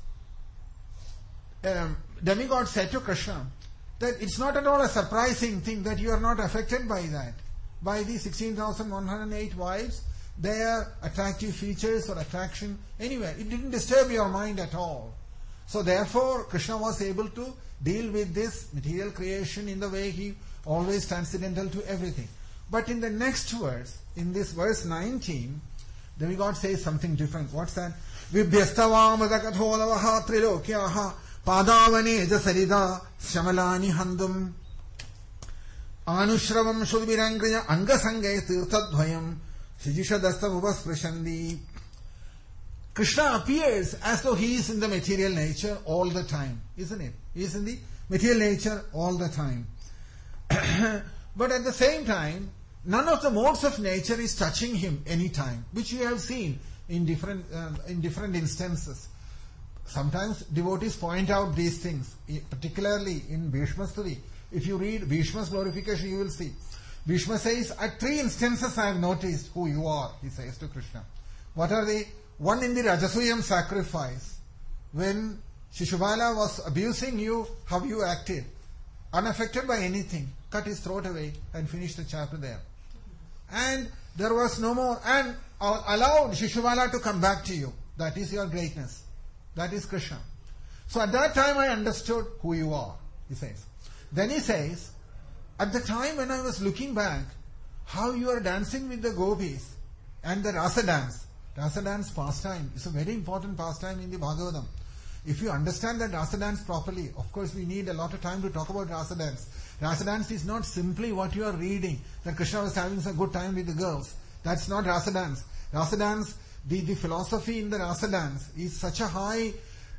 B: demigod said to Krishna that it's not at all a surprising thing that you are not affected by that. By the 16,108 wives, their attractive features or attraction, anyway, it didn't disturb your mind at all. So therefore, Krishna was able to deal with this material creation in the way he always transcendental to everything. But in the next verse, in this verse 19, demigod says something different. What's that? Vibhyastavamrtakathodavaha trilokyaha padavaneja sarida shamalani handam anushravam shudvirangriya angasangay tirthadvayam shijishadastam upasprashandi. Krishna appears as though he is in the material nature all the time, isn't it? He is in the material nature all the time. But at the same time, none of the modes of nature is touching him any time, which we have seen in different instances. Sometimes devotees point out these things, particularly in Bhishma Stuti. If you read Bhishma's glorification, you will see. Bhishma says, at 3 instances I have noticed who you are, he says to Krishna. What are they? One in the Rajasuyam sacrifice. When Shishubala was abusing you, how you acted. Unaffected by anything. Cut his throat away and finish the chapter there. And there was no more. And allowed Shishubala to come back to you. That is your greatness. That is Krishna. So at that time I understood who you are, he says. Then he says, at the time when I was looking back, how you are dancing with the gopis and the rasa dance. Rasa dance pastime is a very important pastime in the Bhagavatam. If you understand that rasa dance properly, of course we need a lot of time to talk about rasa dance. Rasa dance is not simply what you are reading, that Krishna was having a good time with the girls. That's not rasa dance. Rasa dance, the philosophy in the rasa dance is such a high,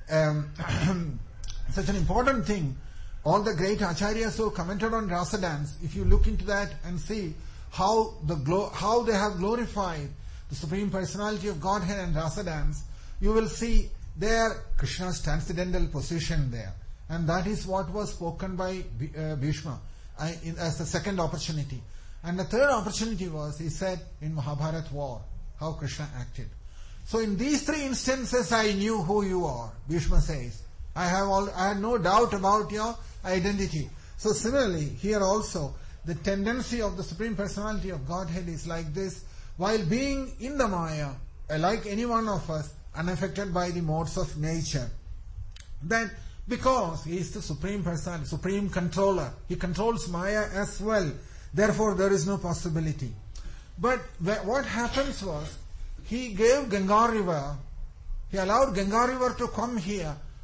B: such an important thing. All the great acharyas who commented on rasa dance, if you look into that and see how they have glorified the Supreme Personality of Godhead and rasa dance, you will see there Krishna's transcendental position there. And that is what was spoken by Bhishma as the second opportunity. And the third opportunity was, he said, in Mahabharata war, how Krishna acted. So in these 3 instances I knew who you are, Bhishma says. I had no doubt about your identity. So similarly, here also, the tendency of the Supreme Personality of Godhead is like this, while being in the Maya, like any one of us, unaffected by the modes of nature. Then, because he is the Supreme Personality, Supreme Controller, he controls Maya as well. Therefore, there is no possibility. But what happens was, he gave Ganga River, he allowed Ganga River to come here,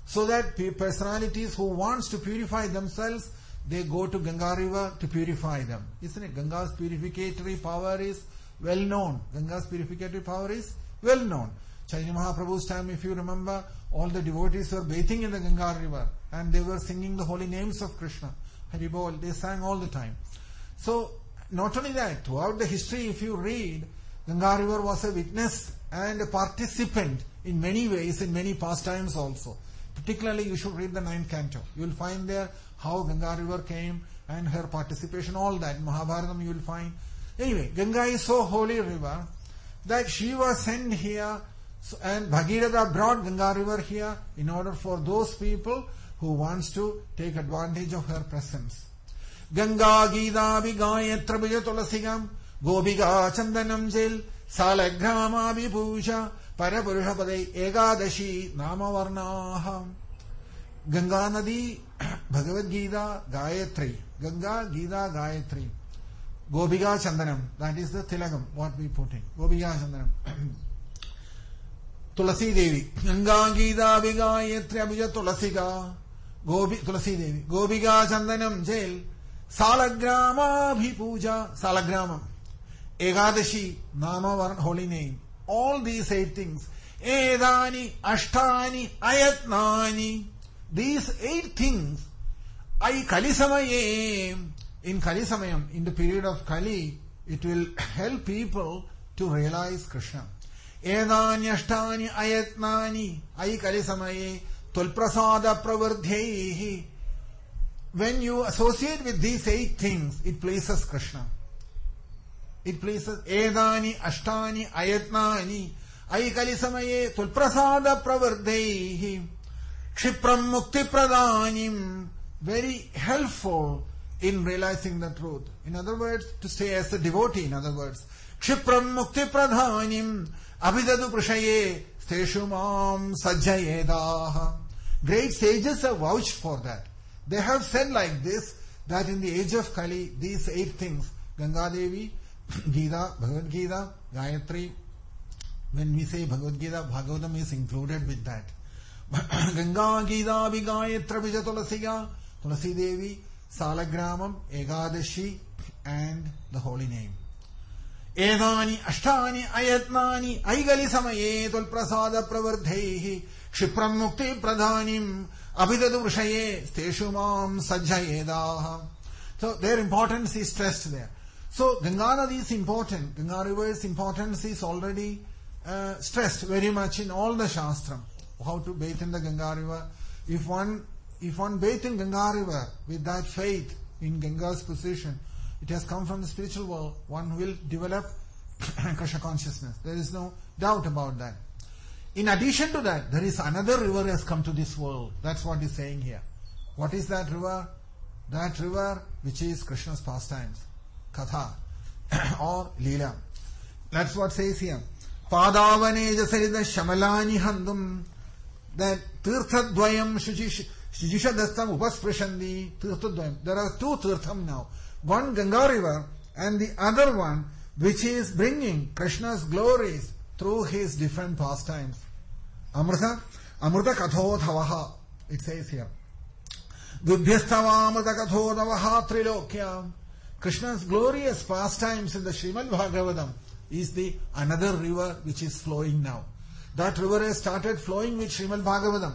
B: So that personalities who wants to purify themselves, they go to Ganga river to purify them. Isn't it? Ganga's purificatory power is well known. Ganga's purificatory power is well known. Chaitanya Mahaprabhu's time, if you remember, all the devotees were bathing in the Ganga river and they were singing the holy names of Krishna. Haribol, they sang all the time. So, not only that, throughout the history, if you read, Ganga river was a witness and a participant in many ways, in many pastimes also. Particularly, you should read the 9th canto. You will find there how Ganga river came and her participation, all that. In Mahabharatam you will find. Anyway, Ganga is so holy river that she was sent here and Bhagirath brought Ganga river here in order for those people who wants to take advantage of her presence. Ganga Gita Vigayatra Bija Tulasigam Gobiga Chandanam Jil Salagrama Vibhuja Parapurusha Padai Egadashi Namavarnaha. Ganga Nadi Bhagavad Gita Gayatri. Ganga Gita Gayatri. Gobiga Chandanam. That is the Tilagam, what we put in. Gobiga Chandanam. Tulasi Devi. Ganga Gita Vigayatri Abhija Tulasiga. Tulasi Devi. Gobiga Chandanam Jail. Salagrama Bhipuja. Salagramam. Egadashi. Nama holy name. All these 8 things. Edani, Ashtani, Ayatnani. These 8 things. Kalisamaye. In Kalisamayam, in the period of Kali, it will help people to realize Krishna. Edani, Ashtani, Ayatnani. Kalisamaye. Tulprasada pravardhyehi. When you associate with these 8 things, it pleases Krishna. It pleases Edani, Ashtani, Ayatnani, Aikali Samaye, Tulprasada Pravardhehi, Kshipram Mukti Pradhanim. Very helpful in realizing the truth. In other words, to stay as a devotee, in other words. Kshipram Mukti Pradhanim, Abhidadu Prashaye, Steshumam Sajjayedaha. Great sages have vouched for that. They have said like this, that in the age of Kali, these 8 things, Ganga Devi, Gita, Bhagavad Gita, Gayatri. When we say Bhagavad Gita, Bhagavatam is included with that. Ganga Gita Vigayatra Bija Tulasiga, Tulasi Devi, Salagramam, Egadashi, and the holy name. Edani, Ashtani, Ayatnani, Aigali Samaye, Tulprasada Pravardhehi, Shipram Mukti Pradhanim, Abhidadu Vrishaye, Steshumam Sajjayedaha. So their importance is stressed there. So Ganga Nadi is important. Ganga river's importance is already stressed very much in all the Shastram. How to bathe in the Ganga river. If one bathe in Ganga river with that faith in Ganga's position, it has come from the spiritual world, one will develop Krishna consciousness. There is no doubt about that. In addition to that, there is another river has come to this world. That's what he's saying here. What is that river? That river which is Krishna's pastimes. Katha or Leela. That's what says here. Padavaneja sarida shamalani handum. That tirthadvayam shujishadastam upasprashandi. Tirthadvayam. There are 2 tirtham now. One Ganga river and the other one which is bringing Krishna's glories through his different pastimes. Amrita kathodhavaha. It says here. Dubhyastava amrita kathodhavaha trilokya. Krishna's glorious pastimes in the Srimad Bhagavatam is the another river which is flowing now. That river has started flowing with Srimad Bhagavatam.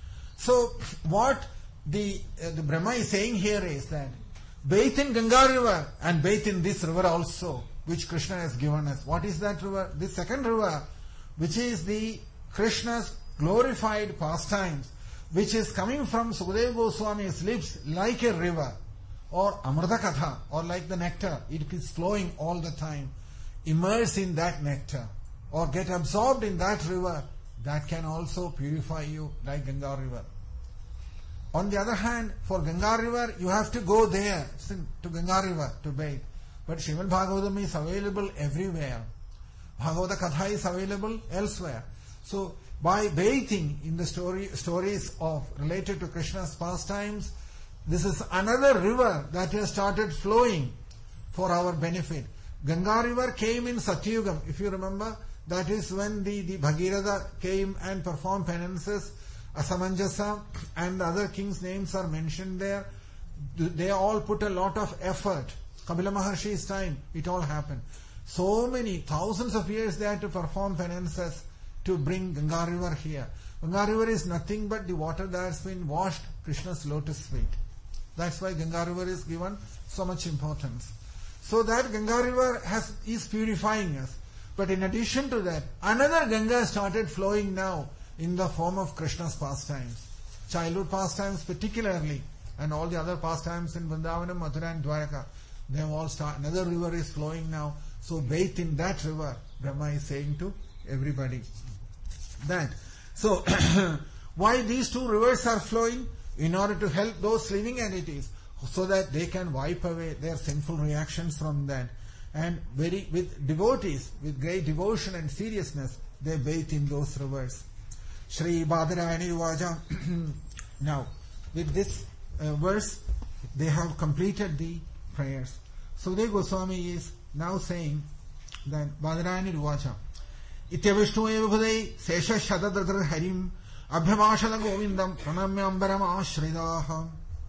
B: So what the Brahma is saying here is that bathe in Ganga river and bathe in this river also, which Krishna has given us. What is that river? The second river, which is the Krishna's glorified pastimes, which is coming from Sukadeva Goswami's lips like a river. Or Amrita Katha, or like the nectar, it is flowing all the time. Immerse in that nectar, or get absorbed in that river, that can also purify you like Ganga river. On the other hand, for Ganga river, you have to go there, to Ganga river, to bathe. But Srimad Bhagavatam is available everywhere. Bhagavata Katha is available elsewhere. So, by bathing in the stories of related to Krishna's pastimes, this is another river that has started flowing for our benefit. Ganga river came in Satyugam, if you remember. That is when the Bhagirath came and performed penances Asamanjasa and the other kings' names are mentioned there. They all put a lot of effort. Kapila Maharshi's time, it all happened. So many, thousands of years they had to perform penances to bring Ganga river here. Ganga river is nothing but the water that has been washed Krishna's lotus feet. That's why Ganga river is given so much importance. So that Ganga river is purifying us. But in addition to that, another Ganga started flowing now in the form of Krishna's pastimes. Childhood pastimes particularly, and all the other pastimes in Vrindavanam, Mathura and Dwaraka. They have all started. Another river is flowing now. So bathe in that river, Brahma is saying to everybody. That. So, why these two rivers are flowing? In order to help those living entities, so that they can wipe away their sinful reactions from that. And with devotees, with great devotion and seriousness, they bathe in those rivers. Shri Badarayani Vaja. Now, with this verse, they have completed the prayers. Sukadeva Goswami is now saying that Badarayani Vaja. Ityavishnu eva bhudai sesha shadadradra harim abhyamashana govindam pranamyambaram ashridaha.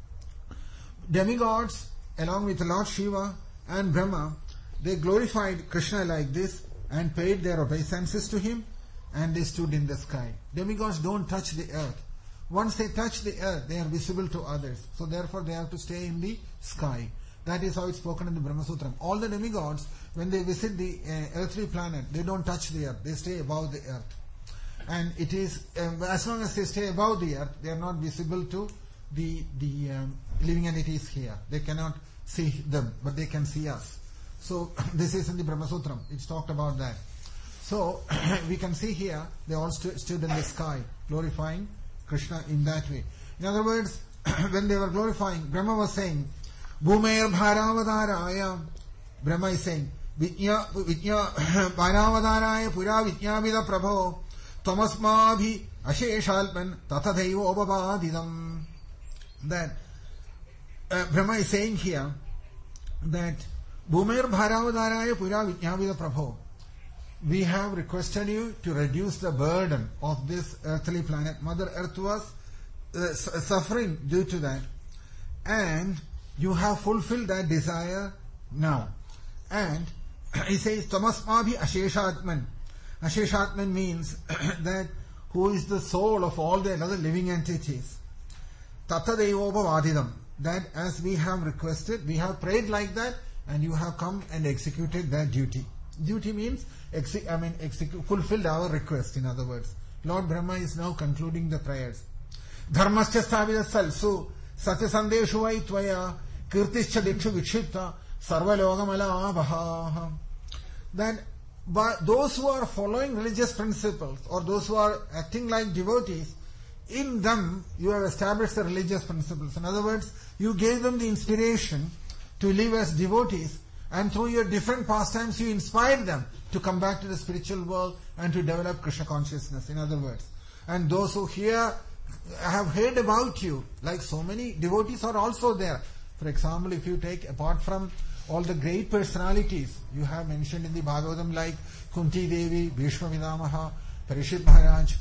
B: Demigods, along with Lord Shiva and Brahma, they glorified Krishna like this and paid their obeisances to him, and they stood in the sky. Demigods don't touch the earth. Once they touch the earth, they are visible to others. So therefore they have to stay in the sky. That is how it's spoken in the Brahma Sutram. All the demigods, when they visit the earthly planet, they don't touch the earth. They stay above the earth. And it is, as long as they stay above the earth, they are not visible to the living entities here. They cannot see them, but they can see us. So this is in the Brahma Sutram. It's talked about that. So we can see here, they all stood in the sky, glorifying Krishna in that way. In other words, when they were glorifying, Brahma was saying, Bhumer Bharavadaraya. Brahma is saying, Vitya Bharavadaraya Pura Vityavida Prabho Tamasmabhi Asheshalpan Tatadaivo Obavadidam. That Brahma is saying here that Bhumer Bharavadaraya Pura Vityavida Prabho. We have requested you to reduce the burden of this earthly planet. Mother Earth was suffering due to that. And you have fulfilled that desire now. And he says, Tamasmabhi Asheshatman. Asheshatman means that who is the soul of all the other living entities. Tatadevobhavadidam. That as we have requested, we have prayed like that, and you have come and executed that duty. Duty means fulfilled our request, in other words. Lord Brahma is now concluding the prayers. Dharmascha stavida salsu satya sandeshu vai tvaya kirtischa dikshu vikshipta sarvalogamala abhaha. That those who are following religious principles, or those who are acting like devotees, in them you have established the religious principles. In other words, you gave them the inspiration to live as devotees, and through your different pastimes you inspired them to come back to the spiritual world and to develop Krishna consciousness, in other words. And those who here have heard about you, like so many devotees are also there. For example, if you take, apart from all the great personalities you have mentioned in the Bhagavatam, like Kunti Devi, Bhishma Vidamaha, Parishit Maharaj,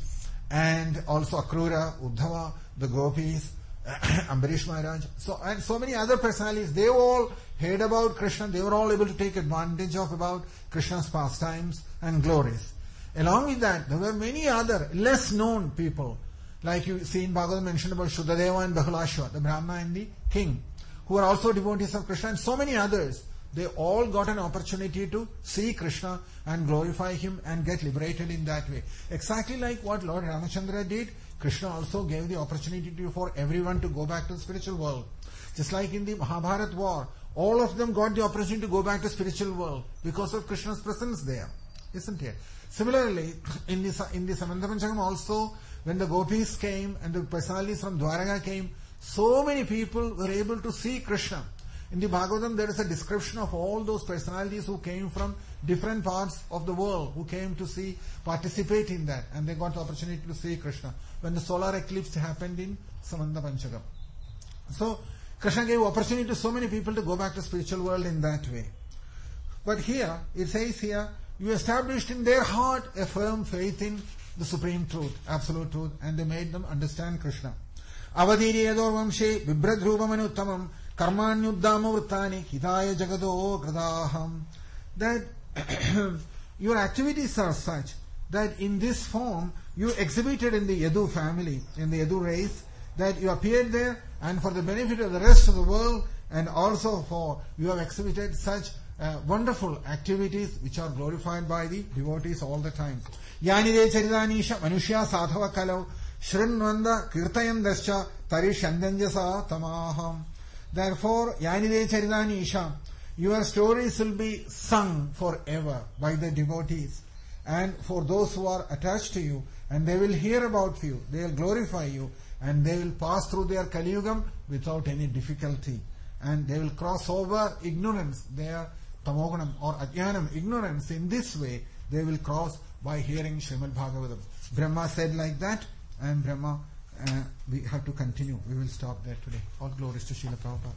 B: and also Akrura, Uddhava, the Gopis, Ambarish Maharaj, and so many other personalities, they all heard about Krishna, they were all able to take advantage of about Krishna's pastimes and glories. Along with that, there were many other less known people, like you see in Bhagavatam mentioned about Shuddhadeva and Bahulashva, the Brahma and the king, who are also devotees of Krishna, and so many others. They all got an opportunity to see Krishna and glorify him and get liberated in that way. Exactly like what Lord Ramachandra did, Krishna also gave the opportunity for everyone to go back to the spiritual world. Just like in the Mahabharata war, all of them got the opportunity to go back to the spiritual world because of Krishna's presence there. Isn't it? Similarly, in the Samanta Panchakam also, when the gopis came and the personalities from Dwaraka came, so many people were able to see Krishna. In the Bhagavatam, there is a description of all those personalities who came from different parts of the world, who came to participate in that, and they got the opportunity to see Krishna when the solar eclipse happened in Samanta Panchakam. So, Krishna gave opportunity to so many people to go back to the spiritual world in that way. But here, it says here, you established in their heart a firm faith in the supreme truth, absolute truth, and they made them understand Krishna. Avadiriyadur vamshe vibradhruvamanu karmanyuddama vrittani hitaya jagado gradaham. That your activities are such that in this form you exhibited in the Yadu family, in the Yadu race, that you appeared there and for the benefit of the rest of the world, and also for you have exhibited such wonderful activities which are glorified by the devotees all the time. Yanide charidanisha manushya sadhava kalau shrinvanda kirtayandascha tarishandanjasa tamaham. Therefore, Yanide charidanisha, your stories will be sung forever by the devotees and for those who are attached to you, and they will hear about you, they will glorify you, and they will pass through their Kaliyugam without any difficulty, and they will cross over ignorance, their tamoganam or ajnanam, ignorance. In this way they will cross by hearing Srimad Bhagavatam. Brahma said like that, and Brahma, we have to continue. We will stop there today. All glories to Srila Prabhupada.